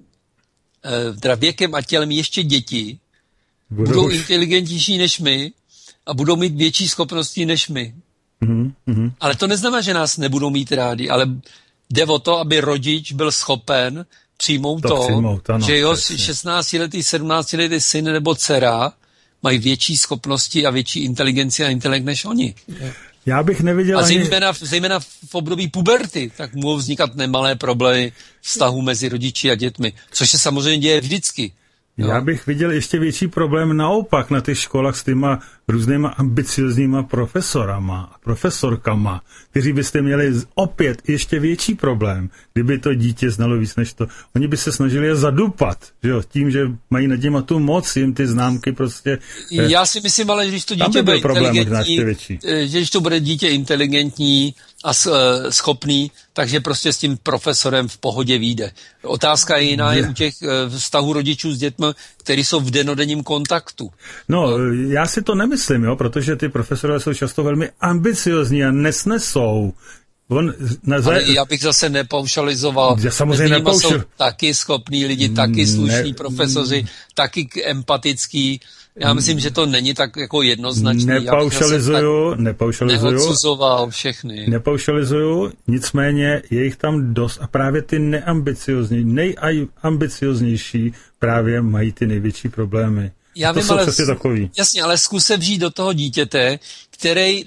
Speaker 3: teda věkem a tělem ještě děti budou, budou inteligentnější než my a budou mít větší schopnosti než my. Mm-hmm, mm-hmm. Ale to neznamená, že nás nebudou mít rádi, ale jde o to, aby rodič byl schopen přijmout to, to přijmout, ano, že jeho šestnáctiletý, sedmnáctiletý syn nebo dcera mají větší schopnosti a větší inteligenci a intelekt než oni.
Speaker 2: Já bych neviděl
Speaker 3: a
Speaker 2: ani...
Speaker 3: zejména, zejména v období puberty, tak mohou vznikat nemalé problémy vztahu mezi rodiči a dětmi, což se samozřejmě děje vždycky. Jo?
Speaker 2: Já bych viděl ještě větší problém naopak na těch školách s těma různýma ambiciozníma profesorama a profesorkama, kteří byste měli opět ještě větší problém, kdyby to dítě znalo víc než to. Oni by se snažili je zadupat, že jo, tím, že mají nad nimi tu moc, jim ty známky prostě...
Speaker 3: Já si myslím, ale když to dítě bude inteligentní, že když to bude dítě inteligentní a schopný, takže prostě s tím profesorem v pohodě vyjde. Otázka je jiná je u těch vztahů rodičů s dětmi, který jsou v dennodenním kontaktu.
Speaker 2: No, já si to nemyslím, jo, protože ty profesorové jsou často velmi ambiciozní a nesnesou. On, na zaj...
Speaker 3: Ale já bych zase nepaušalizoval.
Speaker 2: Já samozřejmě nepaušal...
Speaker 3: Jsou taky schopní lidi, taky slušní ne... profesoři, taky empatický. Já myslím, že to není tak jako jednoznačný.
Speaker 2: Nepaušalizuju, nepaušalizuju.
Speaker 3: Neodsuzoval všechny.
Speaker 2: Nepaušalizuju, nicméně je jich tam dost a právě ty neambiciozní, nejambicioznější právě mají ty největší problémy.
Speaker 3: Já
Speaker 2: to
Speaker 3: vím,
Speaker 2: jsou
Speaker 3: ale,
Speaker 2: přesně takový.
Speaker 3: Jasně, ale zkus se vžít do toho dítěte, který,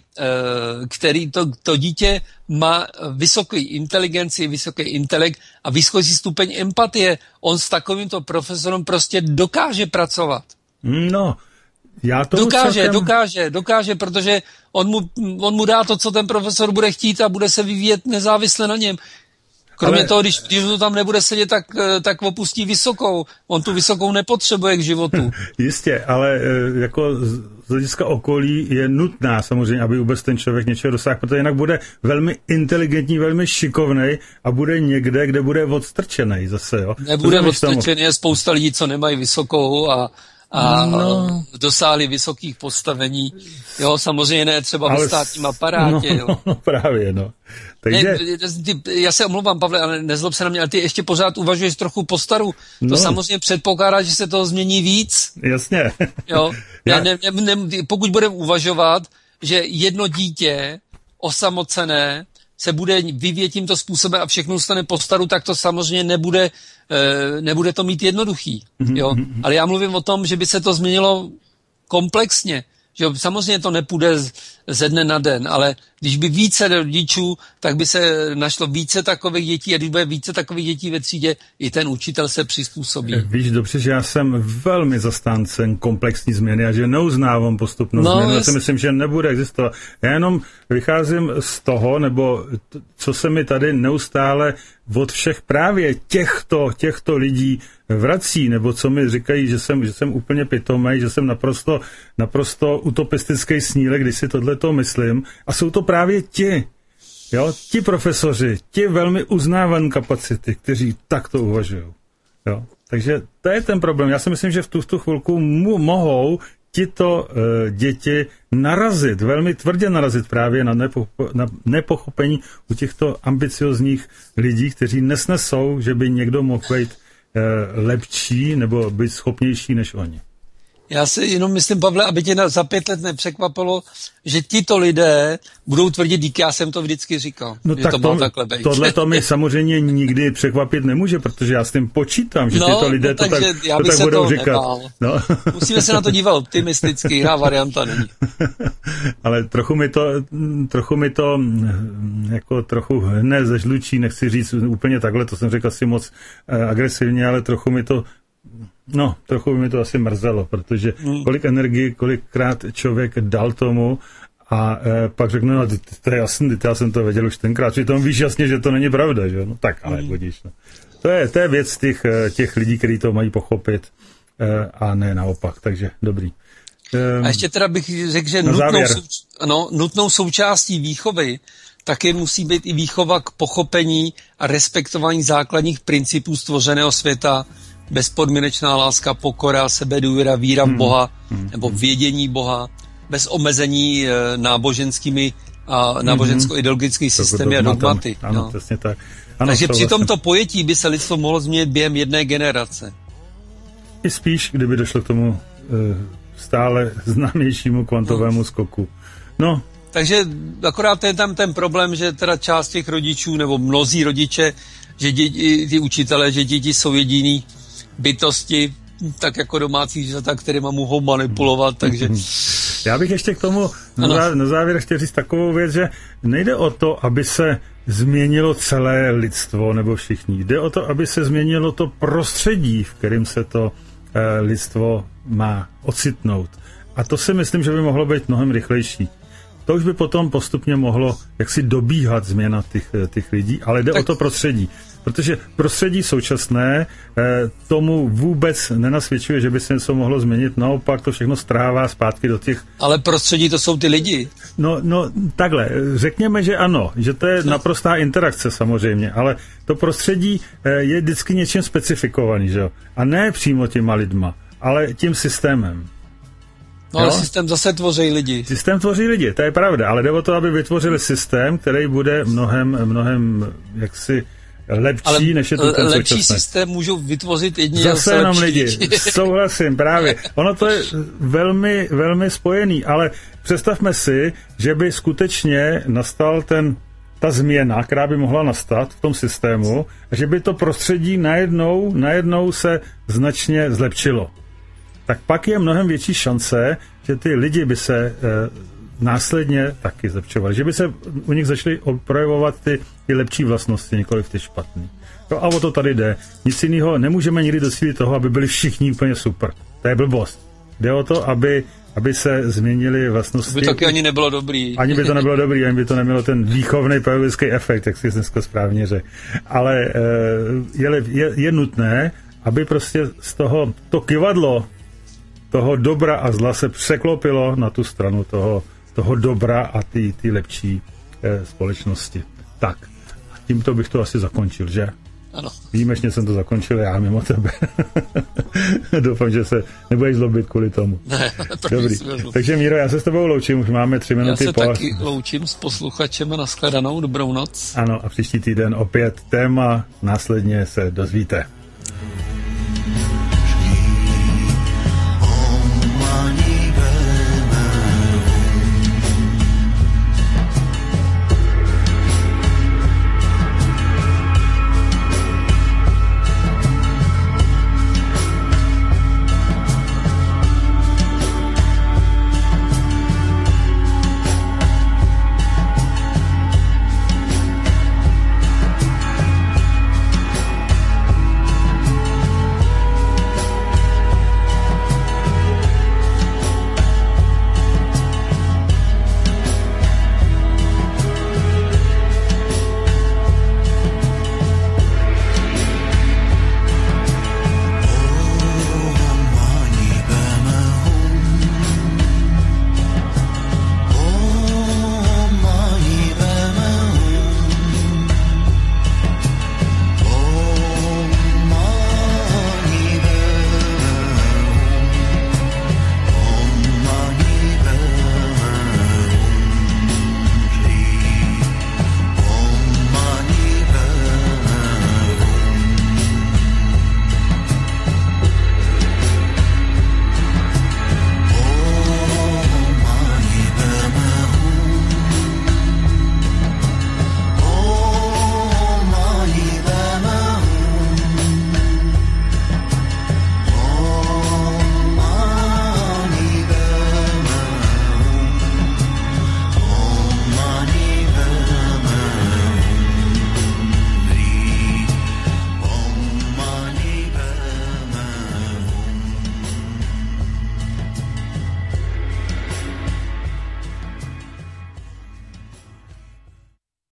Speaker 3: který to, to dítě má vysokou inteligenci, vysoký intelekt a vysoký stupeň empatie. On s takovýmto profesorem prostě dokáže pracovat.
Speaker 2: No, já to
Speaker 3: dokáže,
Speaker 2: celkem...
Speaker 3: dokáže, dokáže, protože on mu, on mu dá to, co ten profesor bude chtít a bude se vyvíjet nezávisle na něm. Kromě ale... toho, když, když to tam nebude sedět, tak, tak opustí vysokou. On tu vysokou nepotřebuje k životu.
Speaker 2: Jistě, ale jako z hlediska okolí je nutná samozřejmě, aby vůbec ten člověk něčeho dosáhl, protože jinak bude velmi inteligentní, velmi šikovnej a bude někde, kde bude odstrčenej zase, jo.
Speaker 3: Nebude odstrčený, je spousta lidí, co nemají vysokou a a no. dosáhli vysokých postavení. Jo, samozřejmě ne třeba ale ve státním aparátě.
Speaker 2: No,
Speaker 3: jo.
Speaker 2: no právě, no. Takže...
Speaker 3: Ne, ty, já se omlouvám, Pavle, ale nezlob se na mě, ale ty ještě pořád uvažuješ trochu po staru. To no. samozřejmě předpokládá, že se toho změní víc.
Speaker 2: Jasně.
Speaker 3: Jo.
Speaker 2: Já...
Speaker 3: Ne, ne, ne, pokud budeme uvažovat, že jedno dítě osamocené se bude vyvíjet tímto způsobem a všechno stane po staru, tak to samozřejmě nebude, e, nebude to mít jednoduchý. Jo? Ale já mluvím o tom, že by se to změnilo komplexně. Že samozřejmě to nepůjde ze dne na den, ale když by více rodičů, tak by se našlo více takových dětí a když bude více takových dětí ve třídě, i ten učitel se přizpůsobí.
Speaker 2: Víš dobře, že já jsem velmi zastáncem komplexní změny a že neuznávám postupnou no, změnu. Já si myslím, že nebude existovat. Já jenom vycházím z toho, nebo t- co se mi tady neustále od všech právě těchto, těchto lidí vrací, nebo co mi říkají, že jsem, že jsem úplně pitomej, že jsem naprosto, naprosto utopistický snílek, když si tohleto myslím. A jsou to právě ti, jo, ti profesoři, ti velmi uznávané kapacity, kteří takto uvažují. Jo. Takže to je ten problém. Já si myslím, že v tu, v tu chvilku mu, mohou tito uh, děti narazit, velmi tvrdě narazit právě na, nepo, na nepochopení u těchto ambiciozních lidí, kteří nesnesou, že by někdo mohl být uh, lepší nebo být schopnější než oni.
Speaker 3: Já si jenom myslím, Pavle, aby tě na, za pět let nepřekvapilo, že tito lidé budou tvrdit, díky, já jsem to vždycky říkal.
Speaker 2: No tak to, tohle to mi samozřejmě nikdy překvapit nemůže, protože já s tím počítám, že no, tyto lidé no, to tak,
Speaker 3: já
Speaker 2: to tak budou říkat.
Speaker 3: No. Musíme se na to dívat optimisticky, jiná varianta není.
Speaker 2: Ale trochu mi to, trochu mi to jako trochu ne zežlučí, nechci říct úplně takhle, to jsem řekl asi moc eh, agresivně, ale trochu mi to No, trochu by mi to asi mrzelo, protože kolik energie, kolikrát člověk dal tomu a e, pak řekne, no, to je jasný, já jsem to věděl už tenkrát, přitom víš jasně, že to není pravda, že? No tak, ale budíš. No. To je, to je věc těch, těch lidí, kteří to mají pochopit e, a ne naopak, takže dobrý. E,
Speaker 3: a ještě teda bych řekl, že nutnou, souč- ano, nutnou součástí výchovy taky musí být i výchova k pochopení a respektování základních principů stvořeného světa, bezpodmínečná láska, pokora, sebedůvěra, víra v Boha, hmm. nebo vědění Boha, bez omezení e, náboženskými a nábožensko-ideologickými systémy a dogmaty.
Speaker 2: Ano, no. Přesně tak. Ano,
Speaker 3: takže při tomto pojetí by se lidstvo mohlo změnit během jedné generace.
Speaker 2: I spíš, kdyby došlo k tomu e, stále známějšímu kvantovému no. skoku. No.
Speaker 3: Takže akorát je tam ten problém, že teda část těch rodičů, nebo mnozí rodiče, že děti, ty učitelé, že děti jsou jediný bytosti, tak jako domácí zvířata, kterýma mohou manipulovat, takže...
Speaker 2: Já bych ještě k tomu na, na závěr chtěl říct takovou věc, že nejde o to, aby se změnilo celé lidstvo nebo všichni. Jde o to, aby se změnilo to prostředí, v kterém se to eh, lidstvo má ocitnout. A to si myslím, že by mohlo být mnohem rychlejší. To už by potom postupně mohlo jaksi dobíhat změna těch, těch lidí, ale jde tak... o to prostředí. Protože prostředí současné eh, tomu vůbec nenasvědčuje, že by se něco mohlo změnit, naopak to všechno strává zpátky do těch...
Speaker 3: Ale prostředí to jsou ty lidi.
Speaker 2: No, no takhle, řekněme, že ano, že to je naprostá interakce samozřejmě, ale to prostředí eh, je vždycky něčím specifikovaný, že jo? A ne přímo těma lidma, ale tím systémem.
Speaker 3: No ale systém zase tvoří lidi.
Speaker 2: Systém tvoří lidi, to je pravda, ale jde o to, aby vytvořili systém, který bude mnohem, mnohem jaksi lepší, ale než je to ten
Speaker 3: lepší
Speaker 2: současný.
Speaker 3: Systém můžou vytvořit jedině
Speaker 2: zase jenom lidi. lidi. Souhlasím, právě. Ono to je velmi, velmi spojený, ale představme si, že by skutečně nastal ten, ta změna, která by mohla nastat v tom systému, a že by to prostředí najednou, najednou se značně zlepšilo. Tak pak je mnohem větší šance, že ty lidi by se e, následně taky zlepšovali. Že by se u nich začaly projevovat ty, ty lepší vlastnosti, nikoliv ty špatný. No a o to tady jde. Nic jiného nemůžeme nikdy docílit toho, aby byli všichni úplně super. To je blbost. Jde o to, aby, aby se změnily vlastnosti.
Speaker 3: To by taky ani nebylo dobrý.
Speaker 2: Ani by to nebylo dobrý, ani by to nemělo ten výchovný pedagogický efekt, jak si dneska správně řekl. Ale e, je, je, je nutné, aby prostě z toho to kyvadlo toho dobra a zla se překlopilo na tu stranu toho, toho dobra a ty, ty lepší eh, společnosti. Tak, a tímto bych to asi zakončil, že?
Speaker 3: Ano.
Speaker 2: Výjimečně jsem to zakončil já mimo tebe. Doufám, že se nebudeš zlobit kvůli tomu.
Speaker 3: Ne, to
Speaker 2: dobrý. Takže Míro, já se s tebou loučím, už máme tři minuty.
Speaker 3: Já se
Speaker 2: po...
Speaker 3: taky loučím s posluchačem a nashledanou, dobrou noc.
Speaker 2: Ano, a příští týden opět téma, následně se dozvíte.